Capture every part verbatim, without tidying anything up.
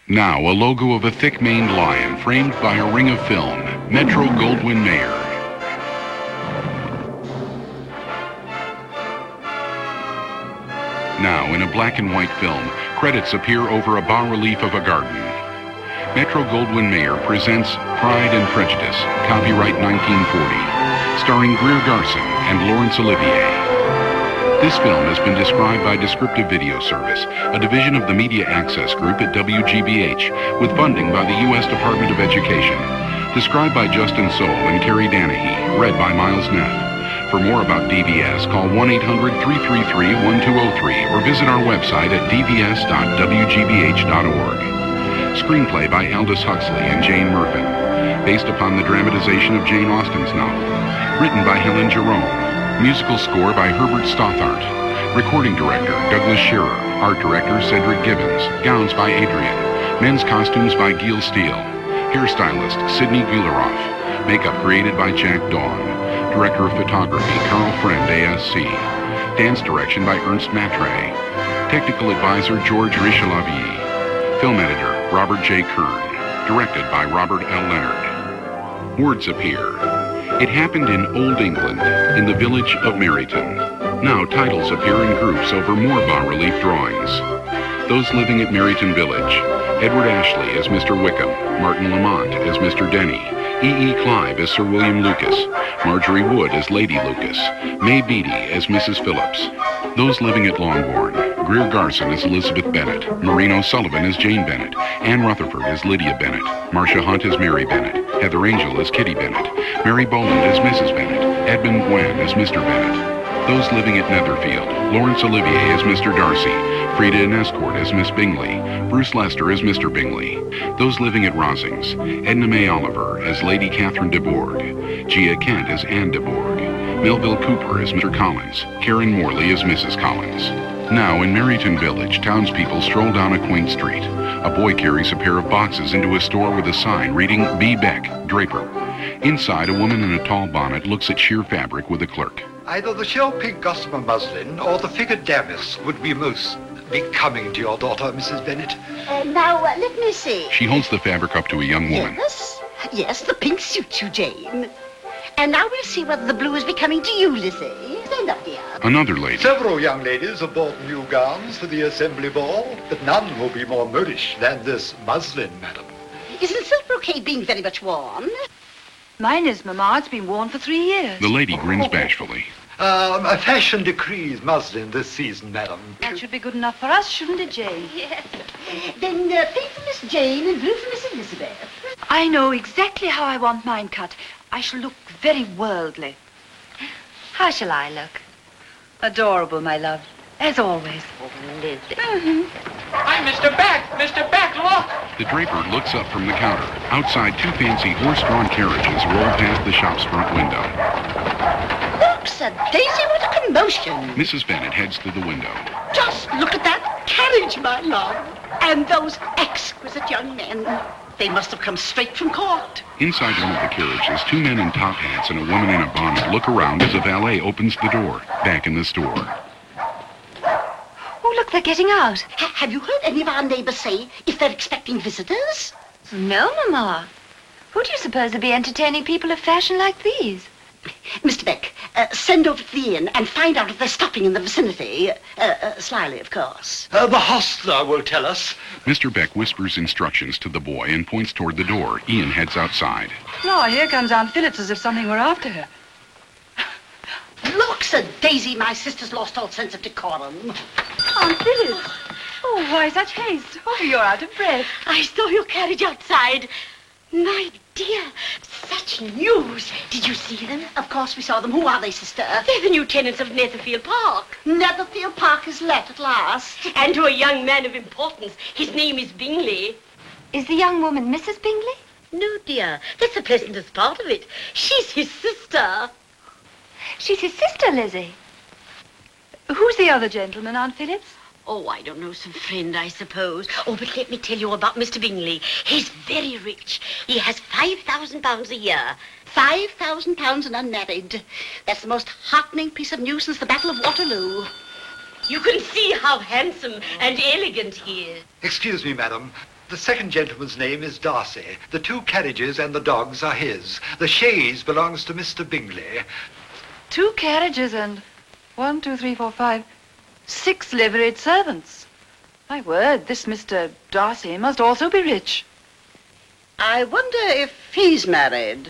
Now, a logo of a thick-maned lion framed by a ring of film. Metro-Goldwyn-Mayer. Now, in a black and white film, credits appear over a bas-relief of a garden. Metro-Goldwyn-Mayer presents Pride and Prejudice, copyright nineteen forty, starring Greer Garson and Laurence Olivier. This film has been described by Descriptive Video Service, a division of the Media Access Group at W G B H, with funding by the U S Department of Education. Described by Justin Soule and Carrie Danahy, read by Miles Neff. For more about D V S, call one eight hundred, three three three, one two zero three or visit our website at d v s dot w g b h dot org. Screenplay by Aldous Huxley and Jane Murfin, based upon the dramatization of Jane Austen's novel. Written by Helen Jerome. Musical score by Herbert Stothart. Recording director Douglas Shearer. Art director Cedric Gibbons. Gowns by Adrian. Men's costumes by Gil Steele. Hairstylist Sidney Guleroff. Makeup created by Jack Dawn. Director of photography Carl Friend A S C. Dance direction by Ernst Matre. Technical advisor George Richelavie. Film editor Robert J. Kern. Directed by Robert L. Leonard. Words appear. It happened in Old England, in the village of Meryton. Now titles appear in groups over more bas-relief drawings. Those living at Meryton Village. Edward Ashley as Mister Wickham. Martin Lamont as Mister Denny. E E. Clive as Sir William Lucas. Marjorie Wood as Lady Lucas. May Beatty as Missus Phillips. Those living at Longbourn. Greer Garson as Elizabeth Bennet. Maureen O'Sullivan as Jane Bennet. Anne Rutherford as Lydia Bennet. Marcia Hunt as Mary Bennet. Heather Angel as Kitty Bennet. Mary Boland as Missus Bennet. Edmund Gwen as Mister Bennet. Those living at Netherfield. Laurence Olivier as Mister Darcy. Frida Inescourt as Miss Bingley. Bruce Lester as Mister Bingley. Those living at Rosings. Edna May Oliver as Lady Catherine de Bourgh. Gia Kent as Anne de Bourgh. Melville Cooper as Mister Collins. Karen Morley as Missus Collins. Now, in Meryton Village, townspeople stroll down a quaint street. A boy carries a pair of boxes into a store with a sign reading B. Beck, Draper. Inside, a woman in a tall bonnet looks at sheer fabric with a clerk. Either the sheer pink gossamer muslin or the figured damask would be most becoming to your daughter, Missus Bennet. Uh, now, uh, let me see. She holds the fabric up to a young woman. Yes, yes, the pink suits you, Jane. And now we'll see whether the blue is becoming to you, Lizzie. Stand up, dear. Another lady. Several young ladies have bought new gowns for the assembly ball, but none will be more modish than this muslin, madam. Isn't silk brocade being very much worn? Mine is, Mamma. It's been worn for three years. The lady grins bashfully. Um, a fashion decrees muslin this season, madam. That should be good enough for us, shouldn't it, Jane? Yes. Then uh, pink for Miss Jane and blue for Miss Elizabeth. I know exactly how I want mine cut. I shall look very worldly. How shall I look? Adorable, my love. As always. Oh, Lizzie. Mm-hmm. Hi, Mister Beck! Mister Beck, look! The draper looks up from the counter. Outside, two fancy horse-drawn carriages roll past the shop's front window. Look, Sir Daisy, what a commotion. Missus Bennet heads to the window. Just look at that carriage, my love. And those exquisite young men. They must have come straight from court. Inside one of the carriages, two men in top hats and a woman in a bonnet look around as a valet opens the door. Back in the store. Oh, look, they're getting out. Ha- have you heard any of our neighbors say if they're expecting visitors? No, Mamma. Who do you suppose would be entertaining people of fashion like these? Mister Beck, uh, send over to the inn and find out if they're stopping in the vicinity. Uh, uh, slyly, of course. Uh, the hostler will tell us. Mister Beck whispers instructions to the boy and points toward the door. Ian heads outside. Oh, here comes Aunt Phillips as if something were after her. Look, Sir Daisy, my sister's lost all sense of decorum. Aunt Phillips. Oh, why such haste? Oh, you're out of breath. I saw your carriage outside. My dear, such news. Did you see them? Of course we saw them. Who are they, sister? They're the new tenants of Netherfield Park. Netherfield Park is let at last. And to a young man of importance. His name is Bingley. Is the young woman Missus Bingley? No, dear. That's the pleasantest part of it. She's his sister. She's his sister, Lizzie. Who's the other gentleman, Aunt Phillips? Oh, I don't know, some friend, I suppose. Oh, but let me tell you about Mister Bingley. He's very rich. He has five thousand pounds a year. Five thousand pounds and unmarried. That's the most heartening piece of news since the Battle of Waterloo. You can see how handsome and elegant he is. Excuse me, madam. The second gentleman's name is Darcy. The two carriages and the dogs are his. The chaise belongs to Mister Bingley. Two carriages and one, two, three, four, five, six liveried servants. My word, this Mister Darcy must also be rich. I wonder if he's married.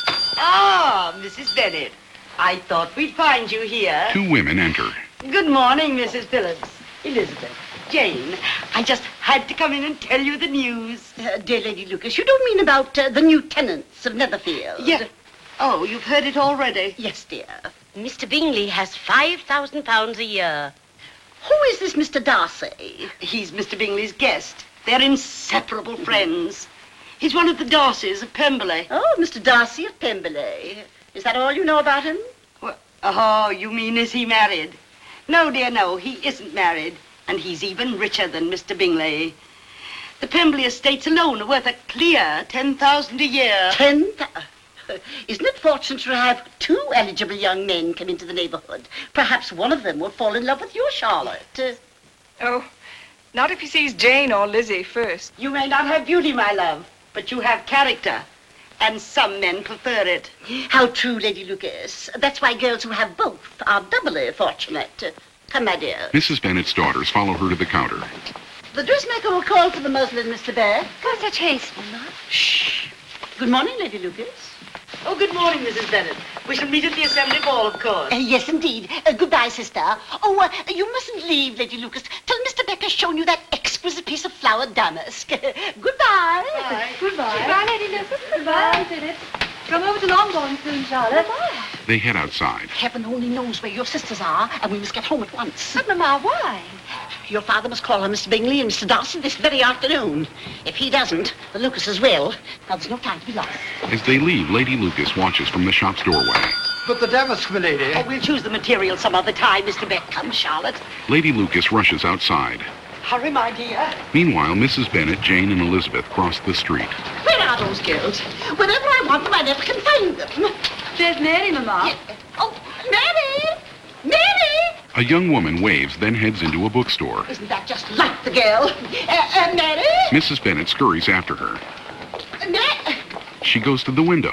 Ah, Missus Bennet. I thought we'd find you here. Two women enter. Good morning, Missus Phillips. Elizabeth. Jane, I just had to come in and tell you the news. Uh, dear Lady Lucas, you don't mean about uh, the new tenants of Netherfield? Yes. Oh, you've heard it already? Yes, dear. Mister Bingley has five thousand pounds a year. Who is this Mister Darcy? He's Mister Bingley's guest. They're inseparable friends. He's one of the Darcys of Pemberley. Oh, Mister Darcy of Pemberley. Is that all you know about him? Well, oh, you mean is he married? No, dear, no, he isn't married. And he's even richer than Mister Bingley. The Pemberley estates alone are worth a clear ten thousand a year. Ten thousand? Isn't it fortunate to have two eligible young men come into the neighborhood? Perhaps one of them will fall in love with you, Charlotte. Uh, Oh, not if he sees Jane or Lizzie first. You may not have beauty, my love, but you have character. And some men prefer it. how true, Lady Lucas. That's why girls who have both are doubly fortunate. Uh, come, my dear. Missus Bennet's daughters follow her to the counter. The dressmaker will call for the muslin, Mister Bear. Why such haste, Mama? Shh. Good morning, Lady Lucas. Oh, good morning, Missus Bennet. We shall meet at the Assembly Ball, of course. Uh, yes, indeed. Uh, goodbye, sister. Oh, uh, you mustn't leave, Lady Lucas, till Mister Becker's shown you that exquisite piece of flowered damask. Goodbye. Bye. Goodbye. Goodbye, Lady Lucas. Goodbye, Philip. Come over to Longbourn soon, Charlotte. They head outside. Heaven only knows where your sisters are, and we must get home at once. But, Mama, why? Your father must call on Mister Bingley and Mister Darcy this very afternoon. If he doesn't, the Lucases will. Now, there's no time to be lost. As they leave, Lady Lucas watches from the shop's doorway. But the damask, milady. Oh, we'll choose the material some other time, Mister Beck. Come, Charlotte. Lady Lucas rushes outside. Hurry, my dear. Meanwhile, Missus Bennet, Jane, and Elizabeth cross the street. Where are those girls? Whenever I want them, I never can find them. There's Mary, Mama. Yeah. Oh, Mary! Mary! A young woman waves, then heads into a bookstore. Isn't that just like the girl? Uh, uh, Mary? Missus Bennet scurries after her. Uh, Mary? She goes to the window.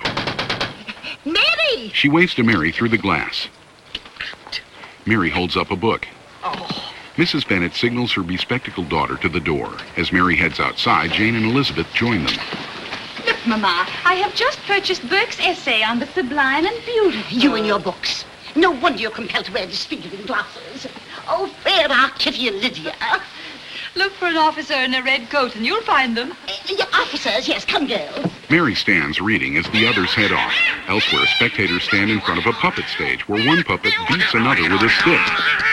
Mary! She waves to Mary through the glass. Mary holds up a book. Oh. Missus Bennet signals her bespectacled daughter to the door. As Mary heads outside, Jane and Elizabeth join them. Look, Mama, I have just purchased Burke's essay on the sublime and beautiful. You and your books. No wonder you're compelled to wear disfiguring glasses. Oh, where are Kitty and Lydia? Look for an officer in a red coat and you'll find them. Uh, yeah, officers, yes, come, girls. Mary stands reading as the others head off. Elsewhere, spectators stand in front of a puppet stage where one puppet beats another with a stick.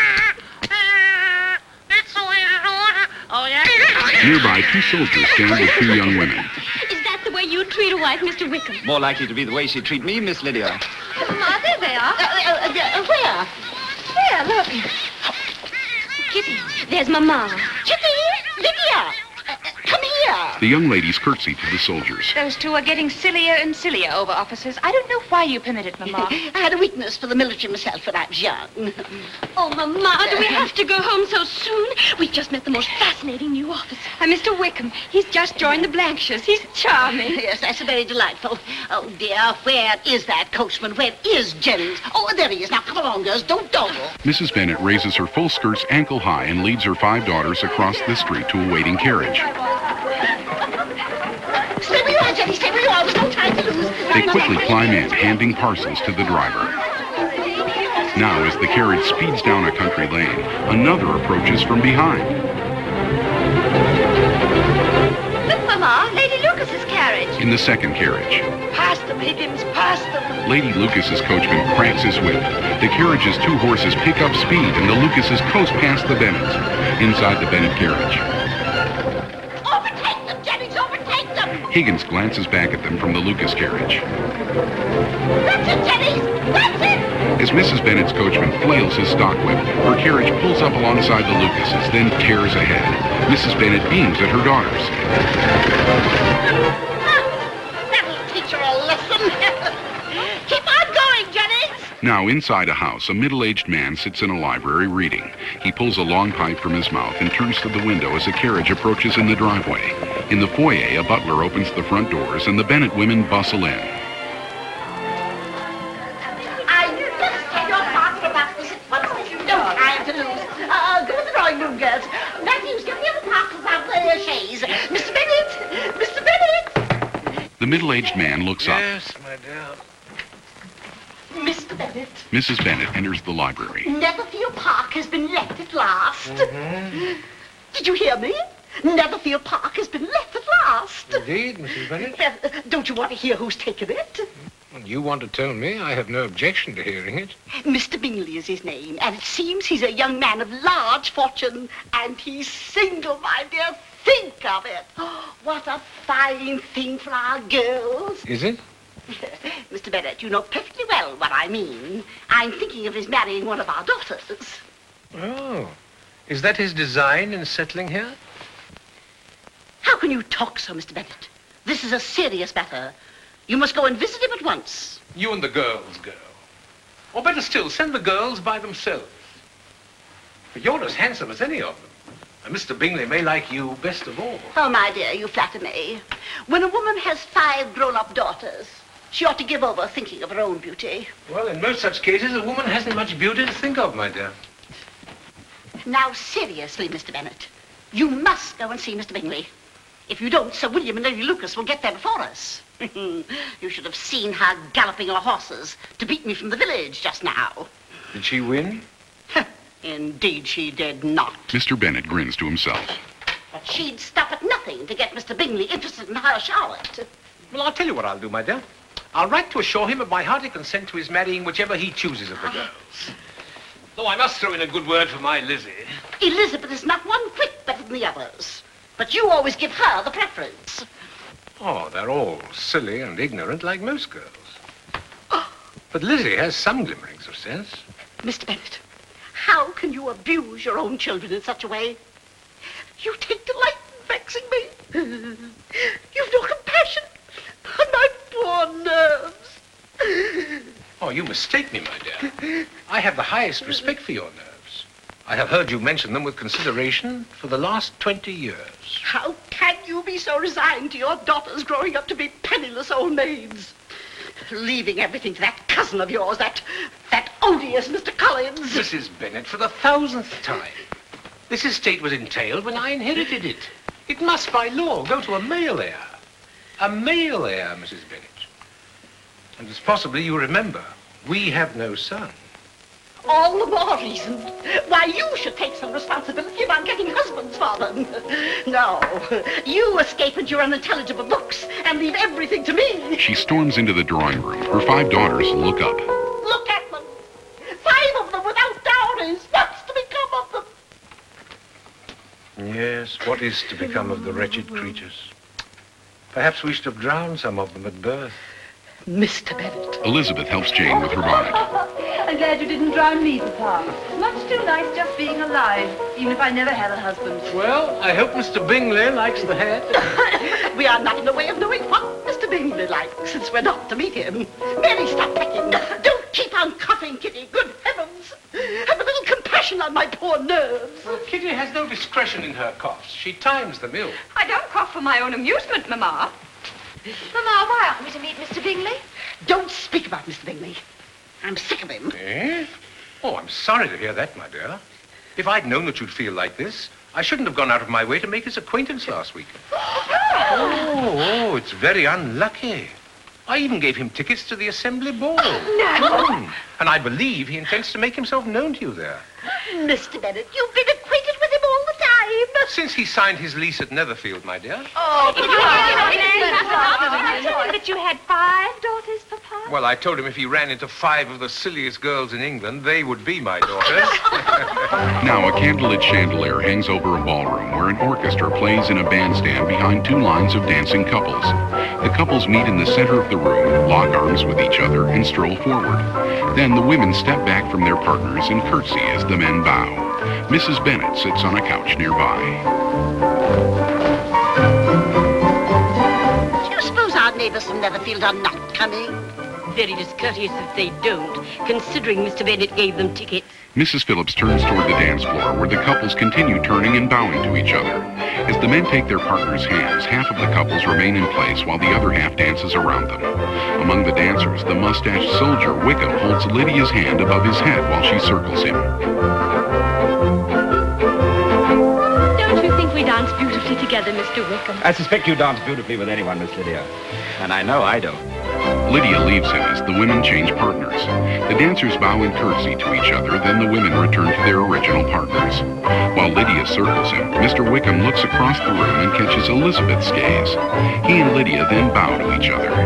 Nearby, two soldiers stand with two young women. Is that the way you treat a wife, Mister Wickham? More likely to be the way she'd treat me, Miss Lydia. Mama, there they are. Uh, uh, uh, where? There, look. Kitty, there's Mama. Kitty! Lydia! Uh, uh, come here. The young ladies curtsy to the soldiers. Those two are getting sillier and sillier over officers. I don't know why you permit it, Mama. I had a weakness for the military myself when I was young. Oh, Mama, do we have to go home so soon? We've just met the most fascinating new officer. And Mister Wickham, he's just joined the Blankshires. He's charming. Yes, that's very delightful. Oh, dear, where is that coachman? Where is Jennings? Oh, there he is. Now, come along, girls. Don't dawdle. Missus Bennet raises her full skirts ankle high and leads her five daughters across the street to a waiting carriage. Stay where you are, Jenny. Stay where you are. There's no time to lose. They quickly climb in, handing parcels to the driver. Now, as the carriage speeds down a country lane, another approaches from behind. Look, Mama, Lady Lucas's carriage. In the second carriage, Pass them, Higgins, pass them. Lady Lucas's coachman cranks his whip. The carriage's two horses pick up speed, and the Lucases coast past the Bennets. Inside the Bennet carriage, Overtake them, Jennings. Overtake them. Higgins glances back at them from the Lucas carriage. That's it, Jennings. That's it. As Missus Bennet's coachman flails his stock whip, her carriage pulls up alongside the Lucases, then tears ahead. Missus Bennet beams at her daughters. That'll teach her a lesson. Keep on going, Jennings. Now, inside a house, a middle-aged man sits in a library reading. He pulls a long pipe from his mouth and turns to the window as a carriage approaches in the driveway. In the foyer, a butler opens the front doors and the Bennett women bustle in. I just have your father about this at once. There's no time to lose. Uh, go to the drawing room, girls. Matthews, get the other parcels out of the chaise. Mister Bennett! Mister Bennett! The middle-aged man looks up. Yes, my dear. Mister Bennett. Missus Bennett enters the library. Netherfield Park has been let at last. Mm-hmm. Did you hear me? Netherfield Park has been let at last. Indeed, Missus Bennett. Uh, don't you want to hear who's taken it? Well, you want to tell me? I have no objection to hearing it. Mister Bingley is his name, and it seems he's a young man of large fortune, and he's single, my dear. Think of it. Oh, what a fine thing for our girls. Is it? Mister Bennett, you know perfectly well what I mean. I'm thinking of his marrying one of our daughters. Oh. Is that his design in settling here? How can you talk so, Mister Bennett? This is a serious matter. You must go and visit him at once. You and the girls go. Or better still, send the girls by themselves. But you're as handsome as any of them. And Mister Bingley may like you best of all. Oh, my dear, you flatter me. When a woman has five grown-up daughters, she ought to give over thinking of her own beauty. Well, in most such cases, a woman hasn't much beauty to think of, my dear. Now, seriously, Mister Bennett, you must go and see Mister Bingley. If you don't, Sir William and Lady Lucas will get there before us. You should have seen her galloping her horses to beat me from the village just now. Did she win? Indeed, she did not. Mister Bennett grins to himself. But she'd stop at nothing to get Mister Bingley interested in her Charlotte. Well, I'll tell you what I'll do, my dear. I'll write to assure him of my hearty consent to his marrying whichever he chooses of the girls. Though I must throw in a good word for my Lizzie. Elizabeth is not one whit better than the others. But you always give her the preference. Oh, they're all silly and ignorant like most girls. But Lizzie has some glimmerings of sense. Mister Bennett, how can you abuse your own children in such a way? You take delight in vexing me. You've no compassion on my poor nerves. Oh, you mistake me, my dear. I have the highest respect for your nerves. I have heard you mention them with consideration for the last twenty years. How can you be so resigned to your daughters growing up to be penniless old maids? Leaving everything to that cousin of yours, that, that odious Mister Collins. Missus Bennett, for the thousandth time. This estate was entailed when I inherited it. It must, by law, go to a male heir. A male heir, Missus Bennett. And as possibly you remember, we have no son. All the more reason why you should take some responsibility about getting husbands for them. No, you escape into your unintelligible books and leave everything to me. She storms into the drawing room. Her five daughters look up. Look at them. Five of them without dowries. What's to become of them? Yes, what is to become of the wretched creatures? Perhaps we should have drowned some of them at birth. Mister Bennett. Elizabeth helps Jane with her bonnet. I'm glad you didn't drown me, Papa. Much too nice just being alive, even if I never had a husband. Well, I hope Mister Bingley likes the hat. We are not in the way of knowing what Mister Bingley likes, since we're not to meet him. Mary, stop pecking. Don't keep on coughing, Kitty. Good heavens. Have a little compassion on my poor nerves. Well, Kitty has no discretion in her coughs. She times them ill. I don't cough for my own amusement, Mamma. Mamma, why aren't we to meet Mister Bingley? Don't speak about Mister Bingley. I'm sick of him. Eh? Oh, I'm sorry to hear that, my dear. If I'd known that you'd feel like this, I shouldn't have gone out of my way to make his acquaintance last week. Oh, oh, it's very unlucky. I even gave him tickets to the Assembly Ball. No. Mm. And I believe he intends to make himself known to you there. Mister Bennett, you've been acquainted with him all the time. Since he signed his lease at Netherfield, my dear. Oh, Papa. I told him that you had five daughters, Papa. Well, I told him if he ran into five of the silliest girls in England, they would be my daughters. Now, a candlelit chandelier hangs over a ballroom where an orchestra plays in a bandstand behind two lines of dancing couples. The couples meet in the center of the room, lock arms with each other, and stroll forward. Then the women step back from their partners and curtsy as the men bow. Missus Bennett sits on a couch nearby. Do you suppose our neighbors from Netherfield are not coming? very discourteous if they don't, considering Mister Bennett gave them tickets. Missus Phillips turns toward the dance floor where the couples continue turning and bowing to each other. As the men take their partners' hands, half of the couples remain in place while the other half dances around them. Among the dancers, the mustached soldier Wickham holds Lydia's hand above his head while she circles him. Don't you think we dance beautifully together, Mister Wickham? I suspect you dance beautifully with anyone, Miss Lydia. And I know I don't. Lydia leaves him as the women change partners. The dancers bow and curtsy to each other, then the women return to their original partners. While Lydia circles him, Mister Wickham looks across the room and catches Elizabeth's gaze. He and Lydia then bow to each other.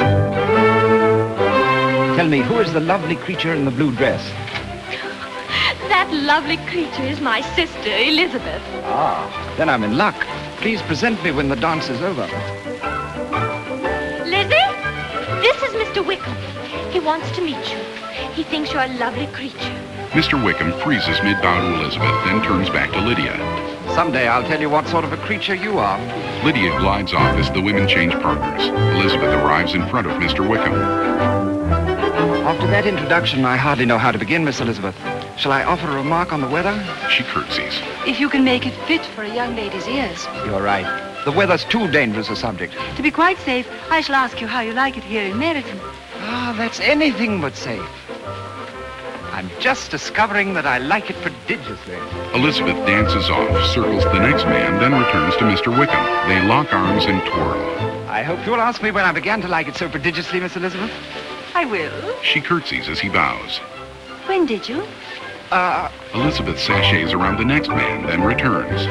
Tell me, who is the lovely creature in the blue dress? That lovely creature is my sister, Elizabeth. Ah, then I'm in luck. Please present me when the dance is over. Lizzie, this is Mister Wickham. He wants to meet you. He thinks you're a lovely creature. Mister Wickham freezes mid-bow to Elizabeth, then turns back to Lydia. Someday I'll tell you what sort of a creature you are. Lydia glides off as the women change partners. Elizabeth arrives in front of Mister Wickham. After that introduction, I hardly know how to begin, Miss Elizabeth. Shall I offer a remark on the weather? She curtsies. If you can make it fit for a young lady's ears. You're right. The weather's too dangerous a subject. To be quite safe, I shall ask you how you like it here in Meryton. Ah, that's anything but safe. I'm just discovering that I like it prodigiously. Elizabeth dances off, circles the next man, then returns to Mister Wickham. They lock arms and twirl. I hope you'll ask me when I began to like it so prodigiously, Miss Elizabeth. I will. She curtsies as he bows. When did you? Uh... Elizabeth sachets around the next man, then returns.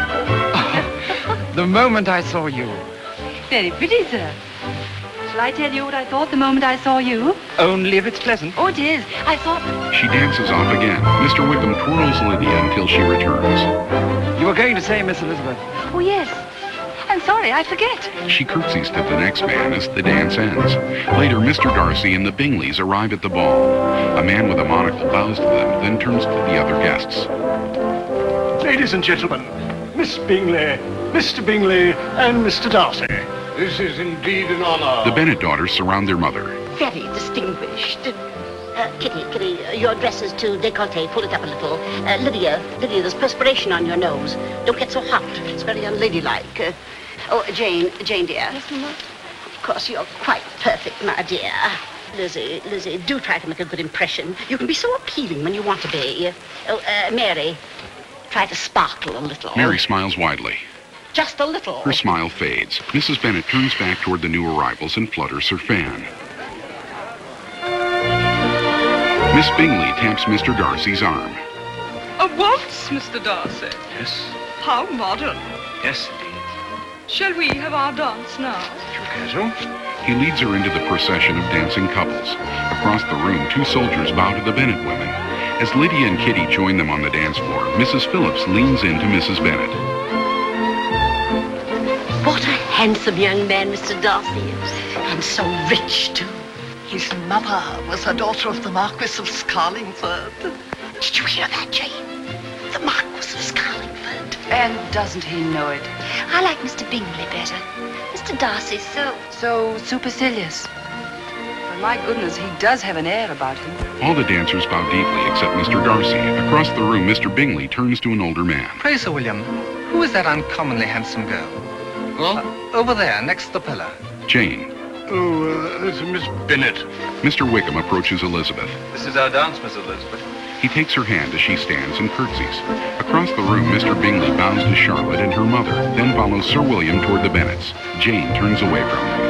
The moment I saw you. Very pretty, sir. Shall I tell you what I thought the moment I saw you? Only if it's pleasant. Oh, it is. I thought... She dances off again. Mister Wickham twirls Lydia until she returns. You were going to say, Miss Elizabeth. Oh, yes. I'm sorry, I forget. She curtsies to the next man as the dance ends. Later, Mister Darcy and the Bingleys arrive at the ball. A man with a monocle bows to them, then turns to the other guests. Ladies and gentlemen, Miss Bingley, Mister Bingley, and Mister Darcy. This is indeed an honor. The Bennet daughters surround their mother. Very distinguished. Uh, Kitty, Kitty, uh, your dress is too décolleté. Pull it up a little. Uh, Lydia, Lydia, there's perspiration on your nose. Don't get so hot. It's very unladylike. Uh, oh, Jane, Jane, dear. Yes, Mama? Of course, you're quite perfect, my dear. Lizzie, Lizzie, do try to make a good impression. You can be so appealing when you want to be. Oh, uh, Mary, try to sparkle a little. Mary smiles widely. Just a little. Her smile fades. Missus Bennet turns back toward the new arrivals and flutters her fan. Miss Bingley taps Mister Darcy's arm. A waltz, Mister Darcy. Yes. How modern. Yes, indeed. Shall we have our dance now? Casual. He leads her into the procession of dancing couples. Across the room, two soldiers bow to the Bennet women. As Lydia and Kitty join them on the dance floor, Missus Phillips leans in to Missus Bennet. What a handsome young man Mister Darcy is. And so rich, too. His mother was a daughter of the Marquis of Scarlingford. Did you hear that, Jane? The Marquis of Scarlingford. And doesn't he know it? I like Mister Bingley better. Mister Darcy's so... So supercilious. But my goodness, he does have an air about him. All the dancers bow deeply except Mister Darcy. Across the room, Mister Bingley turns to an older man. Pray, Sir William, who is that uncommonly handsome girl? Huh? Uh, over there, next to the pillar. Jane. Oh, uh, it's Miss Bennet. Mister Wickham approaches Elizabeth. This is our dance, Miss Elizabeth. He takes her hand as she stands and curtsies. Across the room, Mister Bingley bows to Charlotte and her mother, then follows Sir William toward the Bennets. Jane turns away from him.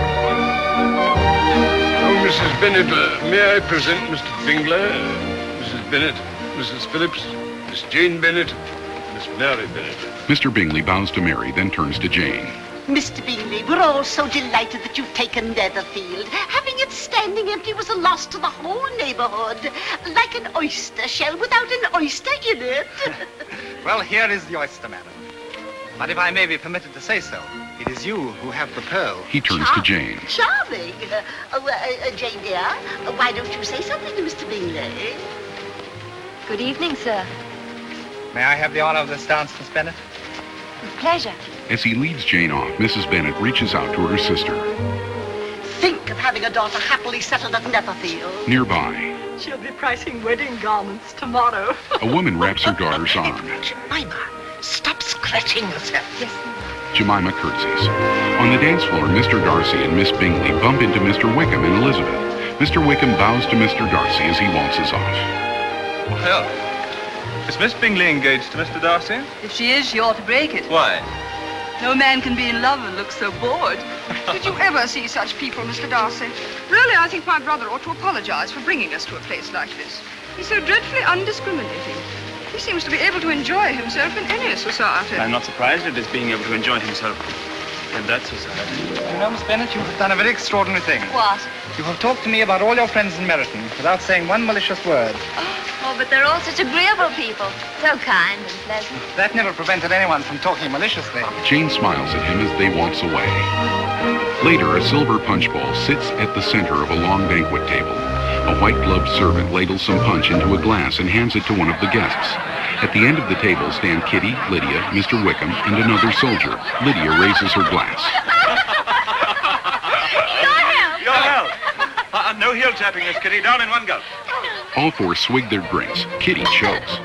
Oh, Missus Bennet, uh, may I present Mister Bingley, uh, Missus Bennet, Missus Phillips, Miss Jane Bennet, Miss Mary Bennet. Mister Bingley bows to Mary, then turns to Jane. Mister Bingley, we're all so delighted that you've taken Netherfield. Having it standing empty was a loss to the whole neighborhood. Like an oyster shell without an oyster in it. Well, here is the oyster, madam. But if I may be permitted to say so, it is you who have the pearl. He turns Char- to Jane. Charming. Uh, oh, uh, uh, Jane, dear, uh, why don't you say something to Mister Bingley? Good evening, sir. May I have the honor of this dance, Miss Bennet? With pleasure. As he leads Jane off, Missus Bennet reaches out toward her sister. Think of having a daughter happily settled at Netherfield. Nearby, She'll be pricing wedding garments tomorrow. a woman wraps her daughter's arm. Jemima, stop scratching yourself. Yes. Jemima curtsies. On the dance floor, Mister Darcy and Miss Bingley bump into Mister Wickham and Elizabeth. Mister Wickham bows to Mister Darcy as he waltzes off. Well, is Miss Bingley engaged to Mister Darcy? If she is, she ought to break it. Why? No man can be in love and look so bored. Did you ever see such people, Mister Darcy? Really, I think my brother ought to apologize for bringing us to a place like this. He's so dreadfully undiscriminating. He seems to be able to enjoy himself in any society. I'm not surprised at his being able to enjoy himself in that society. You know, Miss Bennet, you have done a very extraordinary thing. What? You have talked to me about all your friends in Meryton without saying one malicious word. Oh, but they're all such agreeable people. So kind and pleasant. That never prevented anyone from talking maliciously. Jane smiles at him as they waltz away. Later, a silver punch bowl sits at the center of a long banquet table. A white-gloved servant ladles some punch into a glass and hands it to one of the guests. At the end of the table stand Kitty, Lydia, Mister Wickham, and another soldier. Lydia raises her glass. Your help! Your help! Uh, no heel tapping, Miss Kitty. Down in one gulp. All four swig their drinks. Kitty chokes.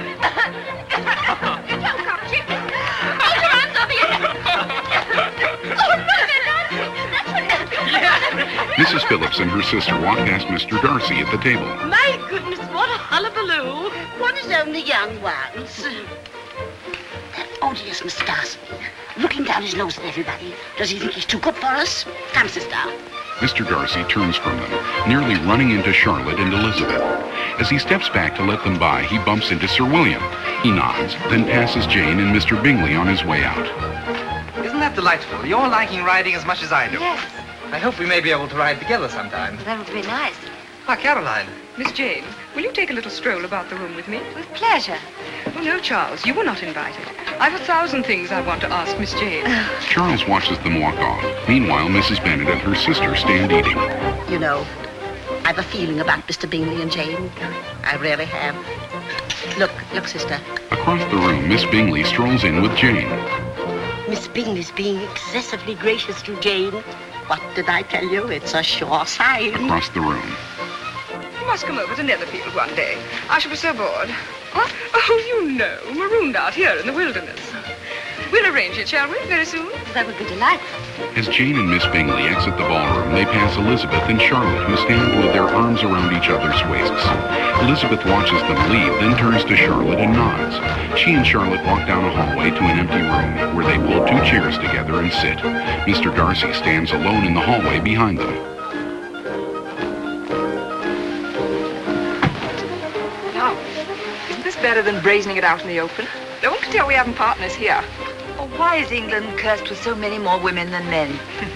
Missus Phillips and her sister walk past Mister Darcy at the table. My goodness, what a hullabaloo. What is only young ones? That odious Mister Darcy, looking down his nose at everybody. Does he think he's too good for us? Come, sister. Mister Darcy turns from them, nearly running into Charlotte and Elizabeth. As he steps back to let them by, he bumps into Sir William. He nods, then passes Jane and Mister Bingley on his way out. Isn't that delightful? You're liking riding as much as I do. Yes. I hope we may be able to ride together sometime. That would be nice. Ah, Caroline. Miss Jane, will you take a little stroll about the room with me? With pleasure. Oh, no, Charles, you were not invited. I've a thousand things I want to ask Miss Jane. Charles watches them walk off. Meanwhile, Missus Bennet and her sister stand eating. You know, I've a feeling about Mister Bingley and Jane. I really have. Look, look, sister. Across the room, Miss Bingley strolls in with Jane. Miss Bingley's being excessively gracious to Jane. What did I tell you? It's a sure sign. Across the room. You must come over to Netherfield one day. I shall be so bored. What? Oh, you know, marooned out here in the wilderness. We'll arrange it, shall we, very soon? That would be delightful. As Jane and Miss Bingley exit the ballroom, they pass Elizabeth and Charlotte, who stand with their arms around each other's waists. Elizabeth watches them leave, then turns to Charlotte and nods. She and Charlotte walk down a hallway to an empty room, where they pull two chairs together and sit. Mister Darcy stands alone in the hallway behind them. Now, isn't this better than brazening it out in the open? Don't tell we haven't partners here. Oh, why is England cursed with so many more women than men?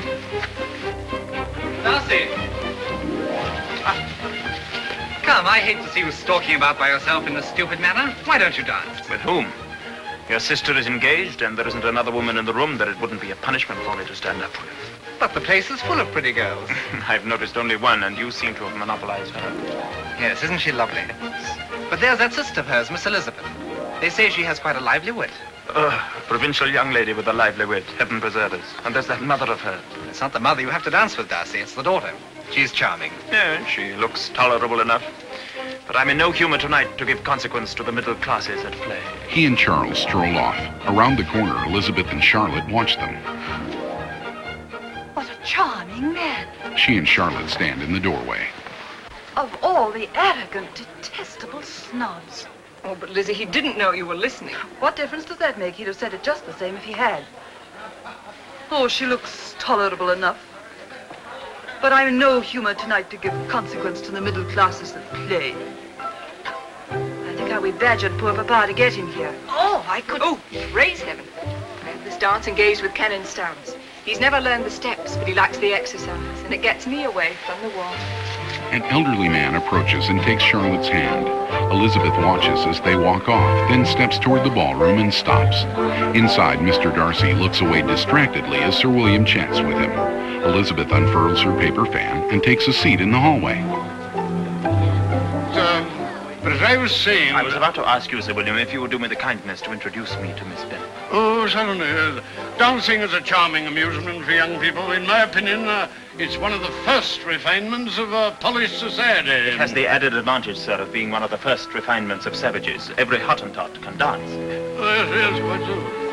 Darcy! Ah. Come, I hate to see you stalking about by yourself in this stupid manner. Why don't you dance? With whom? Your sister is engaged, and there isn't another woman in the room that it wouldn't be a punishment for me to stand up with. But the place is full of pretty girls. I've noticed only one, and you seem to have monopolized her. Yes, isn't she lovely? But there's that sister of hers, Miss Elizabeth. They say she has quite a lively wit. Ugh, a provincial young lady with a lively wit. Heaven preserve us. And there's that mother of hers. It's not the mother you have to dance with, Darcy. It's the daughter. She's charming. Yeah, she looks tolerable enough. But I'm in no humor tonight to give consequence to the middle classes at play. He and Charles stroll off. Around the corner, Elizabeth and Charlotte watch them. What a charming man. She and Charlotte stand in the doorway. Of all the arrogant, detestable snobs. Oh, but Lizzie, he didn't know you were listening. What difference does that make? He'd have said it just the same if he had. Oh, she looks tolerable enough. But I'm in no humor tonight to give consequence to the middle classes that play. I think I'll be badgered poor papa to get him here. Oh, I could... Oh, praise heaven. I have this dance engaged with Canon Stones. He's never learned the steps, but he likes the exercise, and it gets me away from the wall. An elderly man approaches and takes Charlotte's hand. Elizabeth watches as they walk off, then steps toward the ballroom and stops. Inside, Mister Darcy looks away distractedly as Sir William chats with him. Elizabeth unfurls her paper fan and takes a seat in the hallway. Uh, But as I was saying... I was about to ask you, Sir William, if you would do me the kindness to introduce me to Miss Bennet. Oh, certainly. Uh, dancing is a charming amusement for young people. In my opinion, uh, it's one of the first refinements of a polished society. It has the added advantage, sir, of being one of the first refinements of savages. Every Hottentot can dance. Oh, yes, yes, quite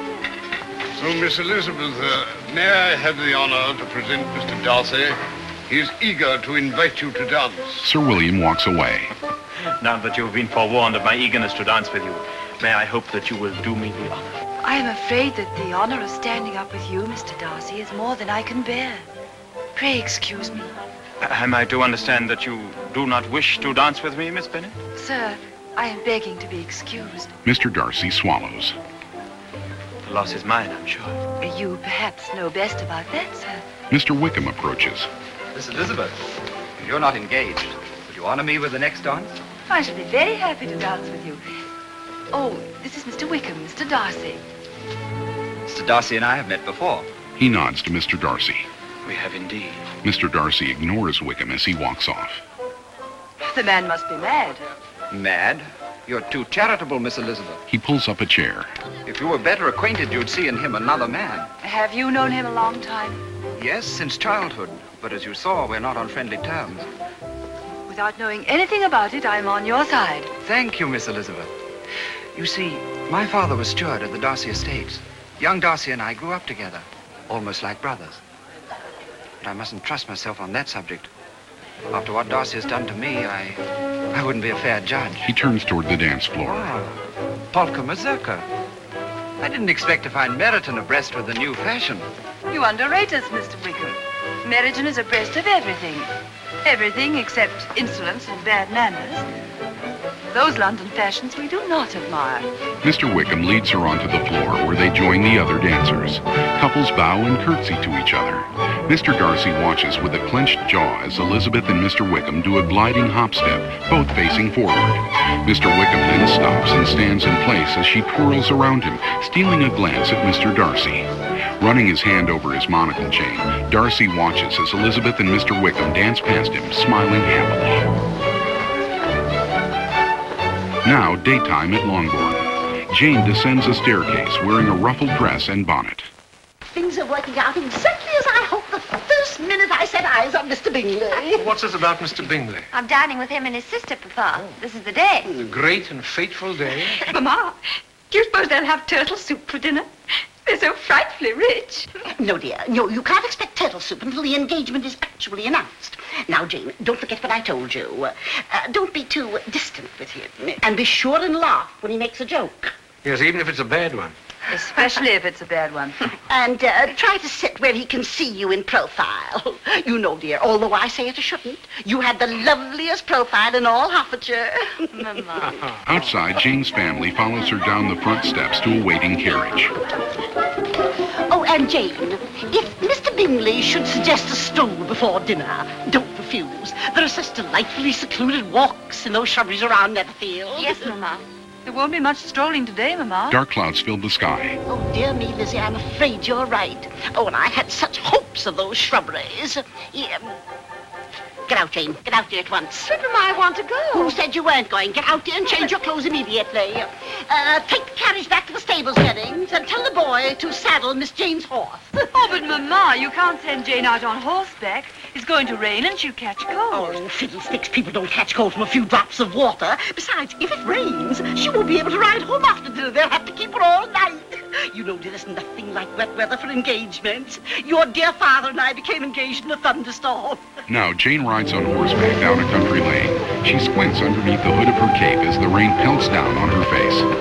so. So, Miss Elizabeth, uh, may I have the honor to present Mister Darcy? He is eager to invite you to dance. Sir William walks away. Now that you have been forewarned of my eagerness to dance with you, may I hope that you will do me the honor? I am afraid that the honor of standing up with you, Mister Darcy, is more than I can bear. Pray excuse me. Am I to understand that you do not wish to dance with me, Miss Bennet? Sir, I am begging to be excused. Mister Darcy swallows. The loss is mine, I'm sure. You perhaps know best about that, sir. Mister Wickham approaches. Miss Elizabeth, if you're not engaged, would you honor me with the next dance? I shall be very happy to dance with you. Oh, this is Mister Wickham, Mister Darcy. Mister Darcy and I have met before. He nods to Mister Darcy. We have indeed. Mister Darcy ignores Wickham as he walks off. The man must be mad. Mad? You're too charitable, Miss Elizabeth. He pulls up a chair. If you were better acquainted, you'd see in him another man. Have you known him a long time? Yes, since childhood. But as you saw, we're not on friendly terms. Without knowing anything about it, I'm on your side. Thank you, Miss Elizabeth. You see, my father was steward at the Darcy Estates. Young Darcy and I grew up together, almost like brothers. But I mustn't trust myself on that subject. After what Darcy has done to me, I... I wouldn't be a fair judge. He turns toward the dance floor. Wow. Polka mazurka. I didn't expect to find Meryton abreast with the new fashion. You underrate us, Mister Wickham. Meryton is abreast of everything. Everything except insolence and bad manners. Those London fashions we do not admire. Mister Wickham leads her onto the floor where they join the other dancers. Couples bow and curtsy to each other. Mister Darcy watches with a clenched jaw as Elizabeth and Mister Wickham do a gliding hop step, both facing forward. Mister Wickham then stops and stands in place as she twirls around him, stealing a glance at Mister Darcy. Running his hand over his monocle chain, Darcy watches as Elizabeth and Mister Wickham dance past him, smiling happily. Now, daytime at Longbourn. Jane descends a staircase wearing a ruffled dress and bonnet. Things are working out exactly as I hoped the first minute I set eyes on Mister Bingley. What's this about Mister Bingley? I'm dining with him and his sister, Papa. This is the day. A great and fateful day. Mama, do you suppose they'll have turtle soup for dinner? They're so frightfully rich. No, dear. No, you can't expect turtle soup until the engagement is actually announced. Now, Jane, don't forget what I told you. Uh, don't be too distant with him. And be sure and laugh when he makes a joke. Yes, even if it's a bad one. Especially if it's a bad one. And uh, try to sit where he can see you in profile. You know, dear, although I say it shouldn't, you had the loveliest profile in all Hertfordshire. Mama. Outside, Jane's family follows her down the front steps to a waiting carriage. Oh, and Jane, if Mister Bingley should suggest a stroll before dinner, don't refuse. There are such delightfully secluded walks in those shrubberies around Netherfield. Yes, Mama. There won't be much strolling today, Mama. Dark clouds fill the sky. Oh, dear me, Lizzie, I'm afraid you're right. Oh, and I had such hopes of those shrubberies. Yeah. Get out, Jane. Get out there at once. But, Mama, I want to go. Who said you weren't going? Get out there and change your clothes immediately. Uh, take the carriage back to the stables, Jennings, and tell the boy to saddle Miss Jane's horse. Oh, but, Mama, you can't send Jane out on horseback. It's going to rain and she'll catch cold. Oh, fiddlesticks. People don't catch cold from a few drops of water. Besides, if it rains, she won't be able to ride home after dinner. They'll have to keep her all night. You know, there's nothing like wet weather for engagements. Your dear father and I became engaged in a thunderstorm. Now, Jane rides on horseback down a country lane. She squints underneath the hood of her cape as the rain pelts down on her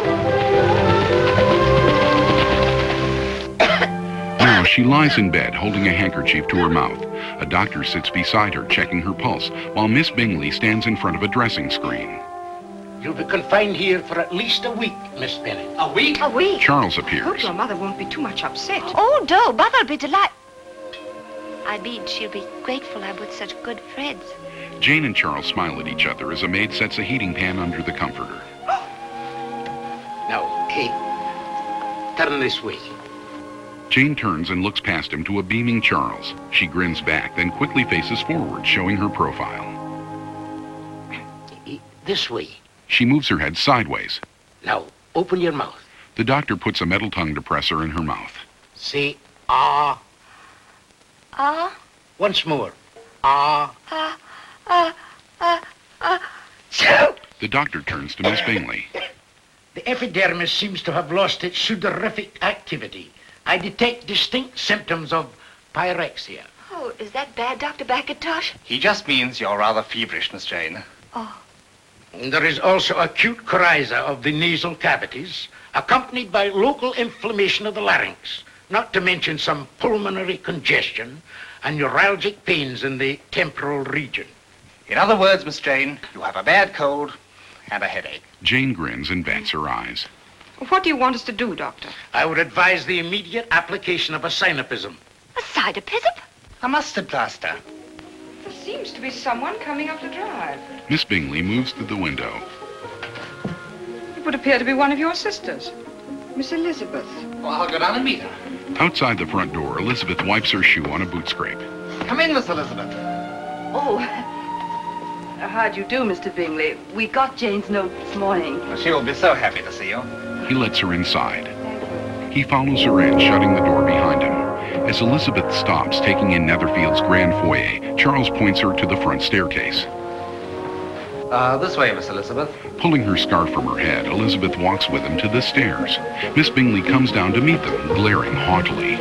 face. Now, she lies in bed, holding a handkerchief to her mouth. A doctor sits beside her, checking her pulse, while Miss Bingley stands in front of a dressing screen. You'll be confined here for at least a week, Miss Bennet. A week? A week? Charles Hope appears. your mother won't be too much upset. Oh, no, Mother'll be delighted. I mean, she'll be grateful I'm with such good friends. Jane and Charles smile at each other as a maid sets a heating pan under the comforter. Now, Kate, turn this way. Jane turns and looks past him to a beaming Charles. She grins back, then quickly faces forward, showing her profile. This way. She moves her head sideways. Now, open your mouth. The doctor puts a metal tongue depressor in her mouth. Say ah. Ah? Once more. Ah. Ah, ah, ah, ah. The doctor turns to Miss Bingley. The epidermis seems to have lost its sudorific activity. I detect distinct symptoms of pyrexia. Oh, is that bad, Doctor Backetosh? He just means you're rather feverish, Miss Jane. Oh. There is also acute coryza of the nasal cavities, accompanied by local inflammation of the larynx, not to mention some pulmonary congestion and neuralgic pains in the temporal region. In other words, Miss Jane, you have a bad cold and a headache. Jane grins and bats her eyes. What do you want us to do, Doctor? I would advise the immediate application of a synopism. A cytopism? A mustard plaster. There seems to be someone coming up the drive. Miss Bingley moves to the window. It would appear to be one of your sisters, Miss Elizabeth. Well, I'll go down and meet her. Outside the front door, Elizabeth wipes her shoe on a boot scrape. Come in, Miss Elizabeth. Oh, how'd you do, Mister Bingley? We got Jane's note this morning. Well, she'll be so happy to see you. He lets her inside. He follows her in, shutting the door behind him. As Elizabeth stops, taking in Netherfield's grand foyer, Charles points her to the front staircase. Uh, this way, Miss Elizabeth. Pulling her scarf from her head, Elizabeth walks with him to the stairs. Miss Bingley comes down to meet them, glaring haughtily.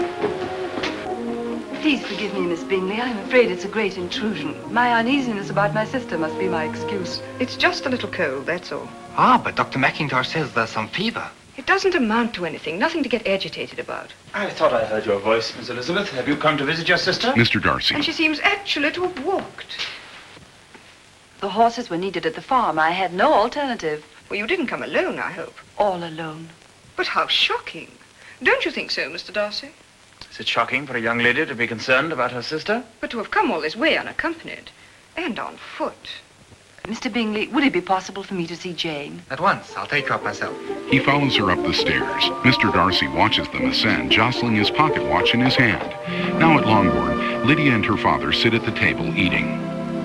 Please forgive me, Miss Bingley. I'm afraid it's a great intrusion. My uneasiness about my sister must be my excuse. It's just a little cold, that's all. Ah, but Doctor McIntosh says there's some fever. It doesn't amount to anything, nothing to get agitated about. I thought I heard your voice, Miss Elizabeth. Have you come to visit your sister? Mister Darcy. And she seems actually to have walked. The horses were needed at the farm. I had no alternative. Well, you didn't come alone, I hope. All alone. But how shocking. Don't you think so, Mister Darcy? Is it shocking for a young lady to be concerned about her sister? But to have come all this way unaccompanied, and on foot. Mister Bingley, would it be possible for me to see Jane? At once. I'll take her up myself. He follows her up the stairs. Mister Darcy watches them ascend, jostling his pocket watch in his hand. Now at Longbourn, Lydia and her father sit at the table eating.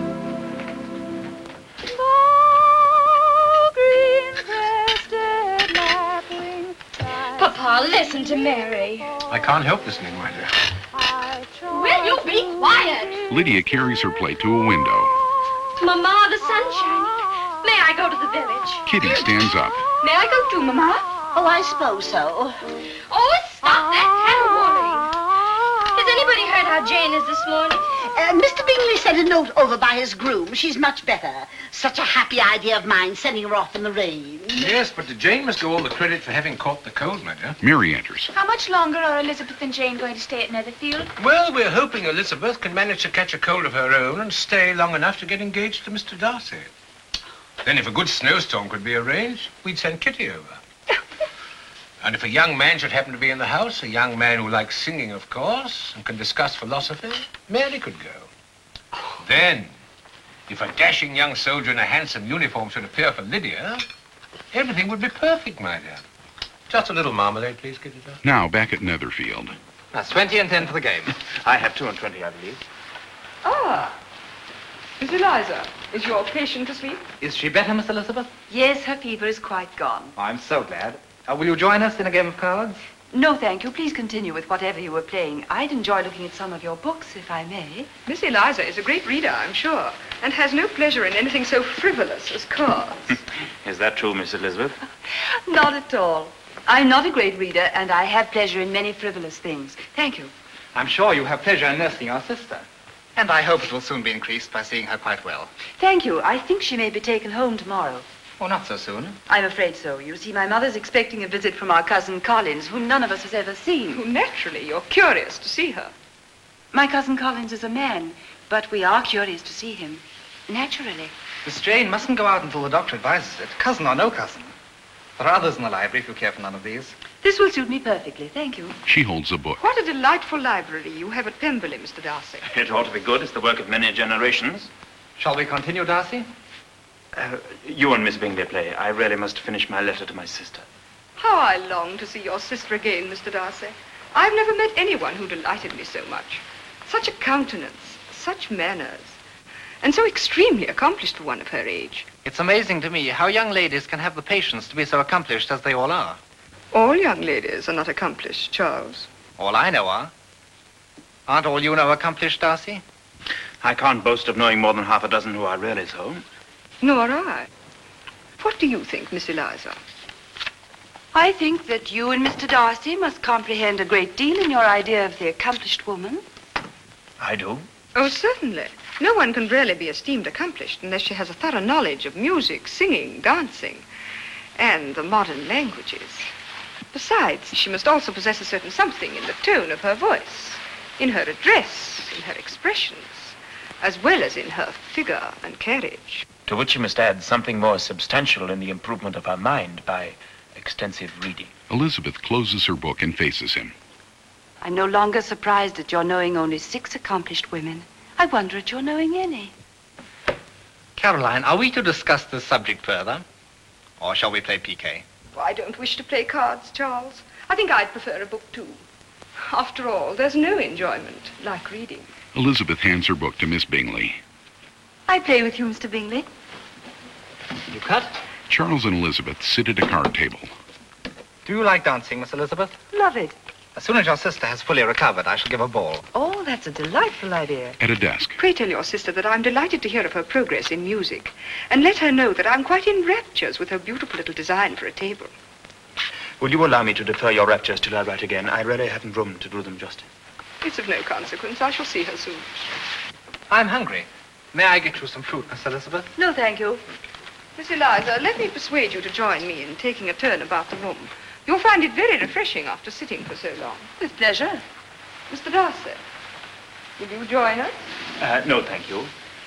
Papa, listen to Mary. I can't help listening, my dear. Will you be quiet? Lydia carries her plate to a window. Mama, the sun's shining. May I go to the village? Kitty stands up. May I go too, Mama? Oh, I suppose so. Oh, stop that kind of worrying. Has anybody heard how Jane is this morning? Uh, Mister Bingley sent a note over by his groom. She's much better. Such a happy idea of mine, sending her off in the rain. Yes, but Jane must go all the credit for having caught the cold, my dear. Mary enters. How much longer are Elizabeth and Jane going to stay at Netherfield? Well, we're hoping Elizabeth can manage to catch a cold of her own and stay long enough to get engaged to Mister Darcy. Then if a good snowstorm could be arranged, we'd send Kitty over. And if a young man should happen to be in the house, a young man who likes singing, of course, and can discuss philosophy, Mary could go. Then, if a dashing young soldier in a handsome uniform should appear for Lydia, everything would be perfect, my dear. Just a little marmalade, please, Kitty. Now back at Netherfield. That's twenty and ten for the game. I have two and twenty, I believe. Ah, Miss Eliza, is your patient asleep? Is she better, Miss Elizabeth? Yes, her fever is quite gone. I'm so glad. Uh, will you join us in a game of cards? No, thank you. Please continue with whatever you were playing. I'd enjoy looking at some of your books, if I may. Miss Eliza is a great reader, I'm sure, and has no pleasure in anything so frivolous as cards. Is that true, Miss Elizabeth? Not at all. I'm not a great reader, and I have pleasure in many frivolous things. Thank you. I'm sure you have pleasure in nursing your sister. And I hope it will soon be increased by seeing her quite well. Thank you. I think she may be taken home tomorrow. Oh, not so soon. I'm afraid so. You see, my mother's expecting a visit from our cousin Collins, whom none of us has ever seen. Well, naturally, you're curious to see her. My cousin Collins is a man, but we are curious to see him. Naturally. Miss Jane mustn't go out until the doctor advises it, cousin or no cousin. There are others in the library if you care for none of these. This will suit me perfectly, thank you. She holds a book. What a delightful library you have at Pemberley, Mister Darcy. It ought to be good. It's the work of many generations. Shall we continue, Darcy? Uh, you and Miss Bingley play. I really must finish my letter to my sister. How I long to see your sister again, Mister Darcy. I've never met anyone who delighted me so much. Such a countenance, such manners. And so extremely accomplished for one of her age. It's amazing to me how young ladies can have the patience to be so accomplished as they all are. All young ladies are not accomplished, Charles. All I know are. Aren't all you know accomplished, Darcy? I can't boast of knowing more than half a dozen who are really so. Nor I. What do you think, Miss Eliza? I think that you and Mister Darcy must comprehend a great deal in your idea of the accomplished woman. I do. Oh, certainly. No one can really be esteemed accomplished unless she has a thorough knowledge of music, singing, dancing, and the modern languages. Besides, she must also possess a certain something in the tone of her voice, in her address, in her expressions, as well as in her figure and carriage. To which you must add something more substantial in the improvement of her mind by extensive reading. Elizabeth closes her book and faces him. I'm no longer surprised at your knowing only six accomplished women. I wonder at your knowing any. Caroline, are we to discuss this subject further? Or shall we play piquet? Oh, I don't wish to play cards, Charles. I think I'd prefer a book, too. After all, there's no enjoyment like reading. Elizabeth hands her book to Miss Bingley. I play with you, Mister Bingley. You cut? Charles and Elizabeth sit at a card table. Do you like dancing, Miss Elizabeth? Love it. As soon as your sister has fully recovered, I shall give a ball. Oh, that's a delightful idea. At a desk. Pray tell your sister that I'm delighted to hear of her progress in music, and let her know that I'm quite in raptures with her beautiful little design for a table. Will you allow me to defer your raptures till I write again? I really haven't room to do them justice. It's of no consequence. I shall see her soon. I'm hungry. May I get you some fruit, Miss Elizabeth? No, thank you. Miss Eliza, let me persuade you to join me in taking a turn about the room. You'll find it very refreshing after sitting for so long. With pleasure. Mister Darcy, will you join us? Uh, no, thank you.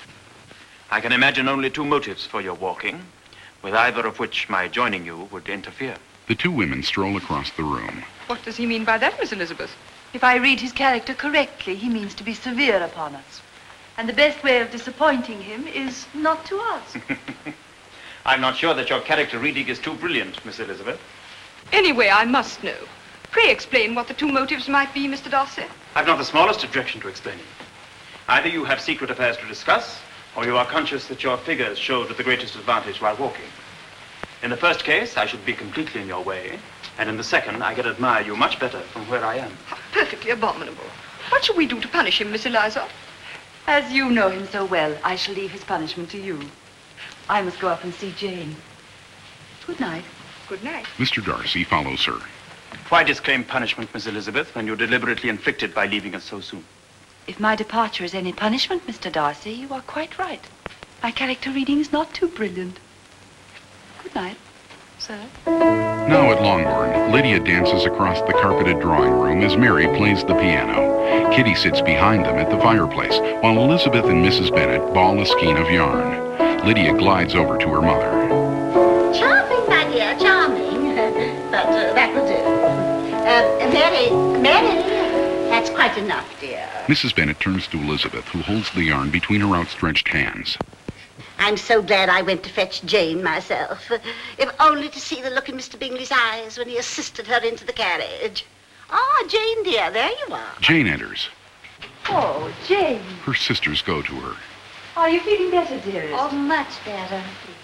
I can imagine only two motives for your walking, with either of which my joining you would interfere. The two women stroll across the room. What does he mean by that, Miss Elizabeth? If I read his character correctly, he means to be severe upon us. And the best way of disappointing him is not to ask. I'm not sure that your character reading is too brilliant, Miss Elizabeth. Anyway, I must know. Pray explain what the two motives might be, Mister Darcy. I've not the smallest objection to explaining. Either you have secret affairs to discuss, or you are conscious that your figures show to the greatest advantage while walking. In the first case, I should be completely in your way, and in the second, I can admire you much better from where I am. How perfectly abominable. What shall we do to punish him, Miss Eliza? As you know him so well, I shall leave his punishment to you. I must go up and see Jane. Good night. Good night. Mister Darcy follows her. Why disclaim punishment, Miss Elizabeth, when you deliberately inflict it by leaving us so soon? If my departure is any punishment, Mister Darcy, you are quite right. My character reading is not too brilliant. Good night, sir. Now at Longbourn, Lydia dances across the carpeted drawing room as Mary plays the piano. Kitty sits behind them at the fireplace, while Elizabeth and Missus Bennet ball a skein of yarn. Lydia glides over to her mother. Charming, my dear, charming. But uh, that will do. Uh, Mary, Mary, that's quite enough, dear. Missus Bennet turns to Elizabeth, who holds the yarn between her outstretched hands. I'm so glad I went to fetch Jane myself, if only to see the look in Mister Bingley's eyes when he assisted her into the carriage. Ah, Jane, dear, there you are. Jane enters. Oh, Jane. Her sisters go to her. Are you feeling better, dearest? Oh, much better.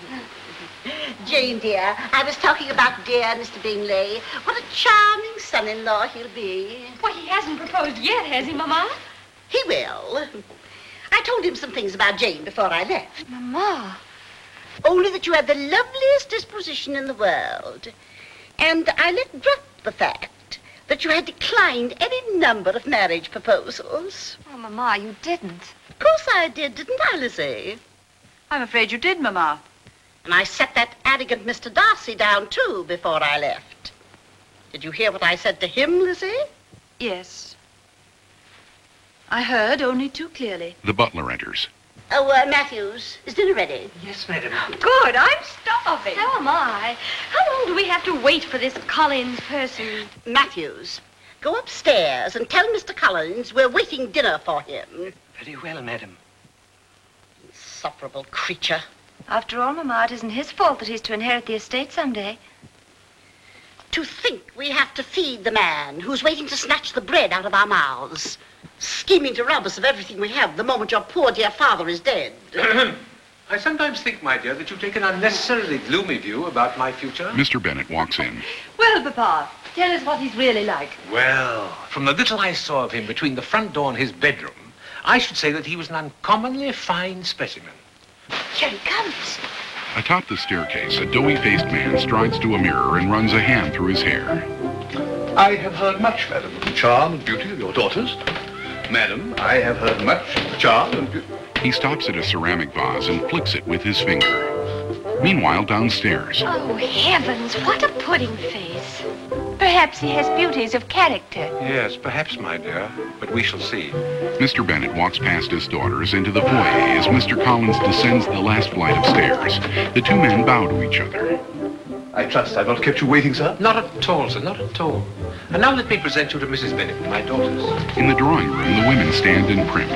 Jane, dear, I was talking about dear Mister Bingley. What a charming son-in-law he'll be. Well, he hasn't proposed yet, has he, Mamma? He will. I told him some things about Jane before I left. Mamma. Only that you had the loveliest disposition in the world. And I let drop the fact that you had declined any number of marriage proposals. Oh, Mamma, you didn't. Of course I did, didn't I, Lizzie? I'm afraid you did, Mamma. And I set that arrogant Mister Darcy down, too, before I left. Did you hear what I said to him, Lizzie? Yes. I heard, only too clearly. The butler enters. Oh, uh, Matthews, is dinner ready? Yes, madam. Good, I'm starving. So am I. How long do we have to wait for this Collins person? Matthews, go upstairs and tell Mister Collins we're waiting dinner for him. Very well, madam. Insufferable creature. After all, Mamma, it isn't his fault that he's to inherit the estate someday. To think we have to feed the man who's waiting to snatch the bread out of our mouths, scheming to rob us of everything we have the moment your poor dear father is dead. I sometimes think, my dear, that you take an unnecessarily gloomy view about my future. Mister Bennet walks in. Well, Papa, tell us what he's really like. Well, from the little I saw of him between the front door and his bedroom, I should say that he was an uncommonly fine specimen. Here he comes. Atop the staircase, a doughy-faced man strides to a mirror and runs a hand through his hair. I have heard much, madam, of the charm and beauty of your daughters. Madam, I have heard much of the charm and beauty... He stops at a ceramic vase and flicks it with his finger. Meanwhile, downstairs. Oh, heavens, what a pudding face. Perhaps he has beauties of character. Yes, perhaps, my dear, but we shall see. Mister Bennet walks past his daughters into the foyer as Mister Collins descends the last flight of stairs. The two men bow to each other. I trust I've not kept you waiting, sir? Not at all, sir, not at all. And now let me present you to Missus Bennet, my daughters. In the drawing room, the women stand in prim.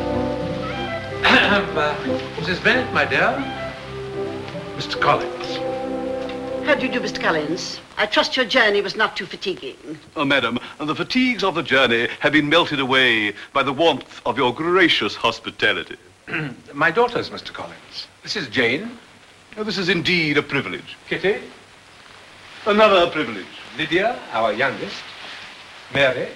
uh, Missus Bennet, my dear. Mister Collins. How do you do, Mister Collins? I trust your journey was not too fatiguing. Oh, madam, the fatigues of the journey have been melted away by the warmth of your gracious hospitality. My daughters, Mister Collins. This is Jane. Oh, this is indeed a privilege. Kitty. Another privilege. Lydia, our youngest. Mary.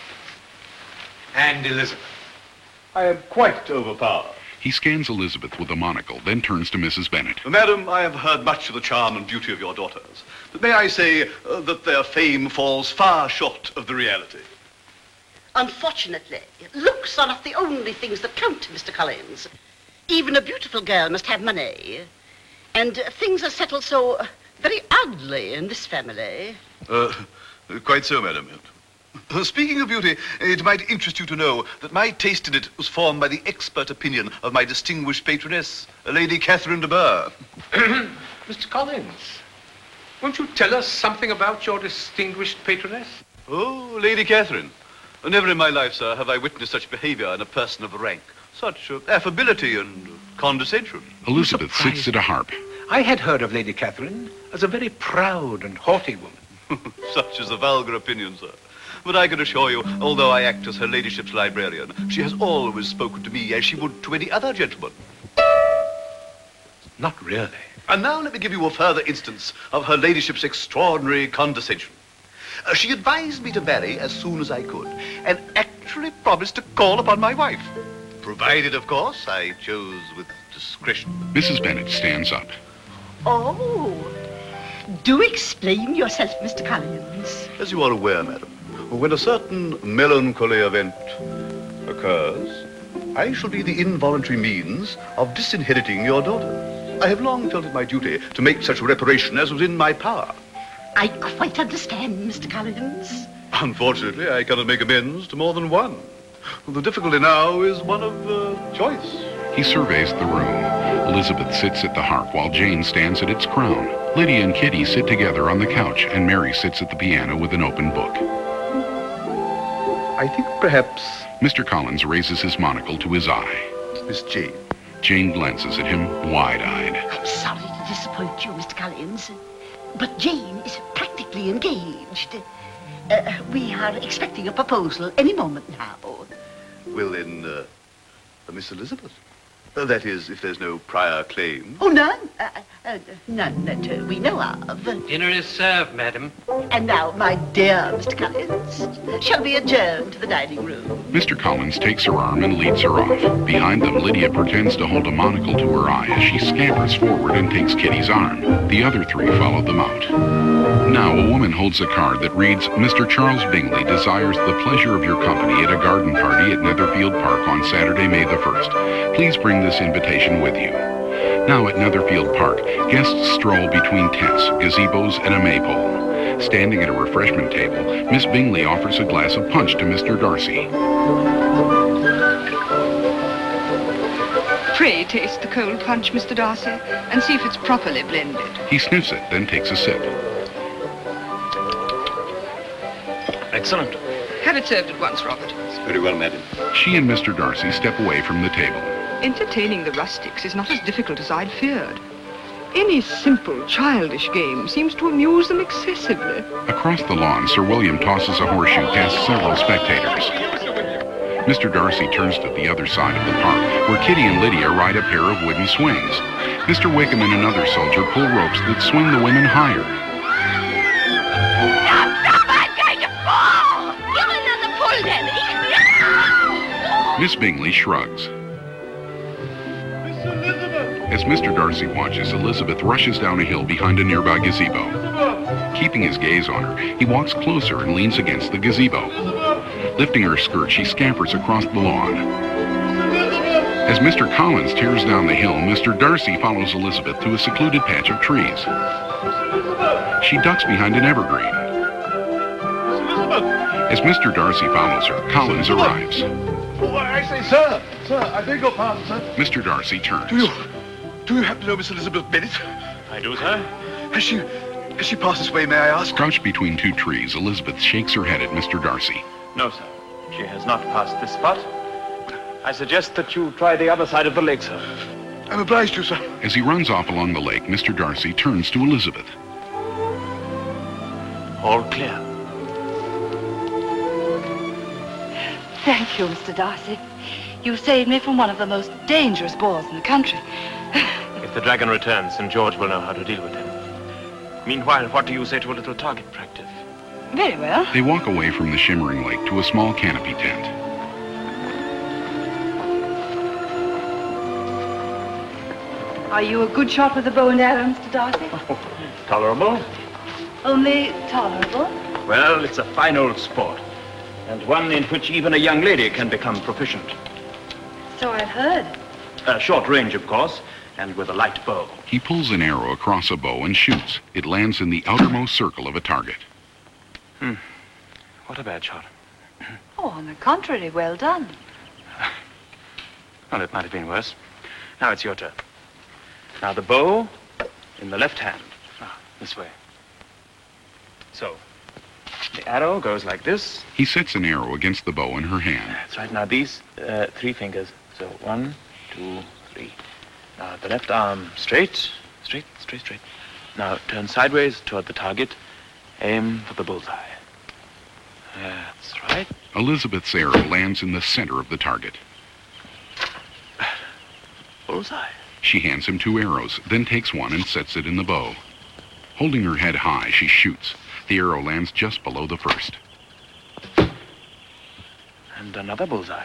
And Elizabeth. I am quite overpowered. He scans Elizabeth with a monocle, then turns to Missus Bennet. Madam, I have heard much of the charm and beauty of your daughters. But may I say uh, that their fame falls far short of the reality? Unfortunately, looks are not the only things that count, Mister Collins. Even a beautiful girl must have money. And uh, things are settled so uh, very oddly in this family. Uh, quite so, madam. Uh, speaking of beauty, it might interest you to know that my taste in it was formed by the expert opinion of my distinguished patroness, Lady Catherine de Bourgh. Mister Collins, won't you tell us something about your distinguished patroness? Oh, Lady Catherine. Never in my life, sir, have I witnessed such behavior in a person of rank. Such uh, affability and condescension. Elizabeth sits at a harp. I had heard of Lady Catherine as a very proud and haughty woman. Such is the vulgar opinion, sir. But I can assure you, although I act as her ladyship's librarian, she has always spoken to me as she would to any other gentleman. Not really. And now let me give you a further instance of her ladyship's extraordinary condescension. Uh, she advised me to marry as soon as I could, and actually promised to call upon my wife. Provided, of course, I chose with discretion. Missus Bennet stands up. Oh, do explain yourself, Mister Collins. As you are aware, madam, when a certain melancholy event occurs, I shall be the involuntary means of disinheriting your daughter. I have long felt it my duty to make such reparation as was in my power. I quite understand, Mister Collins. Unfortunately, I cannot make amends to more than one. The difficulty now is one of uh, choice. He surveys the room. Elizabeth sits at the harp while Jane stands at its crown. Lydia and Kitty sit together on the couch, and Mary sits at the piano with an open book. I think perhaps... Mister Collins raises his monocle to his eye. Miss Jane. Jane glances at him, wide-eyed. I'm sorry to disappoint you, Mister Collins, but Jane is practically engaged. Uh, we are expecting a proposal any moment now. Well, then, uh, uh, Miss Elizabeth. Uh, that is, if there's no prior claim. Oh, none. Uh, uh, none that uh, we know of. Dinner is served, madam. And now, my dear Mister Collins, shall we adjourn to the dining room? Mister Collins takes her arm and leads her off. Behind them, Lydia pretends to hold a monocle to her eye as she scampers forward and takes Kitty's arm. The other three follow them out. Now, a woman holds a card that reads, Mister Charles Bingley desires the pleasure of your company at a garden party at Netherfield Park on Saturday, May the first. Please bring this invitation with you. Now at Netherfield Park, guests stroll between tents, gazebos, and a maypole. Standing at a refreshment table, Miss Bingley offers a glass of punch to Mister Darcy. Pray taste the cold punch, Mister Darcy, and see if it's properly blended. He sniffs it, then takes a sip. Excellent. Have it served at once, Robert. Very well, madam. She and Mister Darcy step away from the table. Entertaining the rustics is not as difficult as I'd feared. Any simple, childish game seems to amuse them excessively. Across the lawn, Sir William tosses a horseshoe past several spectators. Mister Darcy turns to the other side of the park, where Kitty and Lydia ride a pair of wooden swings. Mister Wickham and another soldier pull ropes that swing the women higher. Stop, stop! I'm going to fall! Give another pull, Debbie! Miss Bingley shrugs. As Mister Darcy watches, Elizabeth rushes down a hill behind a nearby gazebo. Keeping his gaze on her, he walks closer and leans against the gazebo. Lifting her skirt, she scampers across the lawn. As Mister Collins tears down the hill, Mister Darcy follows Elizabeth to a secluded patch of trees. She ducks behind an evergreen. As Mister Darcy follows her, Collins arrives. Oh, I say, sir, sir, I beg your pardon, sir. Mister Darcy turns. Do you, do you happen to know Miss Elizabeth Bennet? I do, sir. Has she, has she passed this way, may I ask? Crouched between two trees, Elizabeth shakes her head at Mister Darcy. No, sir. She has not passed this spot. I suggest that you try the other side of the lake, sir. I'm obliged to, sir. As he runs off along the lake, Mister Darcy turns to Elizabeth. All clear. Thank you, Mister Darcy. You saved me from one of the most dangerous boars in the country. If the dragon returns, Saint George will know how to deal with him. Meanwhile, what do you say to a little target practice? Very well. They walk away from the shimmering lake to a small canopy tent. Are you a good shot with the bow and arrow, Mister Darcy? Tolerable. Only tolerable? Well, it's a fine old sport, and one in which even a young lady can become proficient. So I've heard. Uh, short range, of course, and with a light bow. He pulls an arrow across a bow and shoots. It lands in the outermost circle of a target. Hmm. What a bad shot. Oh, on the contrary, well done. Well, it might have been worse. Now it's your turn. Now the bow in the left hand. Ah, this way. So, the arrow goes like this. He sets an arrow against the bow in her hand. That's right. Now these uh, three fingers. So one, two, three. Now the left arm straight, straight, straight, straight. Now turn sideways toward the target. Aim for the bullseye. That's right. Elizabeth's arrow lands in the center of the target. Bullseye. She hands him two arrows, then takes one and sets it in the bow. Holding her head high, she shoots. The arrow lands just below the first. And another bullseye.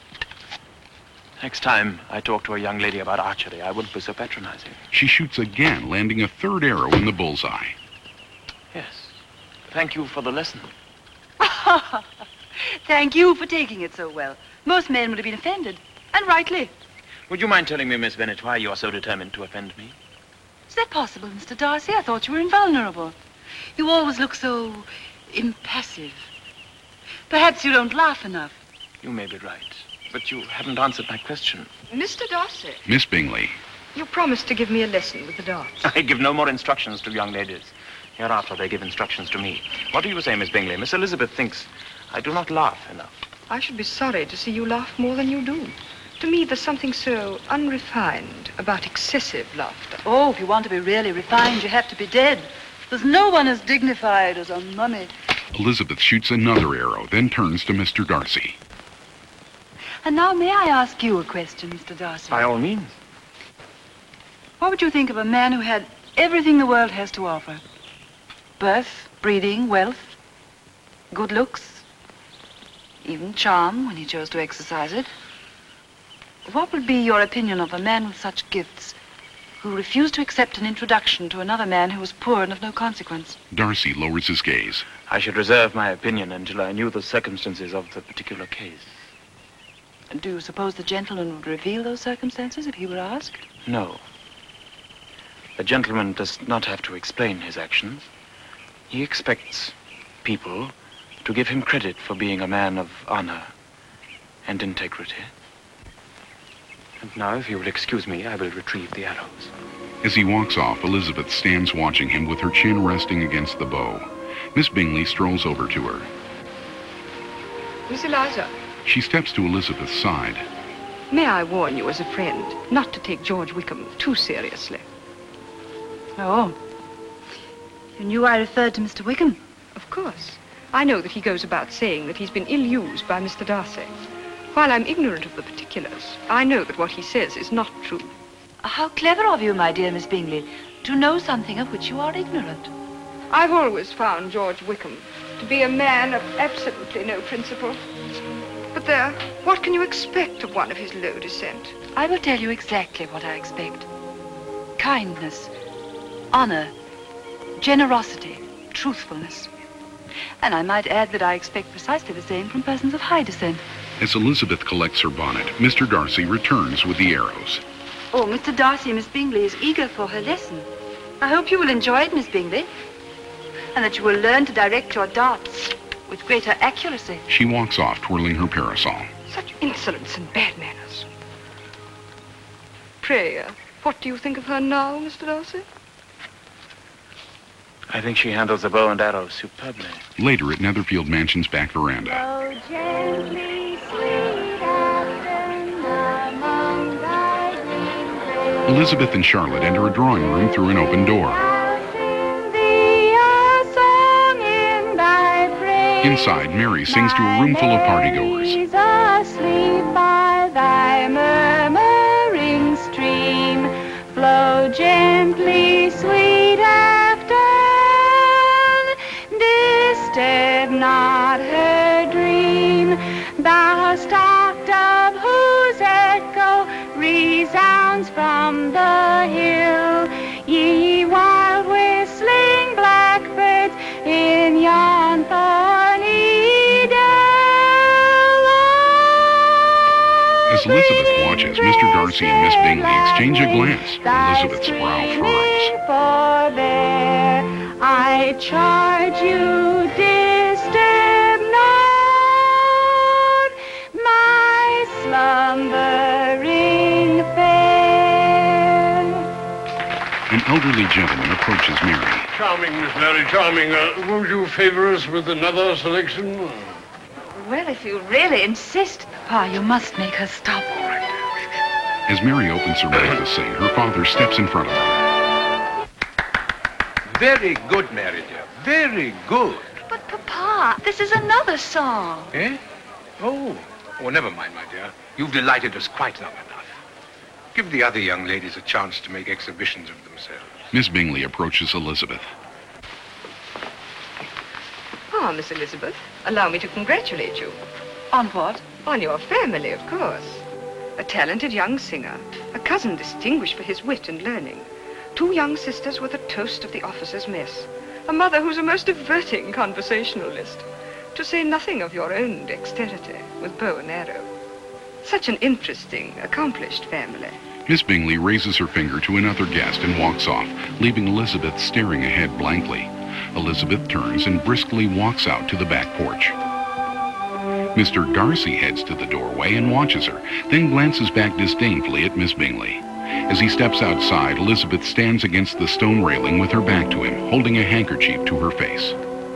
Next time I talk to a young lady about archery, I wouldn't be so patronizing. She shoots again, landing a third arrow in the bullseye. Yes. Thank you for the lesson. Thank you for taking it so well. Most men would have been offended, and rightly. Would you mind telling me, Miss Bennet, why you are so determined to offend me? Is that possible, Mister Darcy? I thought you were invulnerable. You always look so impassive. Perhaps you don't laugh enough. You may be right, but you haven't answered my question. Mister Darcy, Miss Bingley. you promised to give me a lesson with the darts. I give no more instructions to young ladies. Hereafter, they give instructions to me. What do you say, Miss Bingley? Miss Elizabeth thinks I do not laugh enough. I should be sorry to see you laugh more than you do. To me, there's something so unrefined about excessive laughter. Oh, if you want to be really refined, you have to be dead. There's no one as dignified as a mummy. Elizabeth shoots another arrow, then turns to Mister Darcy. And now may I ask you a question, Mister Darcy? By all means. What would you think of a man who had everything the world has to offer? Birth, breeding, wealth, good looks, even charm when he chose to exercise it. What would be your opinion of a man with such gifts who refused to accept an introduction to another man who was poor and of no consequence? Darcy lowers his gaze. I should reserve my opinion until I knew the circumstances of the particular case. Do you suppose the gentleman would reveal those circumstances if he were asked? No. The gentleman does not have to explain his actions. He expects people to give him credit for being a man of honor and integrity. And now, if you will excuse me, I will retrieve the arrows. As he walks off, Elizabeth stands watching him with her chin resting against the bow. Miss Bingley strolls over to her. Miss Eliza, She steps to Elizabeth's side. may I warn you as a friend not to take George Wickham too seriously? Oh. You knew I referred to Mister Wickham? Of course. I know that he goes about saying that he's been ill-used by Mister Darcy. While I'm ignorant of the particulars, I know that what he says is not true. How clever of you, my dear Miss Bingley, to know something of which you are ignorant. I've always found George Wickham to be a man of absolutely no principle. But there, what can you expect of one of his low descent? I will tell you exactly what I expect. Kindness, honor, generosity, truthfulness. And I might add that I expect precisely the same from persons of high descent. As Elizabeth collects her bonnet, Mister Darcy returns with the arrows. Oh, Mister Darcy, Miss Bingley is eager for her lesson. I hope you will enjoy it, Miss Bingley, and that you will learn to direct your darts with greater accuracy. She walks off, twirling her parasol. Such insolence and bad manners. Pray, uh, what do you think of her now, Mister Darcy? I think she handles the bow and arrow superbly. Later at Netherfield Mansion's back veranda. Oh, gently, sweet Afton, among thy green graves. Elizabeth and Charlotte enter a drawing room through an open door. Thee a song in thy praise. Inside, Mary sings to a room full of partygoers. Mary's asleep by thy murmuring stream. Flow gently, sweet Afton, disturb not her dream. Thou stocked of whose echo resounds from the hill. Ye wild whistling blackbirds in yon thorny dell. As Elizabeth watches, Mister Darcy and Miss Bingley exchange a glance. Elizabeth's brow furrows. Forbear, I charge you, disturb not my slumbering fair. An elderly gentleman approaches Mary. Charming, Miss Mary, charming. Uh, won't you favor us with another selection? Well, if you really insist, Papa, you must make her stop. As Mary opens her mouth to sing, her father steps in front of her. Very good, Mary, dear. Very good. But, Papa, this is another song. Eh? Oh. Oh, never mind, my dear. You've delighted us quite long enough. Give the other young ladies a chance to make exhibitions of themselves. Miss Bingley approaches Elizabeth. Ah, Miss Elizabeth, allow me to congratulate you. On what? On your family, of course. A talented young singer, a cousin distinguished for his wit and learning, two young sisters with a toast of the officers' mess, a mother who's a most diverting conversationalist, to say nothing of your own dexterity with bow and arrow. Such an interesting, accomplished family. Miss Bingley raises her finger to another guest and walks off, leaving Elizabeth staring ahead blankly. Elizabeth turns and briskly walks out to the back porch. Mister Darcy heads to the doorway and watches her, then glances back disdainfully at Miss Bingley. As he steps outside, Elizabeth stands against the stone railing with her back to him, holding a handkerchief to her face.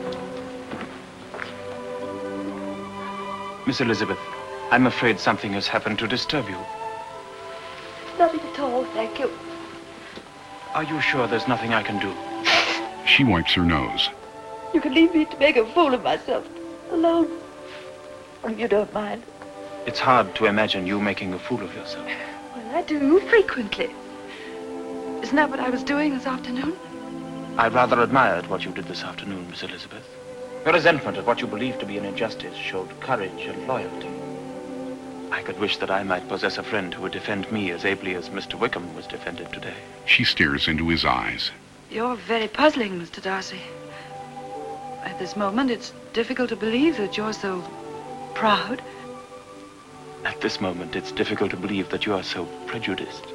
Miss Elizabeth, I'm afraid something has happened to disturb you. Nothing at all, thank you. Are you sure there's nothing I can do? She wipes her nose. You can leave me to make a fool of myself alone, if you don't mind. It's hard to imagine you making a fool of yourself. Well, I do frequently. Isn't that what I was doing this afternoon? I rather admired what you did this afternoon, Miss Elizabeth. Your resentment at what you believed to be an injustice showed courage and loyalty. I could wish that I might possess a friend who would defend me as ably as Mister Wickham was defended today. She stares into his eyes. You're very puzzling, Mister Darcy. At this moment, it's difficult to believe that you're so proud. At this moment, it's difficult to believe that you are so prejudiced.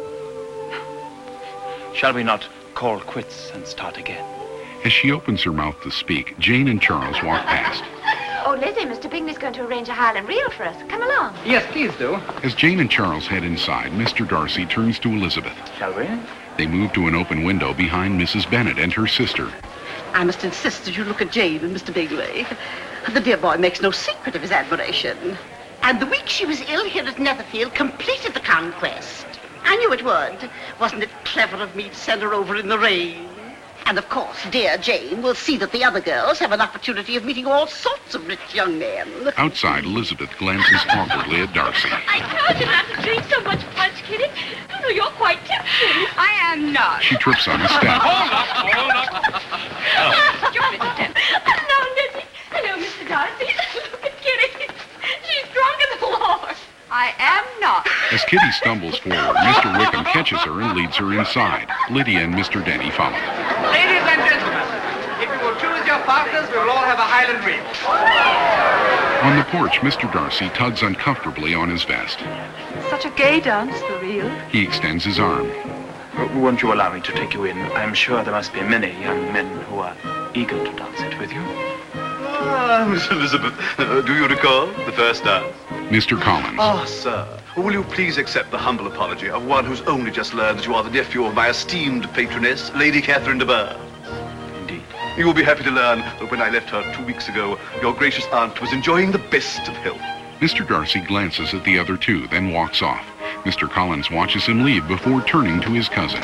Shall we not call quits and start again? As she opens her mouth to speak, Jane and Charles walk past. Oh, Lizzie, Mister Bingley's going to arrange a Highland reel for us. Come along. Yes, please do. As Jane and Charles head inside, Mister Darcy turns to Elizabeth. Shall we? They move to an open window behind Missus Bennet and her sister. I must insist that you look at Jane and Mister Bingley. The dear boy makes no secret of his admiration. And the week she was ill here at Netherfield completed the conquest. I knew it would. Wasn't it clever of me to send her over in the rain. And of course, dear Jane will see that the other girls have an opportunity of meeting all sorts of rich young men. Outside, Elizabeth glances awkwardly at Darcy. I told you not to drink so much punch, Kitty. Oh, you're quite tipsy. I am not. She trips on a step. Hold up, hold up. Oh. You're Mister Dent. Hello, Lizzie. Hello, Mister Darcy. Look at Kitty. She's drunk as a lord. I am not. As Kitty stumbles forward, Mister Wickham catches her and leads her inside. Lydia and Mister Denny follow. Ladies and gentlemen, if you will choose your partners, we will all have a Highland reel. On the porch, Mister Darcy tugs uncomfortably on his vest. Such a gay dance, the reel. He extends his arm. Uh, won't you allow me to take you in? I'm sure there must be many young men who are eager to dance it with you. Ah, Miss Elizabeth, uh, do you recall the first dance? Mister Collins. Ah, sir, will you please accept the humble apology of one who's only just learned that you are the nephew of my esteemed patroness, Lady Catherine de Burgh? Indeed. You will be happy to learn that when I left her two weeks ago, your gracious aunt was enjoying the best of health. Mister Darcy glances at the other two, then walks off. Mister Collins watches him leave before turning to his cousin.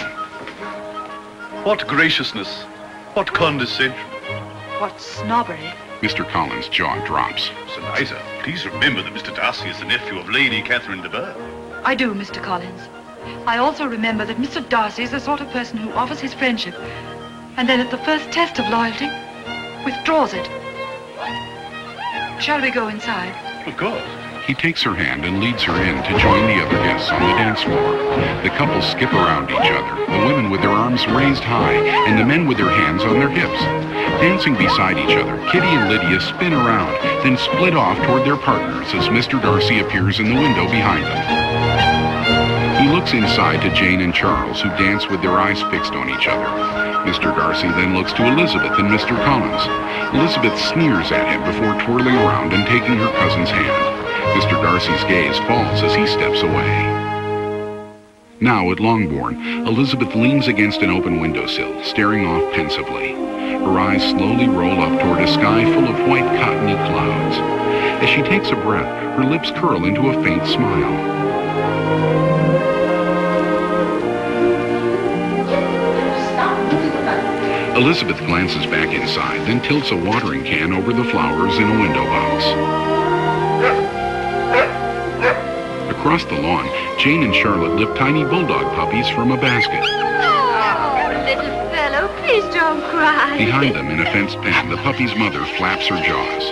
What graciousness, what condescension. What snobbery. Mister Collins' jaw drops. Sir Eliza, please remember that Mister Darcy is the nephew of Lady Catherine de Burgh. I do, Mister Collins. I also remember that Mister Darcy is the sort of person who offers his friendship, and then at the first test of loyalty, withdraws it. Shall we go inside? Of course. He takes her hand and leads her in to join the other guests on the dance floor. The couple skip around each other, the women with their arms raised high, and the men with their hands on their hips. Dancing beside each other, Kitty and Lydia spin around, then split off toward their partners as Mister Darcy appears in the window behind them. He looks inside to Jane and Charles, who dance with their eyes fixed on each other. Mister Darcy then looks to Elizabeth and Mister Collins. Elizabeth sneers at him before twirling around and taking her cousin's hand. Mister Darcy's gaze falls as he steps away. Now at Longbourn, Elizabeth leans against an open windowsill, staring off pensively. Her eyes slowly roll up toward a sky full of white cottony clouds. As she takes a breath, her lips curl into a faint smile. Elizabeth glances back inside, then tilts a watering can over the flowers in a window box. Across the lawn, Jane and Charlotte lift tiny bulldog puppies from a basket. Oh, little fellow, please don't cry. Behind them, in a fenced pen, the puppy's mother flaps her jaws.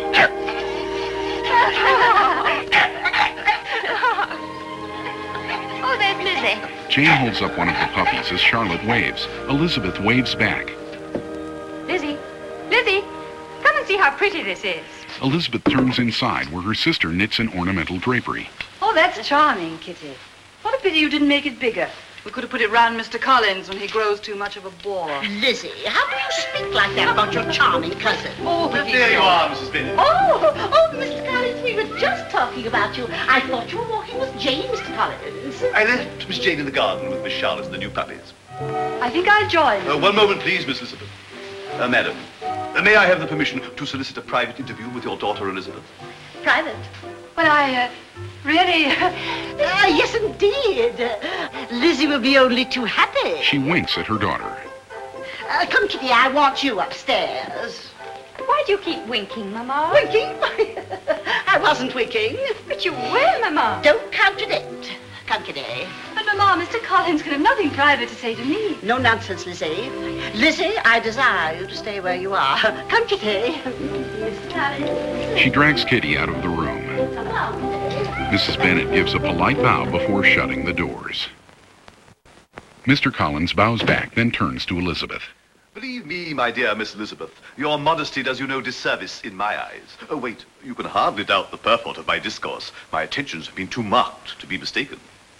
Oh, there's Lizzie. Jane holds up one of the puppies as Charlotte waves. Elizabeth waves back. Lizzie, Lizzie, come and see how pretty this is. Elizabeth turns inside where her sister knits an ornamental drapery. Oh, that's charming, Kitty. What a pity you didn't make it bigger. We could have put it round Mister Collins when he grows too much of a bore. Lizzie, how do you speak like that about your charming cousin? Oh, there you are, Missus Bennet. Oh, oh, Mister Collins, we were just talking about you. I thought you were walking with Jane, Mister Collins. I left Miss Jane in the garden with Miss Charlotte and the new puppies. I think I'll join. Uh, one moment, please, Miss Elizabeth. Uh, madam, uh, may I have the permission to solicit a private interview with your daughter, Elizabeth? Private? Well, I, uh, really... Ah, yes, indeed. Uh, Lizzie will be only too happy. She winks at her daughter. Uh, come, Kitty, I want you upstairs. Why do you keep winking, Mama? Winking? I wasn't winking. But you were, Mama. Don't contradict. Come, Kitty. But, Mama, Mister Collins can have nothing private to say to me. No nonsense, Lizzie. Lizzie, I desire you to stay where you are. Come, Kitty. Mister Collins. She drags Kitty out of the room. Come along. Missus Bennet gives a polite bow before shutting the doors. Mister Collins bows back, then turns to Elizabeth. Believe me, my dear Miss Elizabeth, your modesty does you no disservice in my eyes. Oh, wait, you can hardly doubt the purport of my discourse. My attentions have been too marked to be mistaken.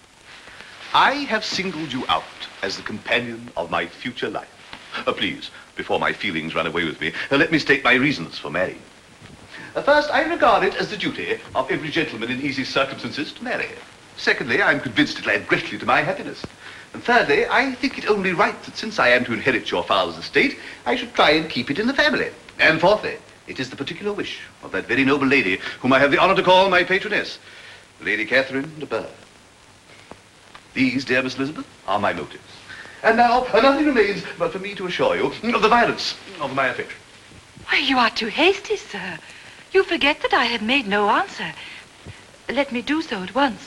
I have singled you out as the companion of my future life. Uh, please, before my feelings run away with me, uh, let me state my reasons for marrying. Uh, first, I regard it as the duty of every gentleman in easy circumstances to marry. Secondly, I am convinced it'll add greatly to my happiness. And thirdly, I think it only right that since I am to inherit your father's estate, I should try and keep it in the family. And fourthly, it is the particular wish of that very noble lady whom I have the honor to call my patroness, Lady Catherine de Burgh. These, dear Miss Elizabeth, are my motives. And now, uh, nothing remains but for me to assure you of the violence of my affection. Why, you are too hasty, sir. You forget that I have made no answer. Let me do so at once.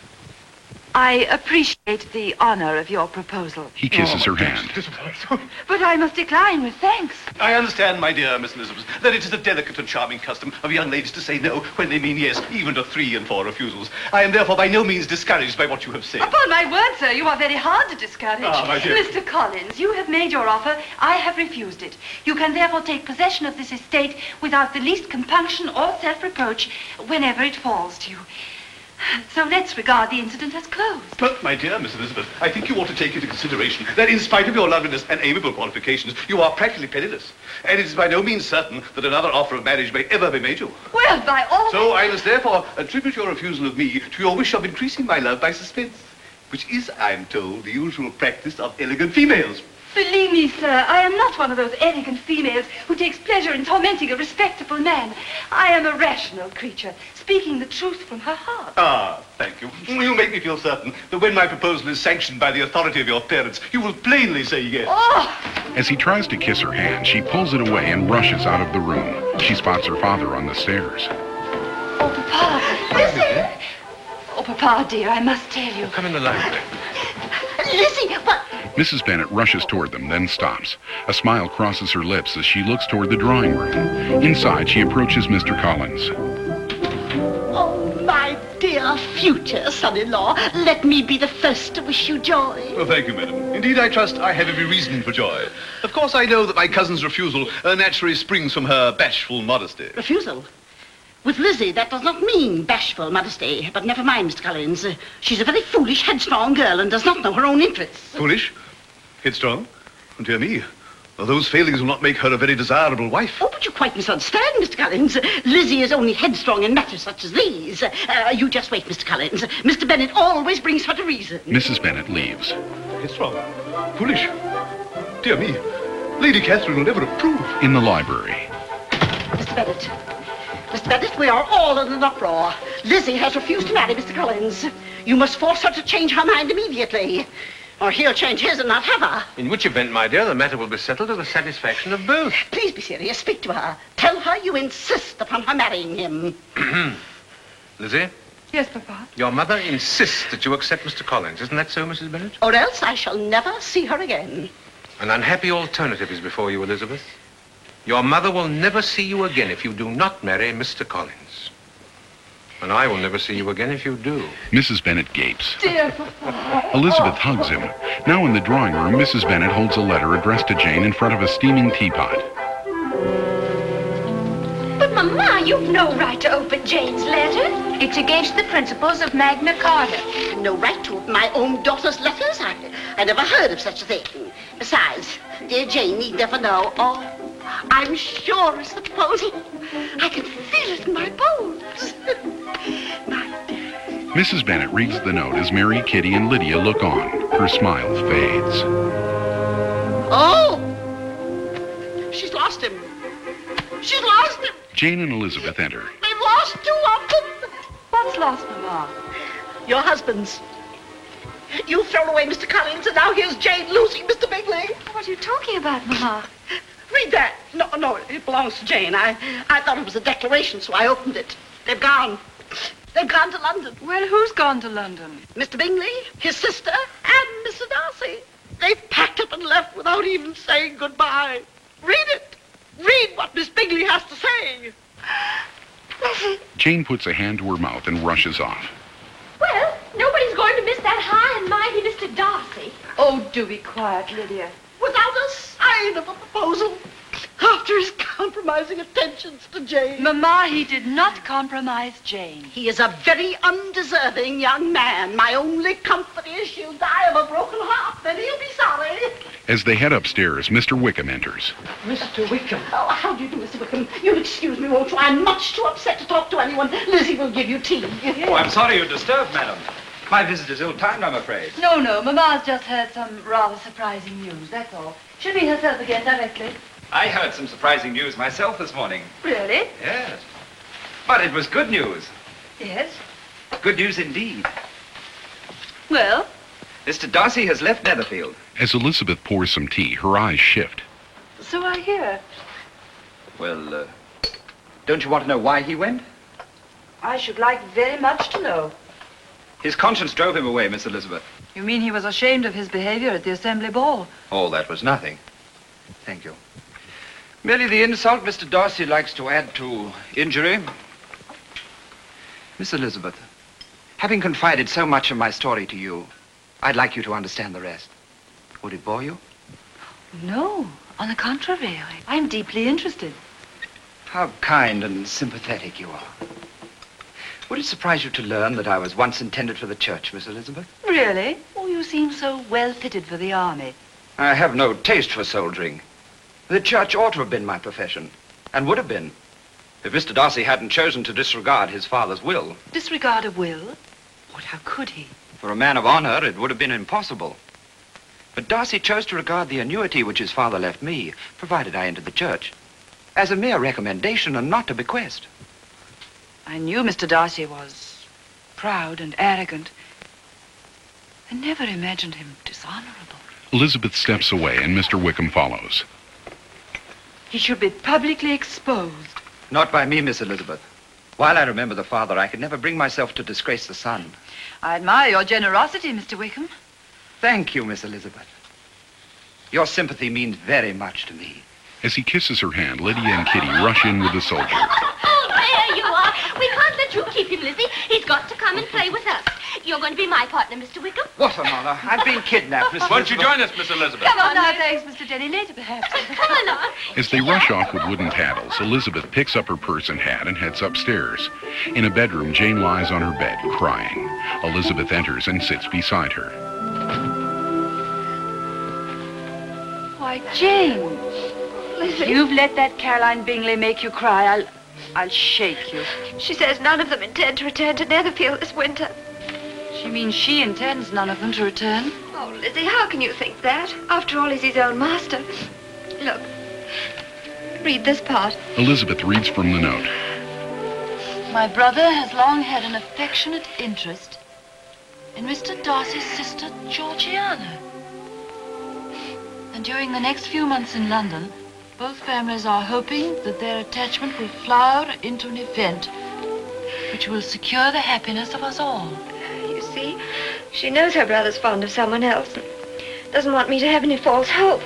I appreciate the honor of your proposal. He kisses her hand. But I must decline with thanks. I understand, my dear Miss Elizabeth, that it is a delicate and charming custom of young ladies to say no when they mean yes, even to three and four refusals. I am therefore by no means discouraged by what you have said. Upon my word, sir, you are very hard to discourage. Ah, my dear. Mister Collins, you have made your offer. I have refused it. You can therefore take possession of this estate without the least compunction or self-reproach whenever it falls to you. So let's regard the incident as closed. But, my dear Miss Elizabeth, I think you ought to take into consideration that in spite of your loveliness and amiable qualifications, you are practically penniless. And it is by no means certain that another offer of marriage may ever be made you. Well, by all... So I must therefore attribute your refusal of me to your wish of increasing my love by suspense, which is, I'm told, the usual practice of elegant females. Believe me, sir, I am not one of those arrogant females who takes pleasure in tormenting a respectable man. I am a rational creature, speaking the truth from her heart. Ah, thank you. You make me feel certain that when my proposal is sanctioned by the authority of your parents, you will plainly say yes. Oh! As he tries to kiss her hand, she pulls it away and rushes out of the room. She spots her father on the stairs. Oh, Papa. Lizzie! Oh, Papa, dear, I must tell you. Come in the library. Lizzie, what? Missus Bennet rushes toward them, then stops. A smile crosses her lips as she looks toward the drawing room. Inside, she approaches Mister Collins. Oh, my dear future son-in-law, let me be the first to wish you joy. Well, thank you, madam. Indeed, I trust I have every reason for joy. Of course, I know that my cousin's refusal uh, naturally springs from her bashful modesty. Refusal? With Lizzie, that does not mean bashful modesty. But never mind, Mister Collins. Uh, she's a very foolish, headstrong girl and does not know her own interests. Foolish? Headstrong? Oh, dear me. Well, those failings will not make her a very desirable wife. Oh, but you quite misunderstand, Mister Collins. Uh, Lizzie is only headstrong in matters such as these. Uh, uh, you just wait, Mister Collins. Mister Bennet always brings her to reason. Missus Bennet leaves. Headstrong? Foolish? Dear me. Lady Catherine will never approve. In the library. Mister Bennet. Mister Bennet, we are all in an uproar. Lizzie has refused to marry Mister Collins. You must force her to change her mind immediately, or he'll change his and not have her. In which event, my dear, the matter will be settled to the satisfaction of both. Please be serious. Speak to her. Tell her you insist upon her marrying him. Lizzie? Yes, Papa? Your mother insists that you accept Mister Collins. Isn't that so, Missus Bennet? Or else I shall never see her again. An unhappy alternative is before you, Elizabeth. Your mother will never see you again if you do not marry Mister Collins. And I will never see you again if you do. Missus Bennet gapes. Dear Papa. Elizabeth hugs him. Now in the drawing room, Missus Bennet holds a letter addressed to Jane in front of a steaming teapot. But, Mama, you've no right to open Jane's letter. It's against the principles of Magna Carta. No right to open my own daughter's letters? I, I never heard of such a thing. Besides, dear Jane need never know. Oh, I'm sure it's the proposal. I can feel it in my bones. My dear. Missus Bennet reads the note as Mary, Kitty, and Lydia look on. Her smile fades. Oh! She's lost him. She's lost him. Jane and Elizabeth enter. They've lost two of them. What's lost, Mama? Your husbands. You've thrown away Mister Collins, and now here's Jane losing Mister Bingley. What are you talking about, Mama? Read that. No, no, it belongs to Jane. I, I thought it was a declaration, so I opened it. They've gone. They've gone to London. Well, who's gone to London? Mister Bingley, his sister, and Mister Darcy. They've packed up and left without even saying goodbye. Read it. Read what Miss Bingley has to say. Jane puts a hand to her mouth and rushes off. Well, nobody's going to miss that high and mighty Mister Darcy. Oh, do be quiet, Lydia. Without a sign of a proposal. After his compromising attentions to Jane. Mama, he did not compromise Jane. He is a very undeserving young man. My only comfort is she'll die of a broken heart. Then he'll be sorry. As they head upstairs, Mister Wickham enters. Mister Wickham. Oh, how do you do, Mister Wickham? You'll excuse me, won't you? I'm much too upset to talk to anyone. Lizzie will give you tea. Oh, I'm sorry you're disturbed, madam. My visit is ill-timed, I'm afraid. No, no, Mama's just heard some rather surprising news, that's all. She'll be herself again directly. I heard some surprising news myself this morning. Really? Yes. But it was good news. Yes. Good news indeed. Well? Mister Darcy has left Netherfield. As Elizabeth pours some tea, her eyes shift. So I hear. Well, uh, don't you want to know why he went? I should like very much to know. His conscience drove him away, Miss Elizabeth. You mean he was ashamed of his behavior at the Assembly Ball? Oh, that was nothing. Thank you. Merely the insult Mister Darcy likes to add to injury. Miss Elizabeth, having confided so much of my story to you, I'd like you to understand the rest. Would it bore you? No, on the contrary. I, I'm deeply interested. How kind and sympathetic you are. Would it surprise you to learn that I was once intended for the church, Miss Elizabeth? Really? Oh, you seem so well fitted for the army. I have no taste for soldiering. The church ought to have been my profession, and would have been, if Mister Darcy hadn't chosen to disregard his father's will. Disregard a will? What, how could he? For a man of honor, it would have been impossible. But Darcy chose to regard the annuity which his father left me, provided I entered the church, as a mere recommendation and not a bequest. I knew Mister Darcy was proud and arrogant. I never imagined him dishonorable. Elizabeth steps away and Mister Wickham follows. He should be publicly exposed. Not by me, Miss Elizabeth. While I remember the father, I could never bring myself to disgrace the son. I admire your generosity, Mister Wickham. Thank you, Miss Elizabeth. Your sympathy means very much to me. As he kisses her hand, Lydia and Kitty rush in with the soldier. Oh, there you are. We can't let you keep him, Lizzie. He's got to come and play with us. You're going to be my partner, Mister Wickham. What an honor. I've been kidnapped, Miss Won't Elizabeth. you join us, Miss Elizabeth? Come on, no, thanks, Mister Denny. Later, perhaps. Come on now. As they rush off with wooden paddles, Elizabeth picks up her purse and hat and heads upstairs. In a bedroom, Jane lies on her bed, crying. Elizabeth enters and sits beside her. Why, Jane. If you've let that Caroline Bingley make you cry, I'll... I'll shake you. She says none of them intend to return to Netherfield this winter. She means she intends none of them to return. Oh, Lizzie, how can you think that? After all, he's his own master. Look, read this part. Elizabeth reads from the note. My brother has long had an affectionate interest in Mister Darcy's sister, Georgiana. And during the next few months in London, both families are hoping that their attachment will flower into an event which will secure the happiness of us all. You see, she knows her brother's fond of someone else and doesn't want me to have any false hope.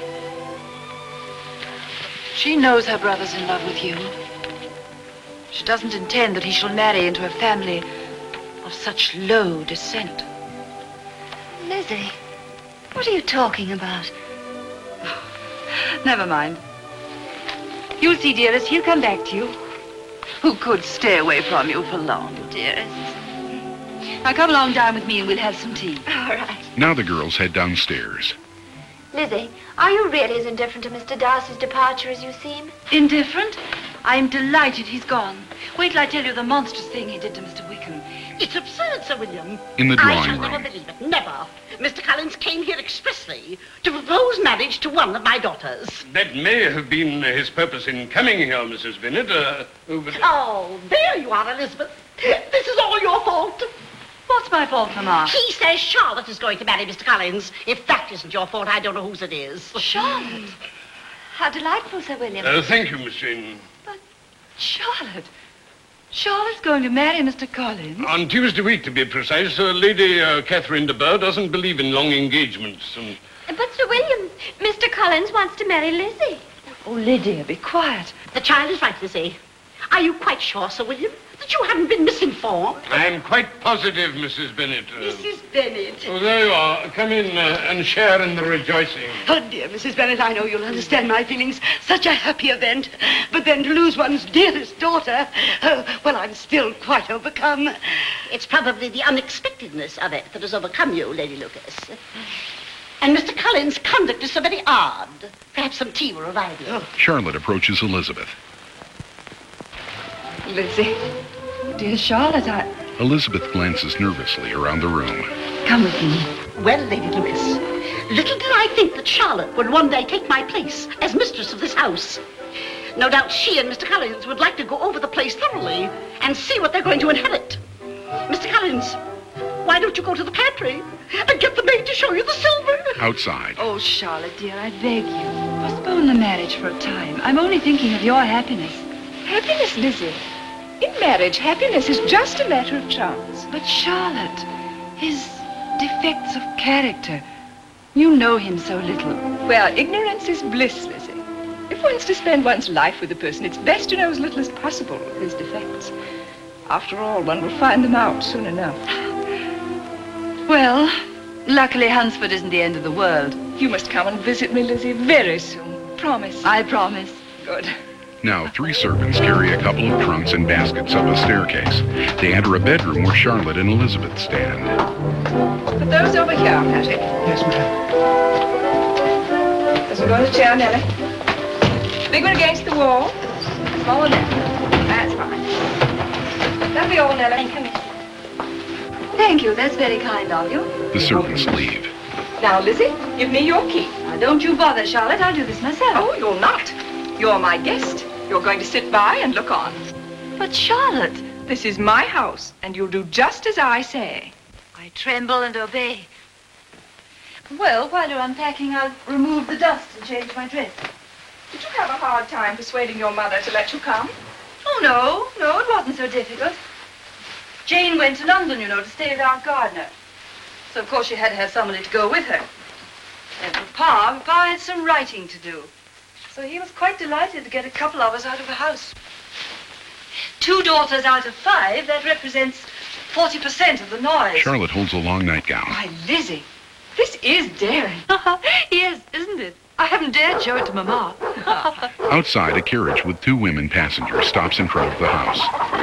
She knows her brother's in love with you. She doesn't intend that he shall marry into a family of such low descent. Lizzie, what are you talking about? Never mind. You'll see, dearest, he'll come back to you. Who could stay away from you for long? Dearest. Now come along down with me and we'll have some tea. All right. Now the girls head downstairs. Lizzie, are you really as indifferent to Mister Darcy's departure as you seem? Indifferent? I'm delighted he's gone. Wait till I tell you the monstrous thing he did to Mister Wickham. It's absurd, Sir William. In the I drawing shall never room. believe it. Never. Mister Collins came here expressly to propose marriage to one of my daughters. That may have been his purpose in coming here, Missus Bennet. Uh, oh, but... Oh, there you are, Elizabeth. This is all your fault. What's my fault, Mamma? He says Charlotte is going to marry Mister Collins. If that isn't your fault, I don't know whose it is. Charlotte? How delightful, Sir William. Uh, thank you, Miss Jane. Charlotte? Charlotte's going to marry Mister Collins? On Tuesday week, to be precise, uh, Lady uh, Catherine de Bourgh doesn't believe in long engagements. And... But, Sir William, Mister Collins wants to marry Lizzie. Oh, Lydia, be quiet. The child is right, Lizzie. Are you quite sure, Sir William, that you haven't been misinformed? I'm quite positive, Missus Bennet. Uh, Missus Bennet. Oh, there you are. Come in uh, and share in the rejoicing. Oh, dear Missus Bennet, I know you'll understand my feelings. Such a happy event. But then to lose one's dearest daughter, oh, well, I'm still quite overcome. It's probably the unexpectedness of it that has overcome you, Lady Lucas. And Mister Collins' conduct is so very odd. Perhaps some tea will revive you. Charlotte approaches Elizabeth. Lizzie. Dear Charlotte, I... Elizabeth glances nervously around the room. Come with me. Well, Lady Lucas, little did I think that Charlotte would one day take my place as mistress of this house. No doubt she and Mister Collins would like to go over the place thoroughly and see what they're going to inherit. Mister Collins, Why don't you go to the pantry and get the maid to show you the silver? Outside, Oh, Charlotte, dear, I beg you. Postpone the marriage for a time. I'm only thinking of your happiness. Happiness, Lizzie. In marriage, happiness is just a matter of chance. But Charlotte, his defects of character. You know him so little. Well, ignorance is bliss, Lizzie. If one's to spend one's life with a person, it's best to know as little as possible of his defects. After all, one will find them out soon enough. Well, luckily Hunsford isn't the end of the world. You must come and visit me, Lizzie, very soon. Promise. I promise. Good. now three servants carry a couple of trunks and baskets up a staircase. They enter a bedroom where Charlotte and Elizabeth stand. Put those over here, Patty. Yes, ma'am. Doesn't go in the chair, Nellie. Big one against the wall. Small one there. That's fine. That'll be all, Nellie. Come in. Thank you. That's very kind of you. The servants leave. Now, Lizzie, give me your key. Now, don't you bother, Charlotte. I'll do this myself. Oh, you'll not. You're my guest. You're going to sit by and look on. But, Charlotte... This is my house, and you'll do just as I say. I tremble and obey. Well, while you're unpacking, I'll remove the dust and change my dress. Did you have a hard time persuading your mother to let you come? Oh, no. No, it wasn't so difficult. Jane went to London, you know, to stay with Aunt Gardner. So, of course, she had to have somebody to go with her. And Papa, Papa had some writing to do. So he was quite delighted to get a couple of us out of the house. Two daughters out of five, that represents forty percent of the noise. Charlotte holds a long nightgown. Why, Lizzie, this is daring. Yes, isn't it? I haven't dared show it to Mama. Outside, a carriage with two women passengers stops in front of the house.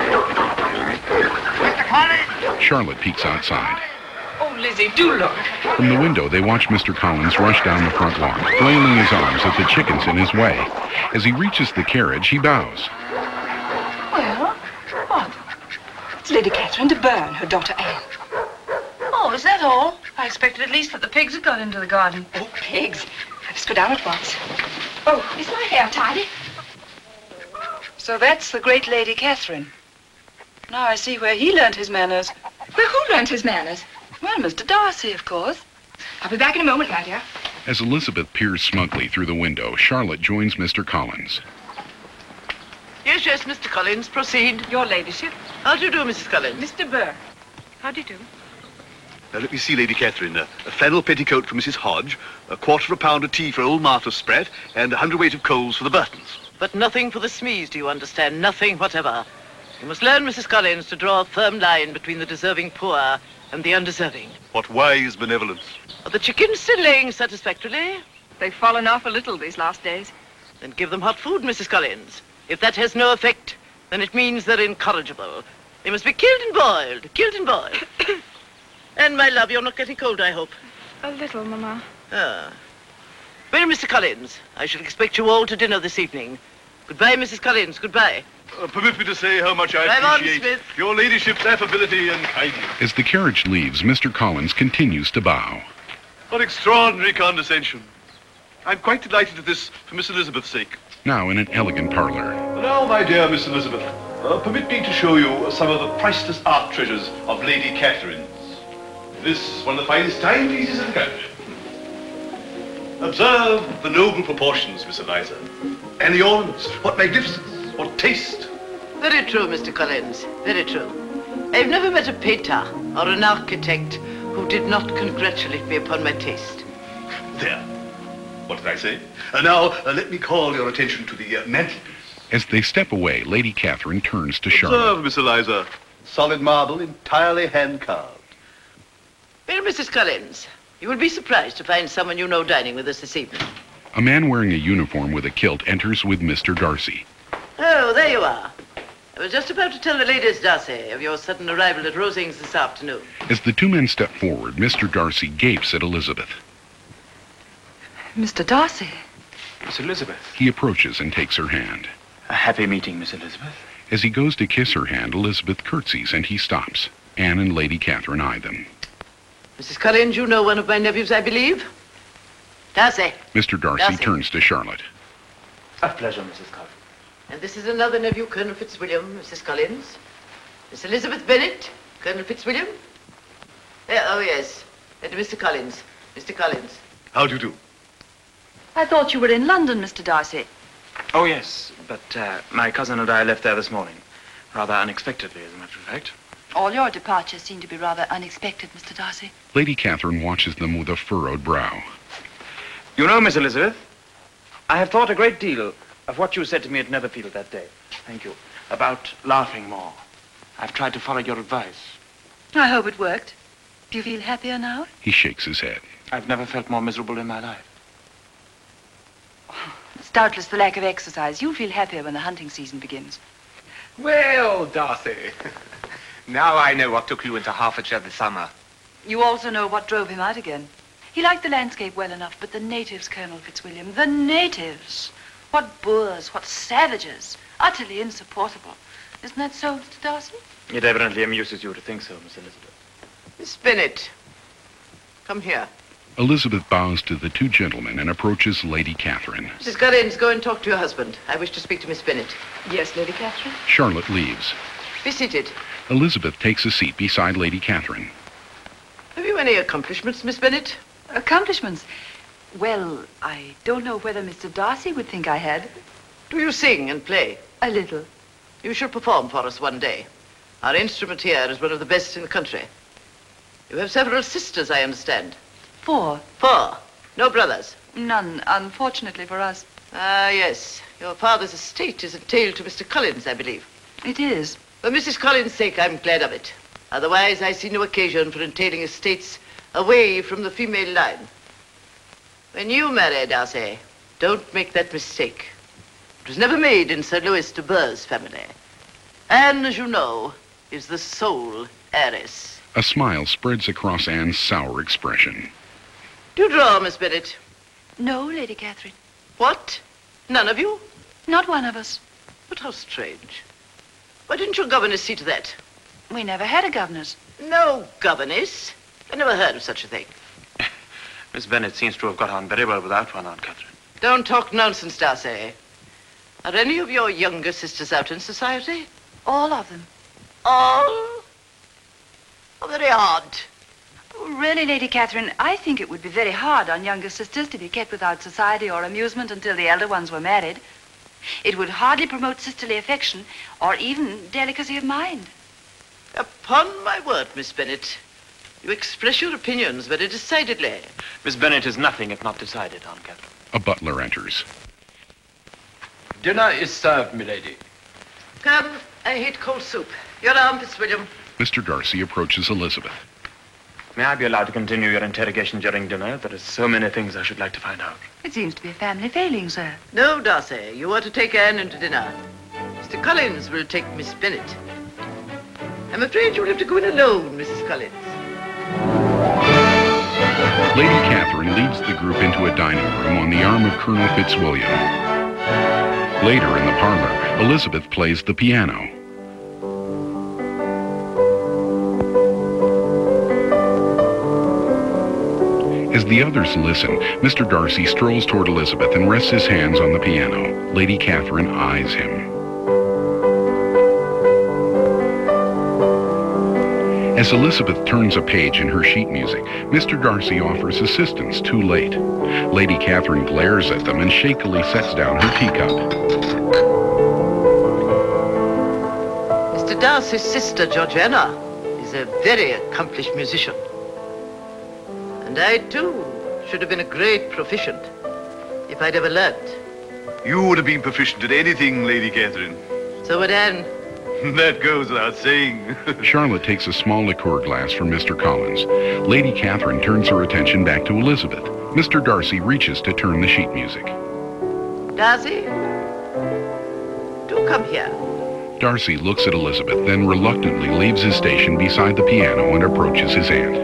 Mister Collins! Charlotte peeks outside. Oh, Lizzie, do look. From the window, they watch Mister Collins rush down the front lawn, flailing his arms at the chickens in his way. As he reaches the carriage, he bows. Well, what? It's Lady Catherine de Bourne, her daughter Anne. Oh, is that all? I expected at least that the pigs had got into the garden. Oh, pigs. Let's go down at once. Oh, is my hair tidy? So that's the great Lady Catherine. Now I see where he learned his manners. Well, who learned his manners? Well, Mister Darcy, of course. I'll be back in a moment, my dear. As Elizabeth peers smugly through the window, Charlotte joins Mister Collins. Yes, yes, Mister Collins, proceed. Your ladyship. How do you do, Missus Collins? Mister Burr. How do you do? Now, let me see, Lady Catherine. Uh, a flannel petticoat for Missus Hodge, a quarter of a pound of tea for old Martha Spratt, and a hundredweight of coals for the Burtons. But nothing for the Smees, do you understand? Nothing whatever. You must learn, Missus Collins, to draw a firm line between the deserving poor and the undeserving. What wise benevolence. Are the chickens still laying satisfactorily? They've fallen off a little these last days. Then give them hot food, Missus Collins. If that has no effect, then it means they're incorrigible. They must be killed and boiled, killed and boiled. And, my love, you're not getting cold, I hope. A little, Mama. Ah. Well, Mister Collins, I shall expect you all to dinner this evening. Goodbye, Missus Collins, goodbye. Uh, permit me to say how much I Drive on, appreciate Smith. your ladyship's affability and kindness. As the carriage leaves, Mister Collins continues to bow. What extraordinary condescension. I'm quite delighted at this for Miss Elizabeth's sake. Now in an elegant parlor. Now, my dear Miss Elizabeth, uh, permit me to show you some of the priceless art treasures of Lady Catherine's. This one of the finest timepieces in the country. Observe the noble proportions, Miss Eliza. And the ornaments. What magnificence. What taste. Very true, Mister Collins, very true. I've never met a painter or an architect who did not congratulate me upon my taste. There. What did I say? Uh, now, uh, let me call your attention to the uh, mantelpiece. As they step away, Lady Catherine turns to Charlotte. Observe, Miss Eliza. Solid marble, entirely hand-carved. Well, Missus Collins, you will be surprised to find someone you know dining with us this evening. A man wearing a uniform with a kilt enters with Mister Darcy. Oh, there you are. I was just about to tell the ladies, Darcy, of your sudden arrival at Rosings this afternoon. As the two men step forward, Mister Darcy gapes at Elizabeth. Mister Darcy. Miss Elizabeth. He approaches and takes her hand. A happy meeting, Miss Elizabeth. As he goes to kiss her hand, Elizabeth curtsies and he stops. Anne and Lady Catherine eye them. Missus Collins, you know one of my nephews, I believe? Darcy. Mister Darcy, Darcy. turns to Charlotte. A pleasure, Missus Collins. And this is another nephew, Colonel Fitzwilliam, Missus Collins. Miss Elizabeth Bennet, Colonel Fitzwilliam. Eh, oh, yes. And Mister Collins. Mister Collins. How do you do? I thought you were in London, Mister Darcy. Oh, yes, but uh, my cousin and I left there this morning. Rather unexpectedly, as a matter of fact. All your departures seem to be rather unexpected, Mister Darcy. Lady Catherine watches them with a furrowed brow. You know, Miss Elizabeth, I have thought a great deal of what you said to me at Netherfield that day. Thank you. About laughing more. I've tried to follow your advice. I hope it worked. Do you feel happier now? He shakes his head. I've never felt more miserable in my life. It's doubtless the lack of exercise. You'll feel happier when the hunting season begins. Well, Darcy, now I know what took you into Hertfordshire this summer. You also know what drove him out again. He liked the landscape well enough, but the natives, Colonel Fitzwilliam, the natives. What boors, what savages. Utterly insupportable. Isn't that so, Mister Darcy? It evidently amuses you to think so, Miss Elizabeth. Miss Bennet, come here. Elizabeth bows to the two gentlemen and approaches Lady Catherine. Missus Collins, go and talk to your husband. I wish to speak to Miss Bennet. Yes, Lady Catherine. Charlotte leaves. Be seated. Elizabeth takes a seat beside Lady Catherine. Have you any accomplishments, Miss Bennet? Accomplishments? Well, I don't know whether Mister Darcy would think I had. Do you sing and play? A little. You shall perform for us one day. Our instrument here is one of the best in the country. You have several sisters, I understand. Four. Four. No brothers? None, unfortunately for us. Ah, yes. Your father's estate is entailed to Mister Collins, I believe. It is. For Missus Collins' sake, I'm glad of it. Otherwise, I see no occasion for entailing estates away from the female line. When you marry, Darcy, don't make that mistake. It was never made in Sir Louis de Burgh's family. Anne, as you know, is the sole heiress. A smile spreads across Anne's sour expression. Do you draw, Miss Bennet? No, Lady Catherine. What? None of you? Not one of us. But how strange. Why didn't your governess see to that? We never had a governess. No governess? I never heard of such a thing. Miss Bennet seems to have got on very well without one, Aunt Catherine. Don't talk nonsense, Darcy. Are any of your younger sisters out in society? All of them. All? Oh, very odd. Really, Lady Catherine, I think it would be very hard on younger sisters to be kept without society or amusement until the elder ones were married. It would hardly promote sisterly affection or even delicacy of mind. Upon my word, Miss Bennet, you express your opinions very decidedly. Miss Bennet is nothing if not decided, Aunt Catherine. A butler enters. Dinner is served, milady. Come, I hate cold soup. Your arm, Fitzwilliam. Mister Darcy approaches Elizabeth. May I be allowed to continue your interrogation during dinner? There are so many things I should like to find out. It seems to be a family failing, sir. No, Darcy, you are to take Anne into dinner. Mister Collins will take Miss Bennet. I'm afraid you'll have to go in alone, Missus Collins. Lady Catherine leads the group into a dining room on the arm of Colonel Fitzwilliam. Later in the parlor, Elizabeth plays the piano. As the others listen, Mister Darcy strolls toward Elizabeth and rests his hands on the piano. Lady Catherine eyes him. As Elizabeth turns a page in her sheet music, Mister Darcy offers assistance too late. Lady Catherine glares at them and shakily sets down her teacup. Mister Darcy's sister, Georgiana, is a very accomplished musician. And I, too, should have been a great proficient if I'd ever learnt. You would have been proficient at anything, Lady Catherine. So would Anne. That goes without saying. Charlotte takes a small liqueur glass from Mister Collins. Lady Catherine turns her attention back to Elizabeth. Mister Darcy reaches to turn the sheet music. Darcy, do come here. Darcy looks at Elizabeth, then reluctantly leaves his station beside the piano and approaches his aunt.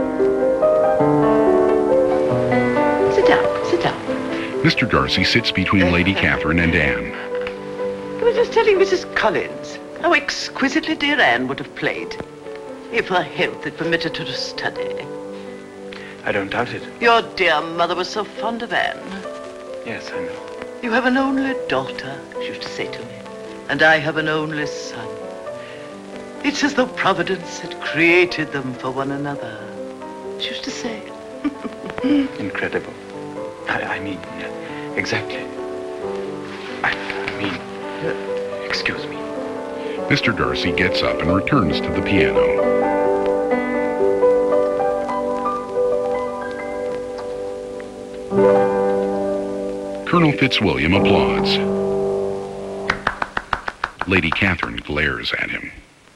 Sit down, sit down. Mister Darcy sits between Lady Catherine and Anne. I was just telling Missus Collins how exquisitely dear Anne would have played if her health had permitted her to study. I don't doubt it. Your dear mother was so fond of Anne. Yes, I know. You have an only daughter, she used to say to me, and I have an only son. It's as though Providence had created them for one another. she used to say. Incredible. I, I mean, uh, exactly. I, I mean, uh, excuse me. Mister Darcy gets up and returns to the piano. Colonel Fitzwilliam applauds. Lady Catherine glares at him.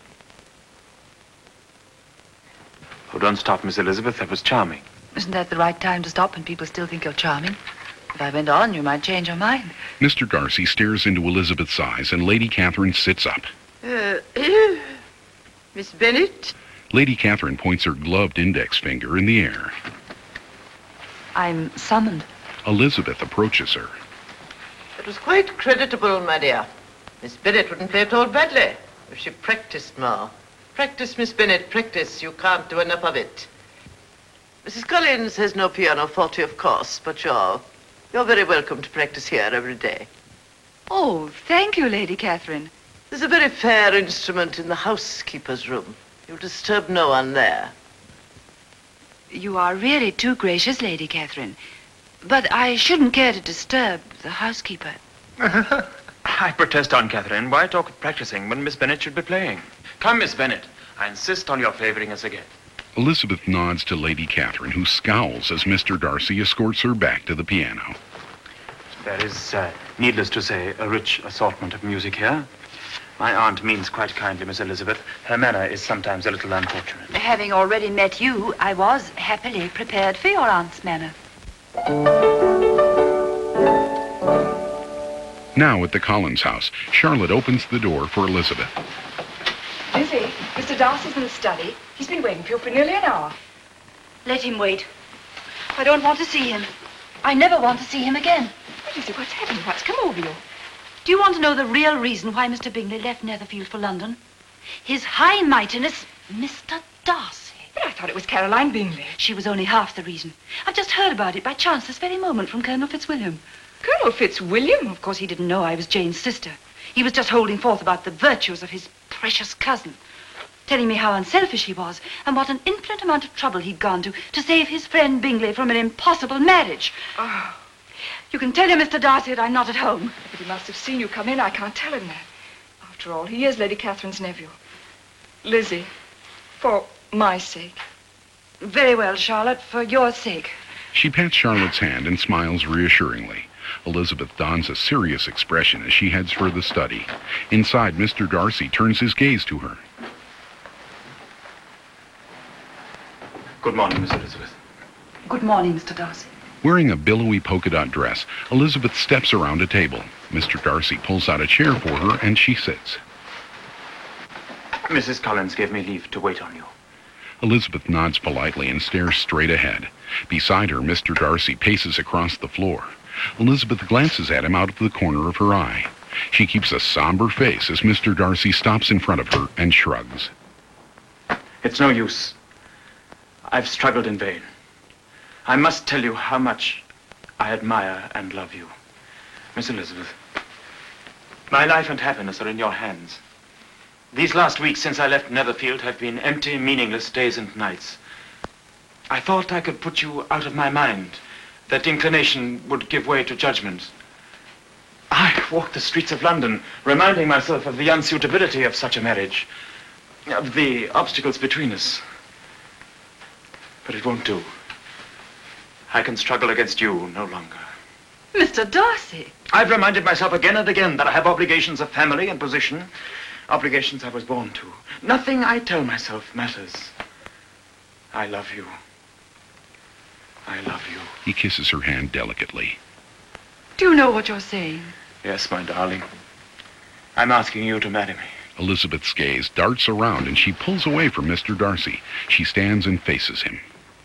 Oh, don't stop, Miss Elizabeth. That was charming. Isn't that the right time to stop when people still think you're charming? If I went on, you might change your mind. Mister Darcy stares into Elizabeth's eyes, and Lady Catherine sits up. Uh, Miss Bennet? Lady Catherine points her gloved index finger in the air. I'm summoned. Elizabeth approaches her. It was quite creditable, my dear. Miss Bennet wouldn't play at all badly if she practiced more. Practice, Miss Bennet, practice. You can't do enough of it. Missus Collins has no pianoforte, of course, but you're, you're very welcome to practice here every day. Oh, thank you, Lady Catherine. There's a very fair instrument in the housekeeper's room. You disturb no one there. You are really too gracious, Lady Catherine. But I shouldn't care to disturb the housekeeper. I protest, Aunt Catherine. Why talk of practicing when Miss Bennet should be playing? Come, Miss Bennet. I insist on your favoring us again. Elizabeth nods to Lady Catherine, who scowls as Mister Darcy escorts her back to the piano. There is, uh, needless to say, a rich assortment of music here. My aunt means quite kindly, Miss Elizabeth. Her manner is sometimes a little unfortunate. Having already met you, I was happily prepared for your aunt's manner. Now at the Collins house, Charlotte opens the door for Elizabeth. Lizzie, Mister Darcy's in the study. He's been waiting for you for nearly an hour. Let him wait. I don't want to see him. I never want to see him again. Lizzie, what's happened? What's come over you? Do you want to know the real reason why Mister Bingley left Netherfield for London? His High Mightiness, Mister Darcy. But I thought it was Caroline Bingley. She was only half the reason. I've just heard about it by chance this very moment from Colonel Fitzwilliam. Colonel Fitzwilliam? Of course, he didn't know I was Jane's sister. He was just holding forth about the virtues of his precious cousin, telling me how unselfish he was and what an infinite amount of trouble he'd gone to to save his friend Bingley from an impossible marriage. Oh. You can tell him, Mister Darcy, that I'm not at home. But he must have seen you come in. I can't tell him that. After all, he is Lady Catherine's nephew. Lizzie, for my sake. Very well, Charlotte, for your sake. She pats Charlotte's hand and smiles reassuringly. Elizabeth dons a serious expression as she heads for the study. Inside, Mister Darcy turns his gaze to her. Good morning, Miss Elizabeth. Good morning, Mister Darcy. Wearing a billowy polka dot dress, Elizabeth steps around a table. Mister Darcy pulls out a chair for her and she sits. Missus Collins gave me leave to wait on you. Elizabeth nods politely and stares straight ahead. Beside her, Mister Darcy paces across the floor. Elizabeth glances at him out of the corner of her eye. She keeps a somber face as Mister Darcy stops in front of her and shrugs. It's no use. I've struggled in vain. I must tell you how much I admire and love you. Miss Elizabeth, my life and happiness are in your hands. These last weeks since I left Netherfield have been empty, meaningless days and nights. I thought I could put you out of my mind, that inclination would give way to judgment. I walked the streets of London, reminding myself of the unsuitability of such a marriage, of the obstacles between us. But it won't do. I can struggle against you no longer. Mister Darcy! I've reminded myself again and again that I have obligations of family and position, obligations I was born to. Nothing I tell myself matters. I love you. I love you. He kisses her hand delicately. Do you know what you're saying? Yes, my darling. I'm asking you to marry me. Elizabeth's gaze darts around and she pulls away from Mister Darcy. She stands and faces him.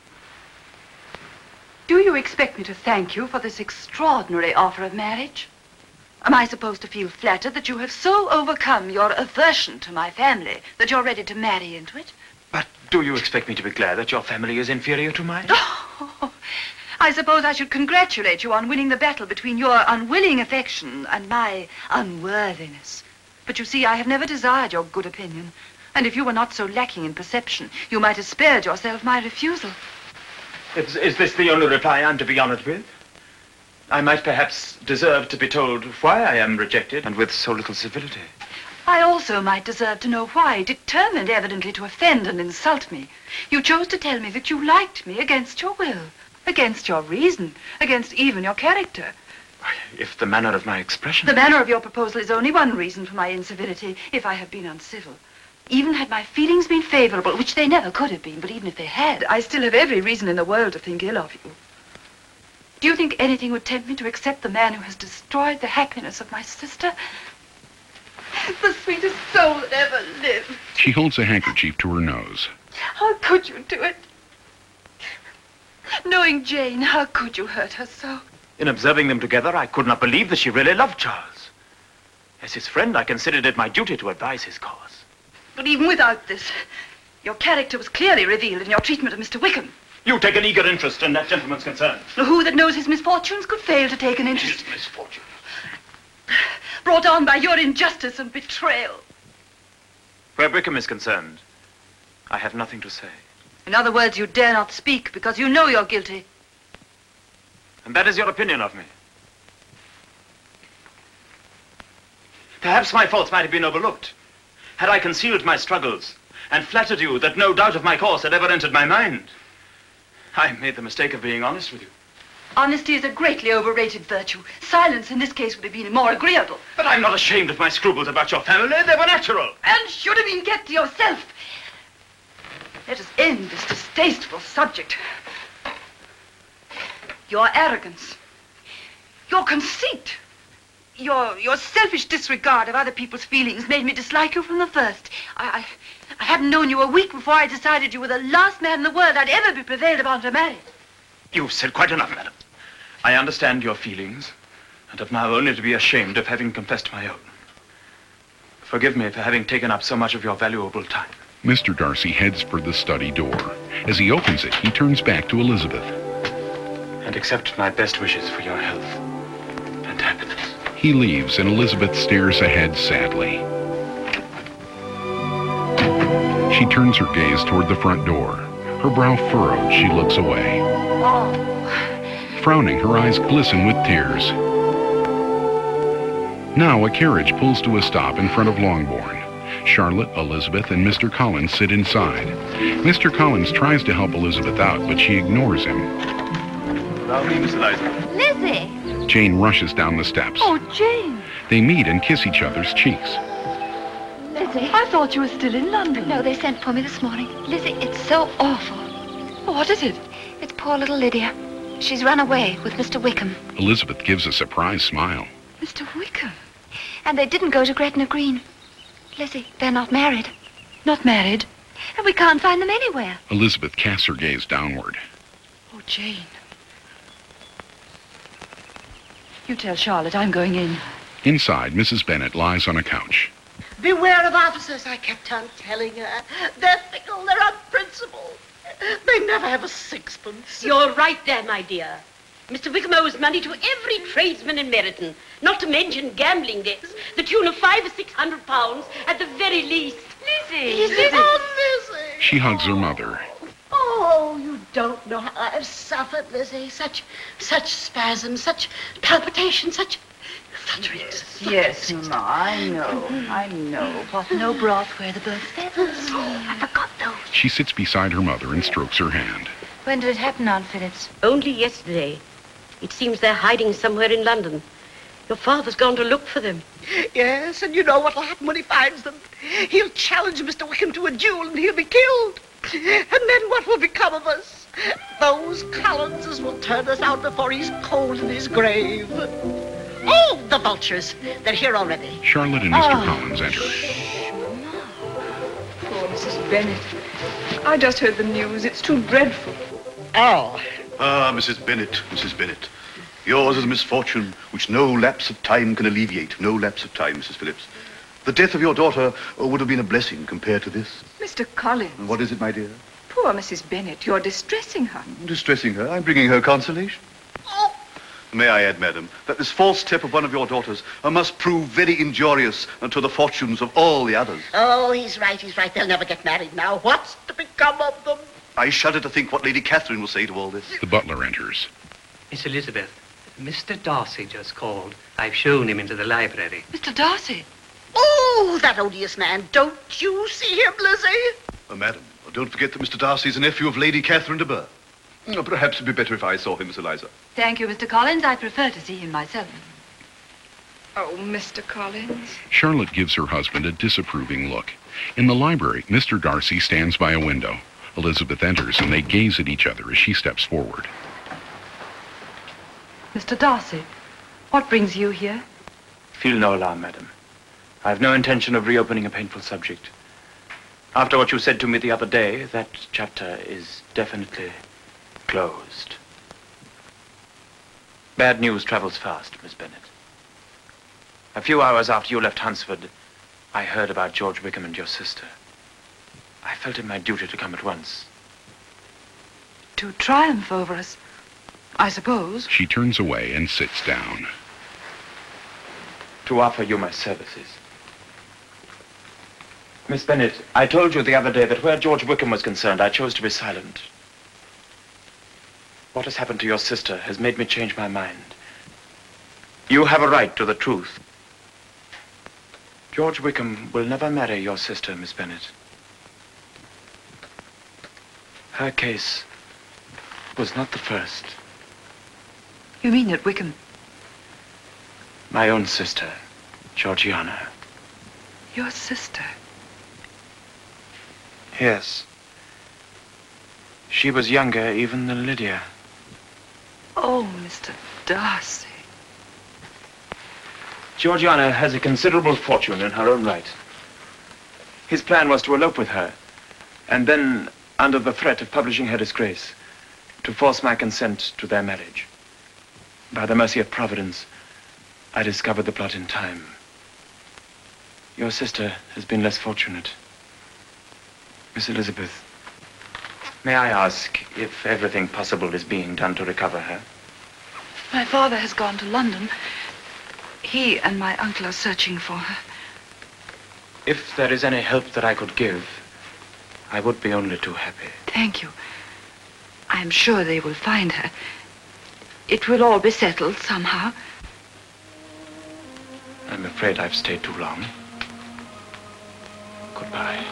Do you expect me to thank you for this extraordinary offer of marriage? Am I supposed to feel flattered that you have so overcome your aversion to my family that you're ready to marry into it? But do you expect me to be glad that your family is inferior to mine? Oh, I suppose I should congratulate you on winning the battle between your unwilling affection and my unworthiness. But you see, I have never desired your good opinion. And if you were not so lacking in perception, you might have spared yourself my refusal. Is, is this the only reply I'm to be honored with? I might perhaps deserve to be told why I am rejected. And with so little civility. I also might deserve to know why, determined evidently to offend and insult me. You chose to tell me that you liked me against your will, against your reason, against even your character. If the manner of my expression... The manner of your proposal is only one reason for my incivility, if I have been uncivil. Even had my feelings been favorable, which they never could have been, but even if they had, I still have every reason in the world to think ill of you. Do you think anything would tempt me to accept the man who has destroyed the happiness of my sister? The sweetest soul that ever lived. She holds a handkerchief to her nose. How could you do it? Knowing Jane, how could you hurt her so? In observing them together, I could not believe that she really loved Charles. As his friend, I considered it my duty to advise his cause. But even without this, your character was clearly revealed in your treatment of Mister Wickham. You take an eager interest in that gentleman's concerns. Who that knows his misfortunes could fail to take an interest? His misfortunes. Brought on by your injustice and betrayal. Where Wickham is concerned, I have nothing to say. In other words, you dare not speak because you know you're guilty. And that is your opinion of me. Perhaps my faults might have been overlooked. Had I concealed my struggles and flattered you that no doubt of my course had ever entered my mind, I made the mistake of being honest with you. Honesty is a greatly overrated virtue. Silence in this case would have been more agreeable. But I'm not ashamed of my scruples about your family. They were natural. And should have been kept to yourself. Let us end this distasteful subject. Your arrogance, your conceit, your your selfish disregard of other people's feelings made me dislike you from the first. I, I, I hadn't known you a week before I decided you were the last man in the world I'd ever be prevailed upon to marry. You've said quite enough, madam. I understand your feelings, and have now only to be ashamed of having confessed my own. Forgive me for having taken up so much of your valuable time. Mister Darcy heads for the study door. As he opens it, he turns back to Elizabeth. And accept my best wishes for your health and happiness. He leaves, and Elizabeth stares ahead sadly. She turns her gaze toward the front door. Her brow furrowed, she looks away. Oh. Frowning, her eyes glisten with tears. Now a carriage pulls to a stop in front of Longbourn. Charlotte, Elizabeth, and Mister Collins sit inside. Mister Collins tries to help Elizabeth out, but she ignores him. Allow me, Miss Eliza. Lizzie! Jane rushes down the steps. Oh, Jane. They meet and kiss each other's cheeks. Lizzie. I thought you were still in London. No, they sent for me this morning. Lizzie, it's so awful. What is it? It's poor little Lydia. She's run away with Mister Wickham. Elizabeth gives a surprised smile. Mister Wickham? And they didn't go to Gretna Green. Lizzie, they're not married. Not married? And we can't find them anywhere. Elizabeth casts her gaze downward. Oh, Jane. You tell Charlotte I'm going in. Inside, Missus Bennet lies on a couch. Beware of officers, I kept on telling her. They're fickle, they're unprincipled. They never have a sixpence. You're right there, my dear. Mister Wickham owes money to every tradesman in Meryton, not to mention gambling debts, the tune of five or six hundred pounds at the very least. Lizzie! Lizzie! Oh, Lizzie! She hugs her mother. Oh, you don't know how I've suffered, Lizzie. Such, such spasms, such palpitations, such... such yes, yes, Mamma, I know, I know. What no broth where the bird feathers. Oh, I forgot those. She sits beside her mother and strokes her hand. When did it happen, Aunt Phillips? Only yesterday. It seems they're hiding somewhere in London. Your father's gone to look for them. Yes, and you know what'll happen when he finds them. He'll challenge Mister Wickham to a duel and he'll be killed. And then what will become of us? Those Collinses will turn us out before he's cold in his grave. Oh, the vultures. They're here already. Charlotte and Mister Oh. Collins enter. Poor Missus Bennet. I just heard the news. It's too dreadful. Oh. Ah, Missus Bennet, Missus Bennet. Yours is a misfortune which no lapse of time can alleviate. No lapse of time, Missus Phillips. The death of your daughter uh, would have been a blessing compared to this. Mister Collins. What is it, my dear? Poor Missus Bennet. You're distressing her. Distressing her. I'm bringing her consolation. Oh. May I add, madam, that this false step of one of your daughters uh, must prove very injurious uh, to the fortunes of all the others. Oh, he's right, he's right. They'll never get married now. What's to become of them? I shudder to think what Lady Catherine will say to all this. The butler enters. Miss Elizabeth, Mister Darcy just called. I've shown him into the library. Mister Darcy? Oh, that odious man. Don't you see him, Lizzie? Uh, madam, don't forget that Mister Darcy is a nephew of Lady Catherine de Bourgh. Uh, perhaps it'd be better if I saw him, Miss Eliza. Thank you, Mister Collins. I prefer to see him myself. Oh, Mister Collins. Charlotte gives her husband a disapproving look. In the library, Mister Darcy stands by a window. Elizabeth enters, and they gaze at each other as she steps forward. Mister Darcy, what brings you here? Feel no alarm, madam. I have no intention of reopening a painful subject. After what you said to me the other day, that chapter is definitely closed. Bad news travels fast, Miss Bennet. A few hours after you left Hunsford, I heard about George Wickham and your sister. I felt it my duty to come at once. To triumph over us, I suppose. She turns away and sits down. To offer you my services. Miss Bennet, I told you the other day that where George Wickham was concerned, I chose to be silent. What has happened to your sister has made me change my mind. You have a right to the truth. George Wickham will never marry your sister, Miss Bennet. Her case was not the first. You mean that Wickham? My own sister, Georgiana. Your sister? Yes. She was younger even than Lydia. Oh, Mister Darcy. Georgiana has a considerable fortune in her own right. His plan was to elope with her, and then, under the threat of publishing her disgrace, to force my consent to their marriage. By the mercy of Providence, I discovered the plot in time. Your sister has been less fortunate. Miss Elizabeth, may I ask if everything possible is being done to recover her? My father has gone to London. He and my uncle are searching for her. If there is any help that I could give, I would be only too happy. Thank you. I'm sure they will find her. It will all be settled somehow. I'm afraid I've stayed too long. Goodbye.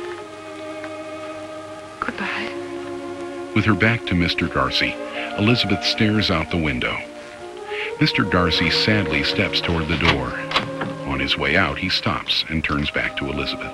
Goodbye. With her back to Mister Darcy, Elizabeth stares out the window. Mister Darcy sadly steps toward the door. On his way out, he stops and turns back to Elizabeth.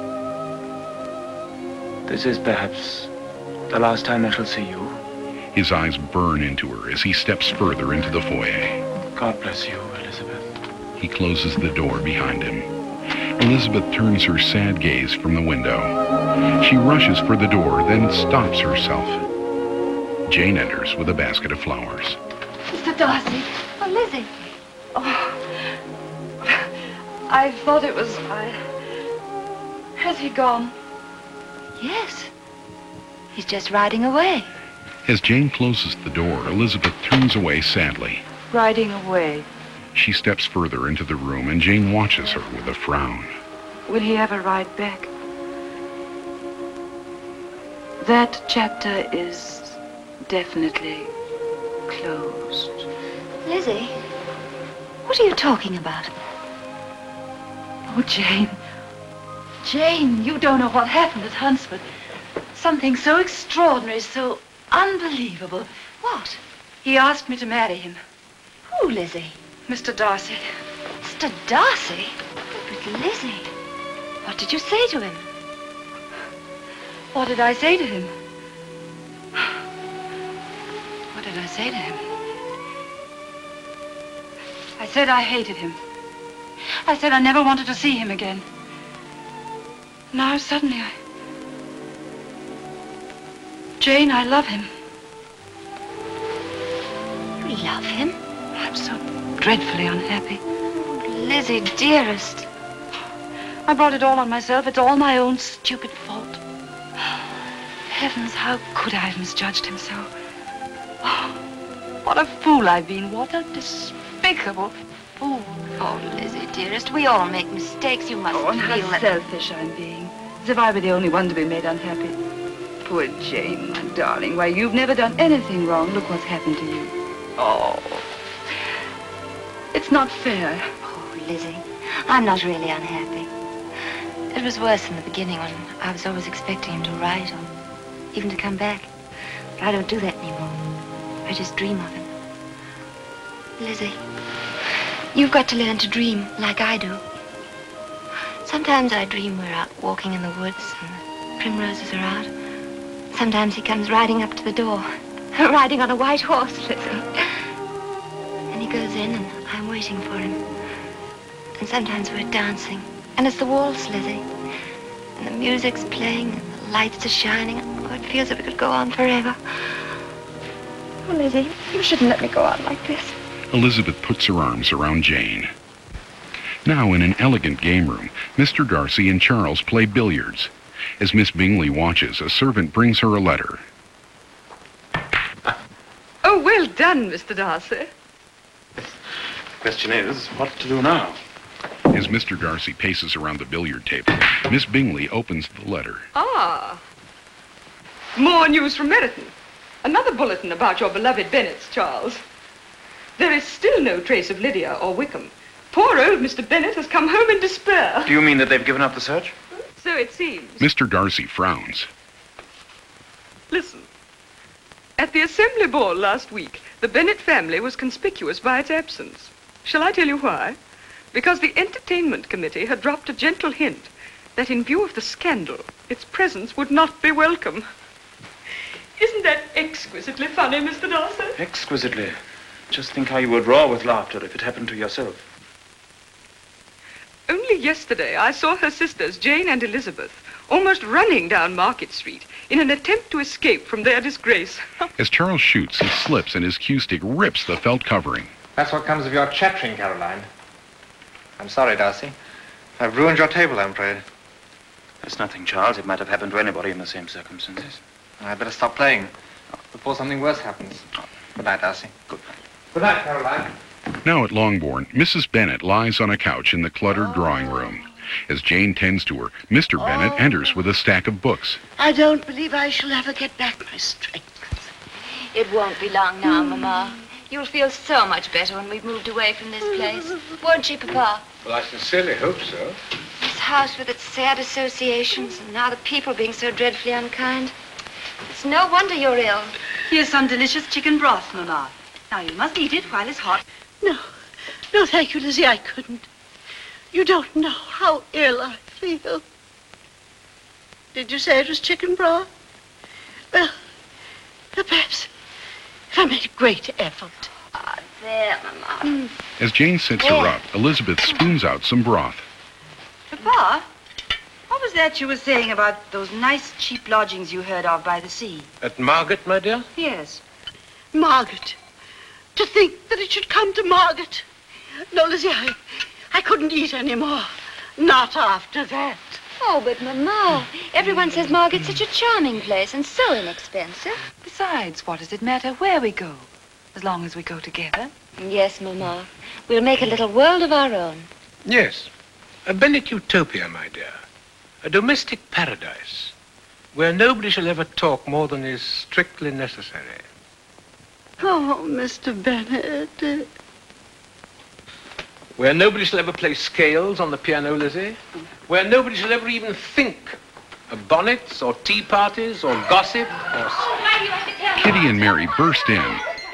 This is perhaps the last time I shall see you. His eyes burn into her as he steps further into the foyer. God bless you, Elizabeth. He closes the door behind him. Elizabeth turns her sad gaze from the window. She rushes for the door, then stops herself. Jane enters with a basket of flowers. Mister Darcy. Oh, Lizzie. Oh, I thought it was I. Has he gone? Yes. He's just riding away. As Jane closes the door, Elizabeth turns away sadly. Riding away. She steps further into the room, and Jane watches her with a frown. Will he ever ride back? That chapter is definitely closed. Lizzie, what are you talking about? Oh, Jane. Jane, you don't know what happened at Hunsford. Something so extraordinary, so unbelievable. What? He asked me to marry him. Who, Lizzie? Mister Darcy. Mister Darcy? But Lizzie, what did you say to him? What did I say to him? What did I say to him? I said I hated him. I said I never wanted to see him again. Now suddenly I... Jane, I love him. You love him? I'm so dreadfully unhappy. Oh, Lizzie, dearest. I brought it all on myself. It's all my own stupid fault. Heavens, how could I have misjudged him so? Oh, what a fool I've been. What a despicable fool. Oh, Lizzie, dearest, we all make mistakes. You must Oh, and feel how that... selfish I'm being. As if I were the only one to be made unhappy. Poor Jane, my darling. Why, you've never done anything wrong. Look what's happened to you. Oh. It's not fair. Oh, Lizzie, I'm not really unhappy. It was worse in the beginning when I was always expecting him to write or even to come back. But I don't do that anymore. I just dream of him. Lizzie, you've got to learn to dream like I do. Sometimes I dream we're out walking in the woods and the primroses are out. Sometimes he comes riding up to the door, riding on a white horse, Lizzie. And he goes in and I'm waiting for him. And sometimes we're dancing. And it's the waltz, Lizzie. And the music's playing and the lights are shining. Oh, it feels as if it could go on forever. Oh, Lizzie, you shouldn't let me go on like this. Elizabeth puts her arms around Jane. Now, in an elegant game room, Mister Darcy and Charles play billiards. As Miss Bingley watches, a servant brings her a letter. Oh, well done, Mister Darcy. The question is, what to do now? As Mister Darcy paces around the billiard table, Miss Bingley opens the letter. Ah. More news from Meryton. Another bulletin about your beloved Bennets, Charles. There is still no trace of Lydia or Wickham. Poor old Mister Bennet has come home in despair. Do you mean that they've given up the search? So it seems. Mister Darcy frowns. Listen. At the assembly ball last week, the Bennet family was conspicuous by its absence. Shall I tell you why? Because the entertainment committee had dropped a gentle hint that in view of the scandal, its presence would not be welcome. Isn't that exquisitely funny, Mister Darcy? Exquisitely. Just think how you would roar with laughter if it happened to yourself. Only yesterday I saw her sisters, Jane and Elizabeth, almost running down Market Street in an attempt to escape from their disgrace. As Charles shoots, he slips and his cue stick rips the felt covering. That's what comes of your chattering, Caroline. I'm sorry, Darcy. I've ruined your table, I'm afraid. That's nothing, Charles. It might have happened to anybody in the same circumstances. I'd better stop playing before something worse happens. Good night, Darcy. Good night. Good night, Caroline. Now at Longbourn, Missus Bennet lies on a couch in the cluttered drawing room. As Jane tends to her, Mister Bennet Oh. enters with a stack of books. I don't believe I shall ever get back my strength. It won't be long now, Mama. You'll feel so much better when we've moved away from this place. Won't you, Papa? Well, I sincerely hope so. This house with its sad associations, and now the people being so dreadfully unkind. It's no wonder you're ill. Here's some delicious chicken broth, Mama. Now, you must eat it while it's hot. No, no, thank you, Lizzie, I couldn't. You don't know how ill I feel. Did you say it was chicken broth? Well, perhaps if I made a great effort. Ah, there, Mama. As Jane sets her up, Elizabeth spoons out some broth. Papa, what was that you were saying about those nice, cheap lodgings you heard of by the sea? At Margate, my dear? Yes. Margaret. To think that it should come to Margaret. No, Lizzie, I, I couldn't eat anymore. Not after that. Oh, but Mama, everyone says Margate's such a charming place and so inexpensive. Besides, what does it matter where we go, as long as we go together? Yes, Mama. We'll make a little world of our own. Yes. A Bennet utopia, my dear. A domestic paradise, where nobody shall ever talk more than is strictly necessary. Oh, Mister Bennet. Where nobody shall ever play scales on the piano, Lizzie. Where nobody shall ever even think of bonnets or tea parties or gossip or... Kitty and Mary burst in.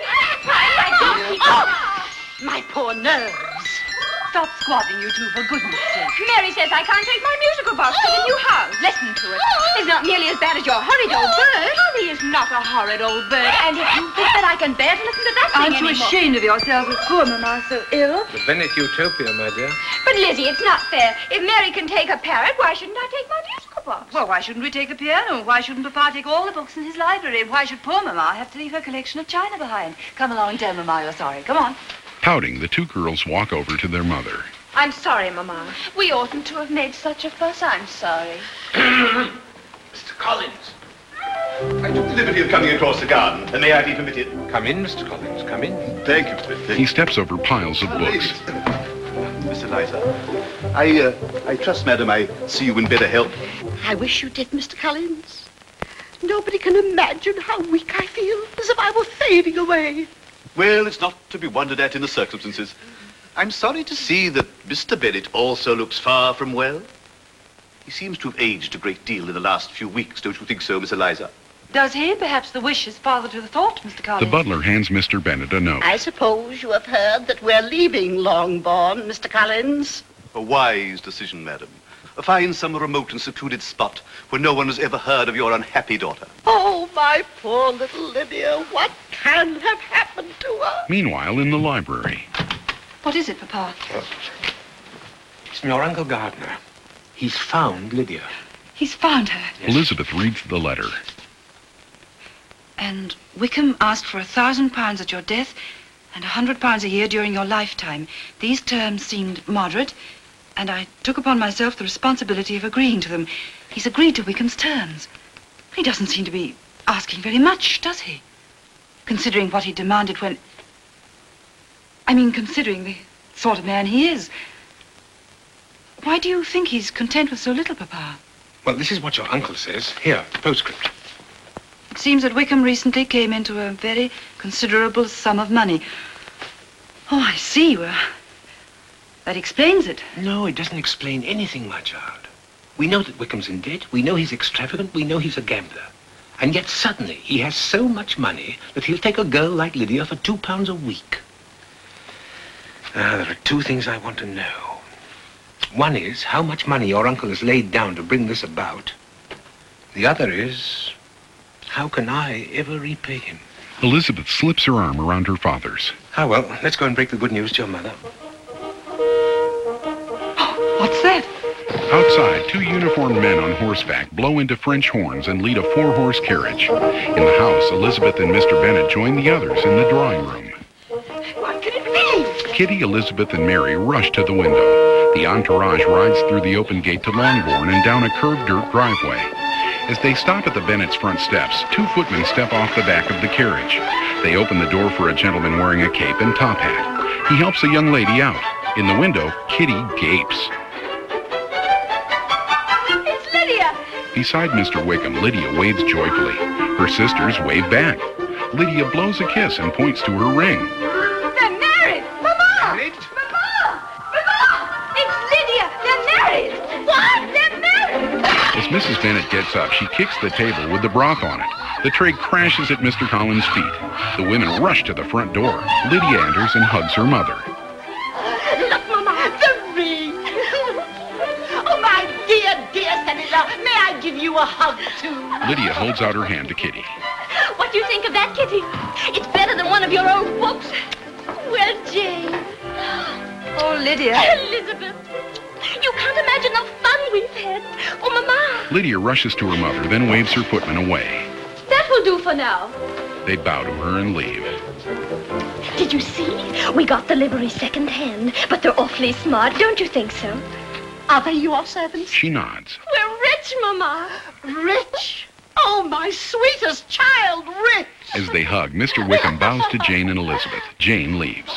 Oh, my poor nerves. Stop squabbling, you two, for goodness sake. Mary says I can't take my musical box to the new house. Listen to it. It's not nearly as bad as your horrid old bird. Honey is not a horrid old bird. And if you think that I can bear to listen to that thing Aren't you anymore... ashamed of yourself with poor Mama so ill? The Bennet utopia, my dear. But, Lizzie, it's not fair. If Mary can take a parrot, why shouldn't I take my musical box? Well, why shouldn't we take a piano? Why shouldn't Papa take all the books in his library? Why should poor Mama have to leave her collection of china behind? Come along and tell Mama you're sorry. Come on. Pouting, the two girls walk over to their mother. I'm sorry, Mama. We oughtn't to have made such a fuss. I'm sorry. Mister Collins. I took the liberty of coming across the garden. And may I be permitted? Come in, Mister Collins. Come in. Thank you, Mister Thank He steps over piles of books. Mister Liza, I, uh, I trust, madam, I see you in better health. I wish you did, Mister Collins. Nobody can imagine how weak I feel, as if I were fading away. Well, it's not to be wondered at in the circumstances. I'm sorry to see that Mister Bennet also looks far from well. He seems to have aged a great deal in the last few weeks, don't you think so, Miss Eliza? Does he? Perhaps the wish is father to the thought, Mister Collins. The butler hands Mister Bennet a note. I suppose you have heard that we're leaving Longbourn, Mister Collins. A wise decision, madam. Find some remote and secluded spot where no one has ever heard of your unhappy daughter. Oh, my poor little Lydia, what can have happened to her? Meanwhile, in the library. What is it, Papa? It's from your Uncle Gardner. He's found Lydia. He's found her. Yes. Elizabeth reads the letter. And Wickham asked for a thousand pounds at your death and a hundred pounds a year during your lifetime. These terms seemed moderate, and I took upon myself the responsibility of agreeing to them. He's agreed to Wickham's terms. He doesn't seem to be asking very much, does he? Considering what he demanded when... I mean, considering the sort of man he is. Why do you think he's content with so little, Papa? Well, this is what your uncle says. Here, postscript. It seems that Wickham recently came into a very considerable sum of money. Oh, I see. Well, that explains it. No, it doesn't explain anything, my child. We know that Wickham's in debt. We know he's extravagant. We know he's a gambler. And yet suddenly he has so much money that he'll take a girl like Lydia for two pounds a week. Now, there are two things I want to know. One is how much money your uncle has laid down to bring this about. The other is, how can I ever repay him? Elizabeth slips her arm around her father's. Ah, well, let's go and break the good news to your mother. What's that? Outside, two uniformed men on horseback blow into French horns and lead a four-horse carriage. In the house, Elizabeth and Mister Bennet join the others in the drawing room. What could it be? Kitty, Elizabeth, and Mary rush to the window. The entourage rides through the open gate to Longbourn and down a curved dirt driveway. As they stop at the Bennet's front steps, two footmen step off the back of the carriage. They open the door for a gentleman wearing a cape and top hat. He helps a young lady out. In the window, Kitty gapes. It's Lydia! Beside Mister Wickham, Lydia waves joyfully. Her sisters wave back. Lydia blows a kiss and points to her ring. They're married! Mama! Married? Mama! Mama! It's Lydia! They're married! What? They're married! As Missus Bennet gets up, she kicks the table with the broth on it. The tray crashes at Mister Collins' feet. The women rush to the front door. Lydia enters and hugs her mother. Look, Mama, the ring. Oh, my dear, dear son-in-law, may I give you a hug, too? Lydia holds out her hand to Kitty. What do you think of that, Kitty? It's better than one of your old books. Well, Jane. Oh, Lydia. Elizabeth. You can't imagine the fun we've had. Oh, Mama. Lydia rushes to her mother, then waves her footman away. That will do for now. They bow to her and leave. Did you see? We got the livery second-hand, but they're awfully smart, don't you think so? Are they your servants? She nods. We're rich, Mama. Rich? Oh, my sweetest child, rich! As they hug, Mister Wickham bows to Jane and Elizabeth. Jane leaves.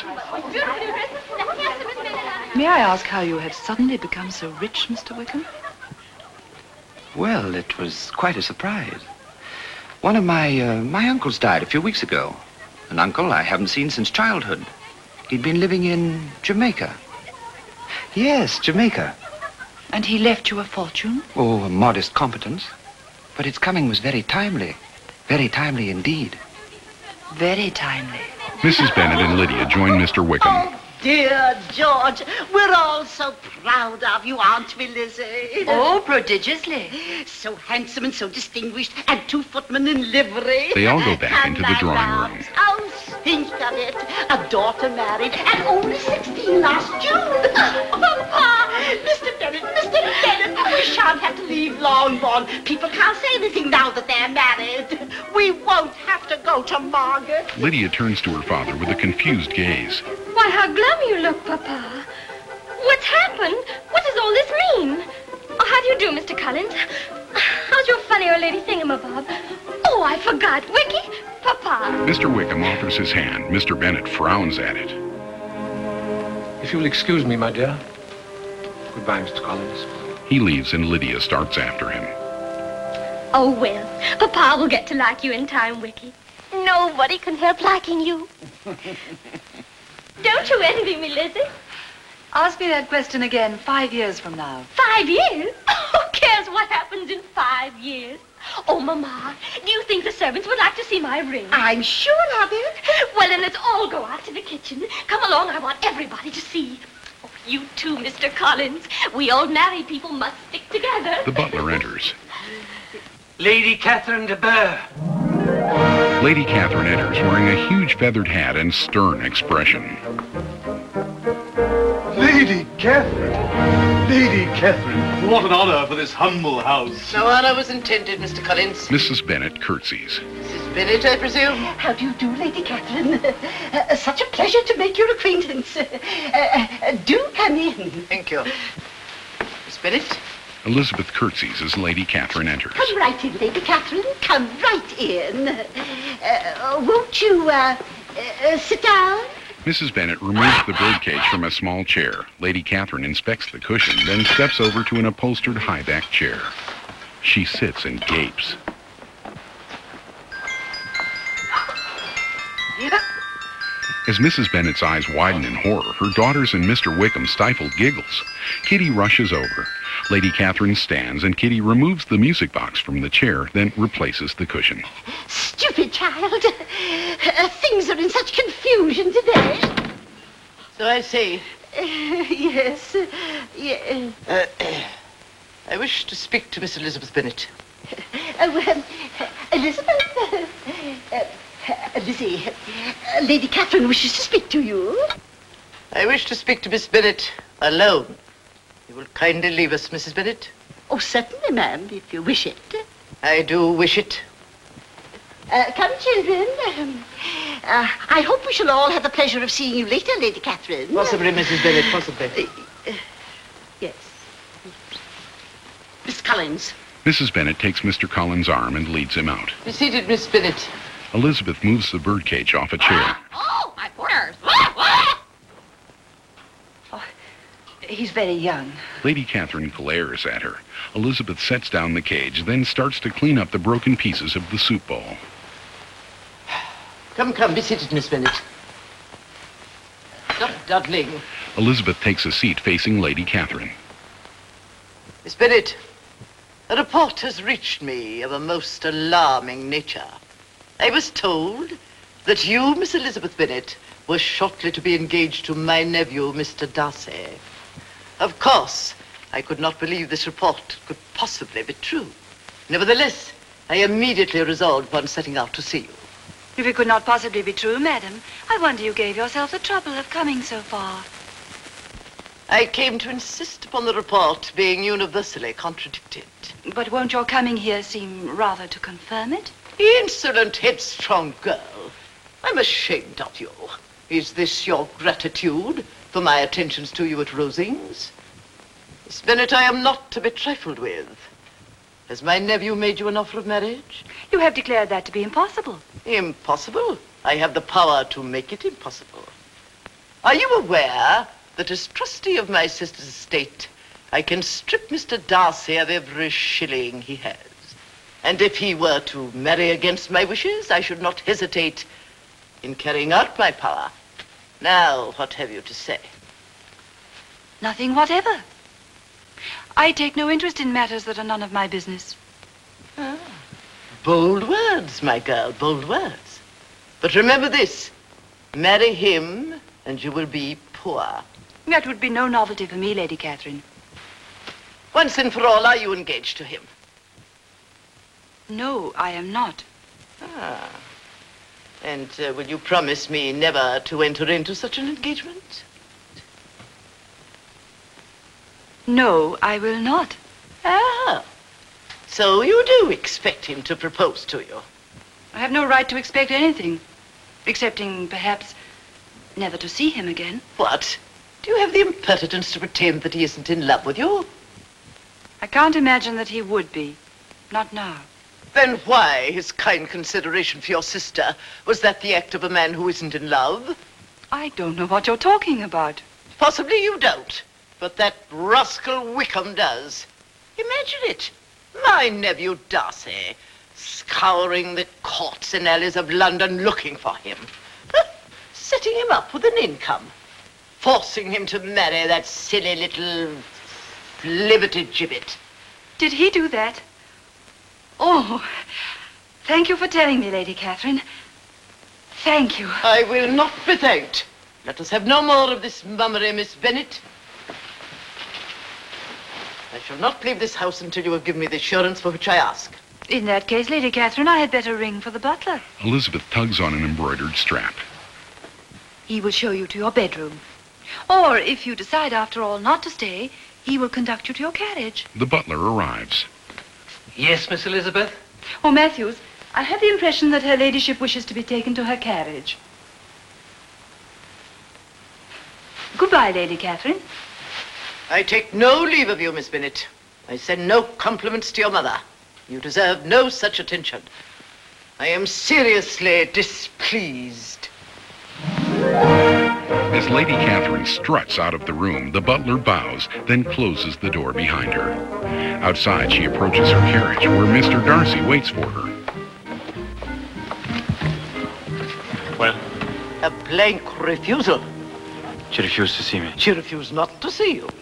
May I ask how you have suddenly become so rich, Mister Wickham? Well, it was quite a surprise. One of my, uh, my uncles died a few weeks ago. An uncle I haven't seen since childhood. He'd been living in Jamaica. Yes, Jamaica. And he left you a fortune? Oh, a modest competence. But its coming was very timely. Very timely indeed. Very timely. Missus Bennet and Lydia join Mister Wickham. Oh, dear George, we're all so proud of you, aren't we, Lizzie? Oh, prodigiously. So handsome and so distinguished, and two footmen in livery. They all go back And into the my drawing loves, room. Oh, think of it. A daughter married, and only sixteen last June. Oh, Papa, Mister Bennet, Mister Bennet, we shan't have to leave Longbourn. People can't say anything now that they're married. We won't have to go to Margaret. Lydia turns to her father with a confused gaze. Why, how glum you look, Papa. What's happened? What does all this mean? Oh, how do you do, Mister Collins? How's your funny old lady thingamabob? Oh, I forgot. Wicky, Papa. Mister Wickham offers his hand. Mister Bennet frowns at it. If you'll excuse me, my dear. Goodbye, Mister Collins. He leaves and Lydia starts after him. Oh, well, Papa will get to like you in time, Wickie. Nobody can help liking you. Don't you envy me, Lizzie? Ask me that question again five years from now. Five years? Who cares what happens in five years? Oh, Mama, do you think the servants would like to see my ring? I'm sure of it. Well, then let's all go out to the kitchen. Come along, I want everybody to see. Oh, you too, Mister Collins. We old married people must stick together. The butler enters. Lady Catherine de Bourgh. Lady Catherine enters wearing a huge feathered hat and stern expression. Lady Catherine! Lady Catherine, what an honor for this humble house. No honor was intended, Mister Collins. Missus Bennet curtsies. Missus Bennet, I presume? How do you do, Lady Catherine? Uh, such a pleasure to make your acquaintance. Uh, uh, do come in. Thank you. Miss Bennet? Elizabeth curtsies as Lady Catherine enters. Come right in, Lady Catherine. Come right in. Uh, won't you, uh, uh, sit down? Missus Bennet removes the birdcage from a small chair. Lady Catherine inspects the cushion, then steps over to an upholstered high-back chair. She sits and gapes. As Missus Bennet's eyes widen in horror, her daughters and Mister Wickham stifle giggles. Kitty rushes over. Lady Catherine stands, and Kitty removes the music box from the chair, then replaces the cushion. Stupid child. Uh, things are in such confusion today. So I say. Uh, yes. Uh, yeah. Uh, I wish to speak to Miss Elizabeth Bennet. Uh, well, uh, Elizabeth. Uh, uh, Lizzie. Uh, Lady Catherine wishes to speak to you. I wish to speak to Miss Bennet alone. You will kindly leave us, Missus Bennet? Oh, certainly, ma'am, if you wish it. I do wish it. Uh, come, children. Um, uh, I hope we shall all have the pleasure of seeing you later, Lady Catherine. Possibly, Missus Bennet, possibly. Uh, uh, yes. Miss Collins. Missus Bennet takes Mister Collins' arm and leads him out. Be seated, Miss Bennet. Elizabeth moves the birdcage off a chair. Oh, my pointers. He's very young. Lady Catherine glares at her. Elizabeth sets down the cage, then starts to clean up the broken pieces of the soup bowl. Come, come, be seated, Miss Bennet. Stop dawdling. Elizabeth takes a seat facing Lady Catherine. Miss Bennet, a report has reached me of a most alarming nature. I was told that you, Miss Elizabeth Bennet, were shortly to be engaged to my nephew, Mister Darcy. Of course, I could not believe this report could possibly be true. Nevertheless, I immediately resolved upon setting out to see you. If it could not possibly be true, madam, I wonder you gave yourself the trouble of coming so far. I came to insist upon the report being universally contradicted. But won't your coming here seem rather to confirm it? Insolent, headstrong girl. I'm ashamed of you. Is this your gratitude for my attentions to you at Rosings? Miss Bennet, I am not to be trifled with. Has my nephew made you an offer of marriage? You have declared that to be impossible. Impossible? I have the power to make it impossible. Are you aware that as trustee of my sister's estate, I can strip Mister Darcy of every shilling he has? And if he were to marry against my wishes, I should not hesitate in carrying out my power. Now, what have you to say? Nothing whatever. I take no interest in matters that are none of my business. Ah, bold words, my girl, bold words. But remember this, marry him and you will be poor. That would be no novelty for me, Lady Catherine. Once and for all, are you engaged to him? No, I am not. Ah. And uh, will you promise me never to enter into such an engagement? No, I will not. Ah. So you do expect him to propose to you? I have no right to expect anything, excepting, perhaps, never to see him again. What? Do you have the impertinence to pretend that he isn't in love with you? I can't imagine that he would be. Not now. Then why his kind consideration for your sister? Was that the act of a man who isn't in love? I don't know what you're talking about. Possibly you don't, but that rascal Wickham does. Imagine it. My nephew Darcy, scouring the courts and alleys of London looking for him. Setting him up with an income. Forcing him to marry that silly little liberty gibbet. Did he do that? Oh, thank you for telling me, Lady Catherine. Thank you. I will not be thanked. Let us have no more of this mummery, Miss Bennet. I shall not leave this house until you have given me the assurance for which I ask. In that case, Lady Catherine, I had better ring for the butler. Elizabeth tugs on an embroidered strap. He will show you to your bedroom. Or, if you decide after all not to stay, he will conduct you to your carriage. The butler arrives. Yes, Miss Elizabeth? Oh, Matthews, I have the impression that her ladyship wishes to be taken to her carriage. Goodbye, Lady Catherine. I take no leave of you, Miss Bennet. I send no compliments to your mother. You deserve no such attention. I am seriously displeased. As Lady Catherine struts out of the room, the butler bows, then closes the door behind her. Outside, she approaches her carriage, where Mister Darcy waits for her. Well? A blank refusal. She refused to see me. She refused not to see you.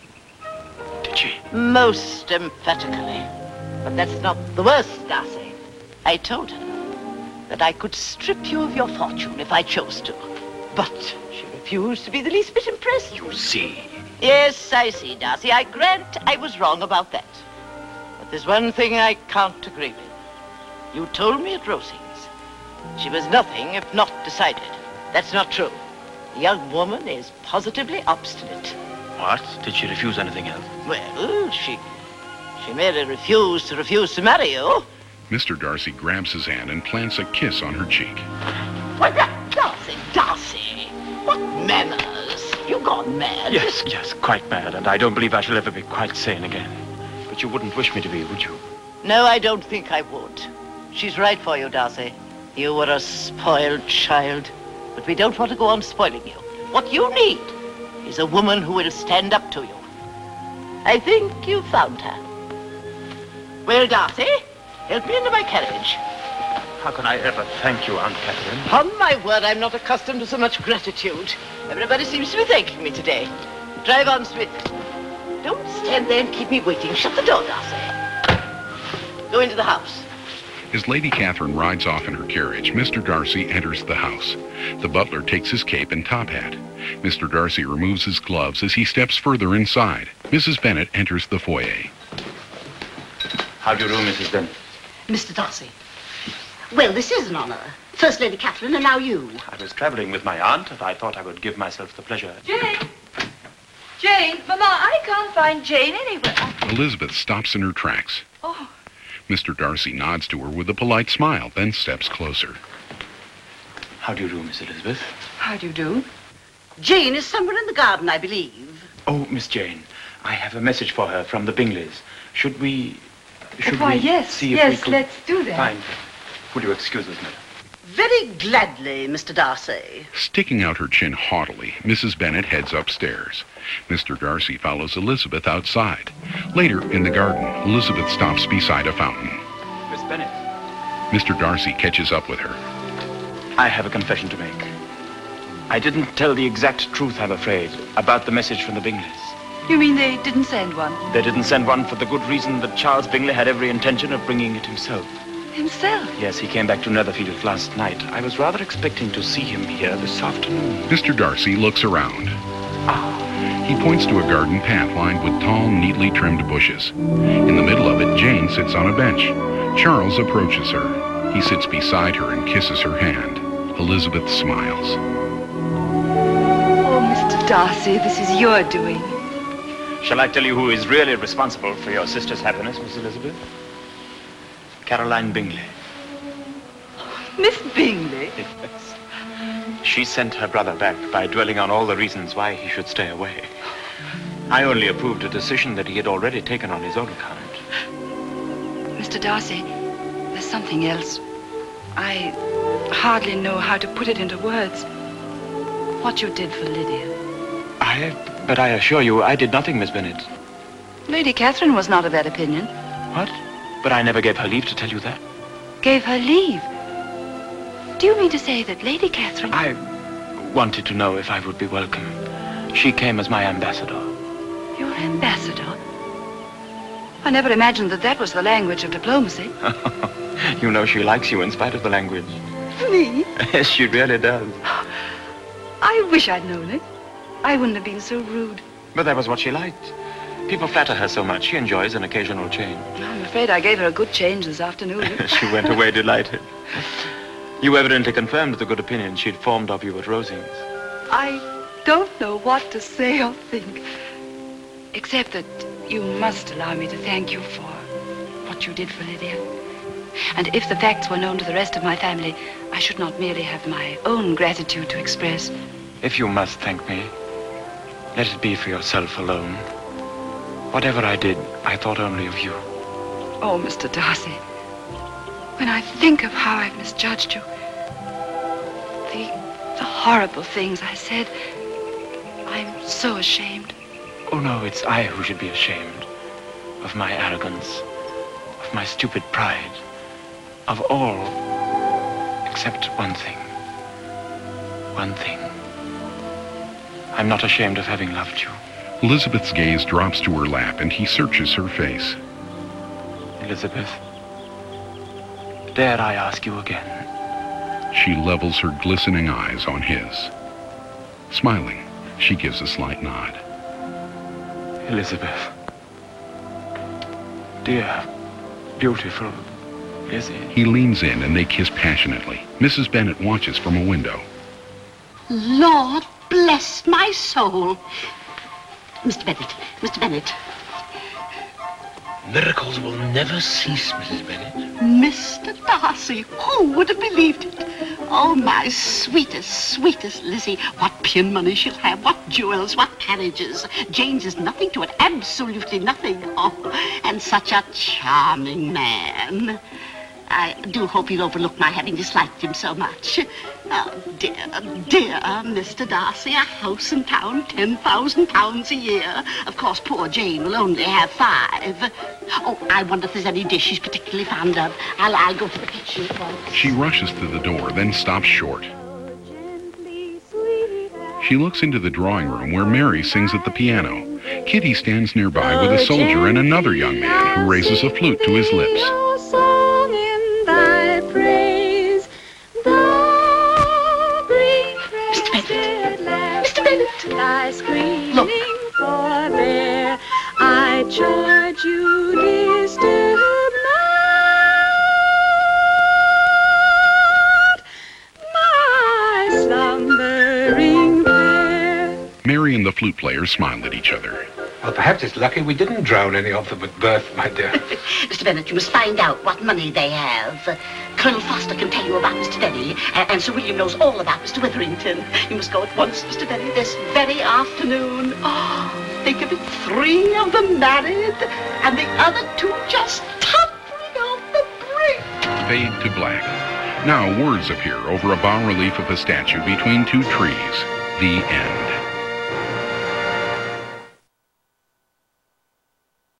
Did she? Most emphatically. But that's not the worst, Darcy. I told her that I could strip you of your fortune if I chose to. But she refused to be the least bit impressed. You see? Yes, I see, Darcy. I grant I was wrong about that. But there's one thing I can't agree with. You told me at Rosings she was nothing if not decided. That's not true. The young woman is positively obstinate. What? Did she refuse anything else? Well, she... she merely refused to refuse to marry you. Mister Darcy grabs his hand and plants a kiss on her cheek. What the... Darcy, Darcy! What manners? You gone mad? Yes, yes, quite mad, and I don't believe I shall ever be quite sane again. But you wouldn't wish me to be, would you? No, I don't think I would. She's right for you, Darcy. You were a spoiled child, but we don't want to go on spoiling you. What you need is a woman who will stand up to you. I think you found her. Well, Darcy, help me into my carriage. How can I ever thank you, Aunt Catherine? Upon my word, I'm not accustomed to so much gratitude. Everybody seems to be thanking me today. Drive on, Smith. Don't stand there and keep me waiting. Shut the door, Darcy. Go into the house. As Lady Catherine rides off in her carriage, Mister Darcy enters the house. The butler takes his cape and top hat. Mister Darcy removes his gloves as he steps further inside. Missus Bennet enters the foyer. How do you do, Missus Bennet? Mister Darcy. Well, this is an honor. First Lady Catherine, and now you. I was traveling with my aunt, and I thought I would give myself the pleasure. Jane! Jane! Mama, I can't find Jane anywhere. Elizabeth stops in her tracks. Oh. Mister Darcy nods to her with a polite smile, then steps closer. How do you do, Miss Elizabeth? How do you do? Jane is somewhere in the garden, I believe. Oh, Miss Jane, I have a message for her from the Bingleys. Should we... Should Why, we yes, see if yes, we could... let's do that. Fine. Will you excuse us, madam? Very gladly, Mister Darcy. Sticking out her chin haughtily, Missus Bennet heads upstairs. Mister Darcy follows Elizabeth outside. Later, in the garden, Elizabeth stops beside a fountain. Miss Bennet. Mister Darcy catches up with her. I have a confession to make. I didn't tell the exact truth, I'm afraid, about the message from the Bingleys. You mean they didn't send one? They didn't send one for the good reason that Charles Bingley had every intention of bringing it himself. Himself? Yes, he came back to Netherfield last night. I was rather expecting to see him here this afternoon. Mister Darcy looks around. He points to a garden path lined with tall, neatly trimmed bushes. In the middle of it, Jane sits on a bench. Charles approaches her. He sits beside her and kisses her hand. Elizabeth smiles. Oh, Mister Darcy, this is your doing. Shall I tell you who is really responsible for your sister's happiness, Miss Elizabeth? Caroline Bingley. Miss Bingley? Yes. She sent her brother back by dwelling on all the reasons why he should stay away. I only approved a decision that he had already taken on his own account. Mister Darcy, there's something else. I hardly know how to put it into words. What you did for Lydia. I... But I assure you, I did nothing, Miss Bennet. Lady Catherine was not of that opinion. What? But I never gave her leave to tell you that. Gave her leave? Do you mean to say that Lady Catherine... I wanted to know if I would be welcome. She came as my ambassador. Your ambassador? I never imagined that that was the language of diplomacy. You know she likes you in spite of the language. Me? Yes, she really does. I wish I'd known it. I wouldn't have been so rude. But that was what she liked. People flatter her so much, she enjoys an occasional change. I'm afraid I gave her a good change this afternoon. She went away delighted. You evidently confirmed the good opinion she'd formed of you at Rosings. I don't know what to say or think, except that you must allow me to thank you for what you did for Lydia. And if the facts were known to the rest of my family, I should not merely have my own gratitude to express. If you must thank me, let it be for yourself alone. Whatever I did, I thought only of you. Oh, Mister Darcy, when I think of how I've misjudged you, the, the horrible things I said, I'm so ashamed. Oh, no, it's I who should be ashamed of my arrogance, of my stupid pride, of all, except one thing. One thing. I'm not ashamed of having loved you. Elizabeth's gaze drops to her lap and he searches her face. Elizabeth, dare I ask you again? She levels her glistening eyes on his. Smiling, she gives a slight nod. Elizabeth. Dear, beautiful Lizzie. He leans in and they kiss passionately. Missus Bennet watches from a window. Lord bless my soul. Mister Bennet, Mister Bennet. Miracles will never cease, Missus Bennet. Mister Darcy, who would have believed it? Oh, my sweetest, sweetest Lizzie. What pin money she'll have, what jewels, what carriages. Jane's is nothing to it, absolutely nothing. Oh, and such a charming man. I do hope he'll overlook my having disliked him so much. Oh, dear, dear Mister Darcy, a house in town, ten thousand pounds a year. Of course, poor Jane will only have five. Oh, I wonder if there's any dish she's particularly fond of. I'll, I'll go to the kitchen at once. She rushes to the door, then stops short. She looks into the drawing room where Mary sings at the piano. Kitty stands nearby with a soldier and another young man who raises a flute to his lips. Lie screaming for there, I charge you disturb not my slumbering fair. Mary and the flute player smile at each other. Well, perhaps it's lucky we didn't drown any of them at birth, my dear. Mister Bennet, you must find out what money they have. Colonel Foster can tell you about Mister Denny, and, and Sir William knows all about Mister Witherington. You must go at once, Mister Denny, this very afternoon. Oh, think of it, three of them married, and the other two just toppling off the brink. Fade to black. Now words appear over a bas-relief of a statue between two trees. The end.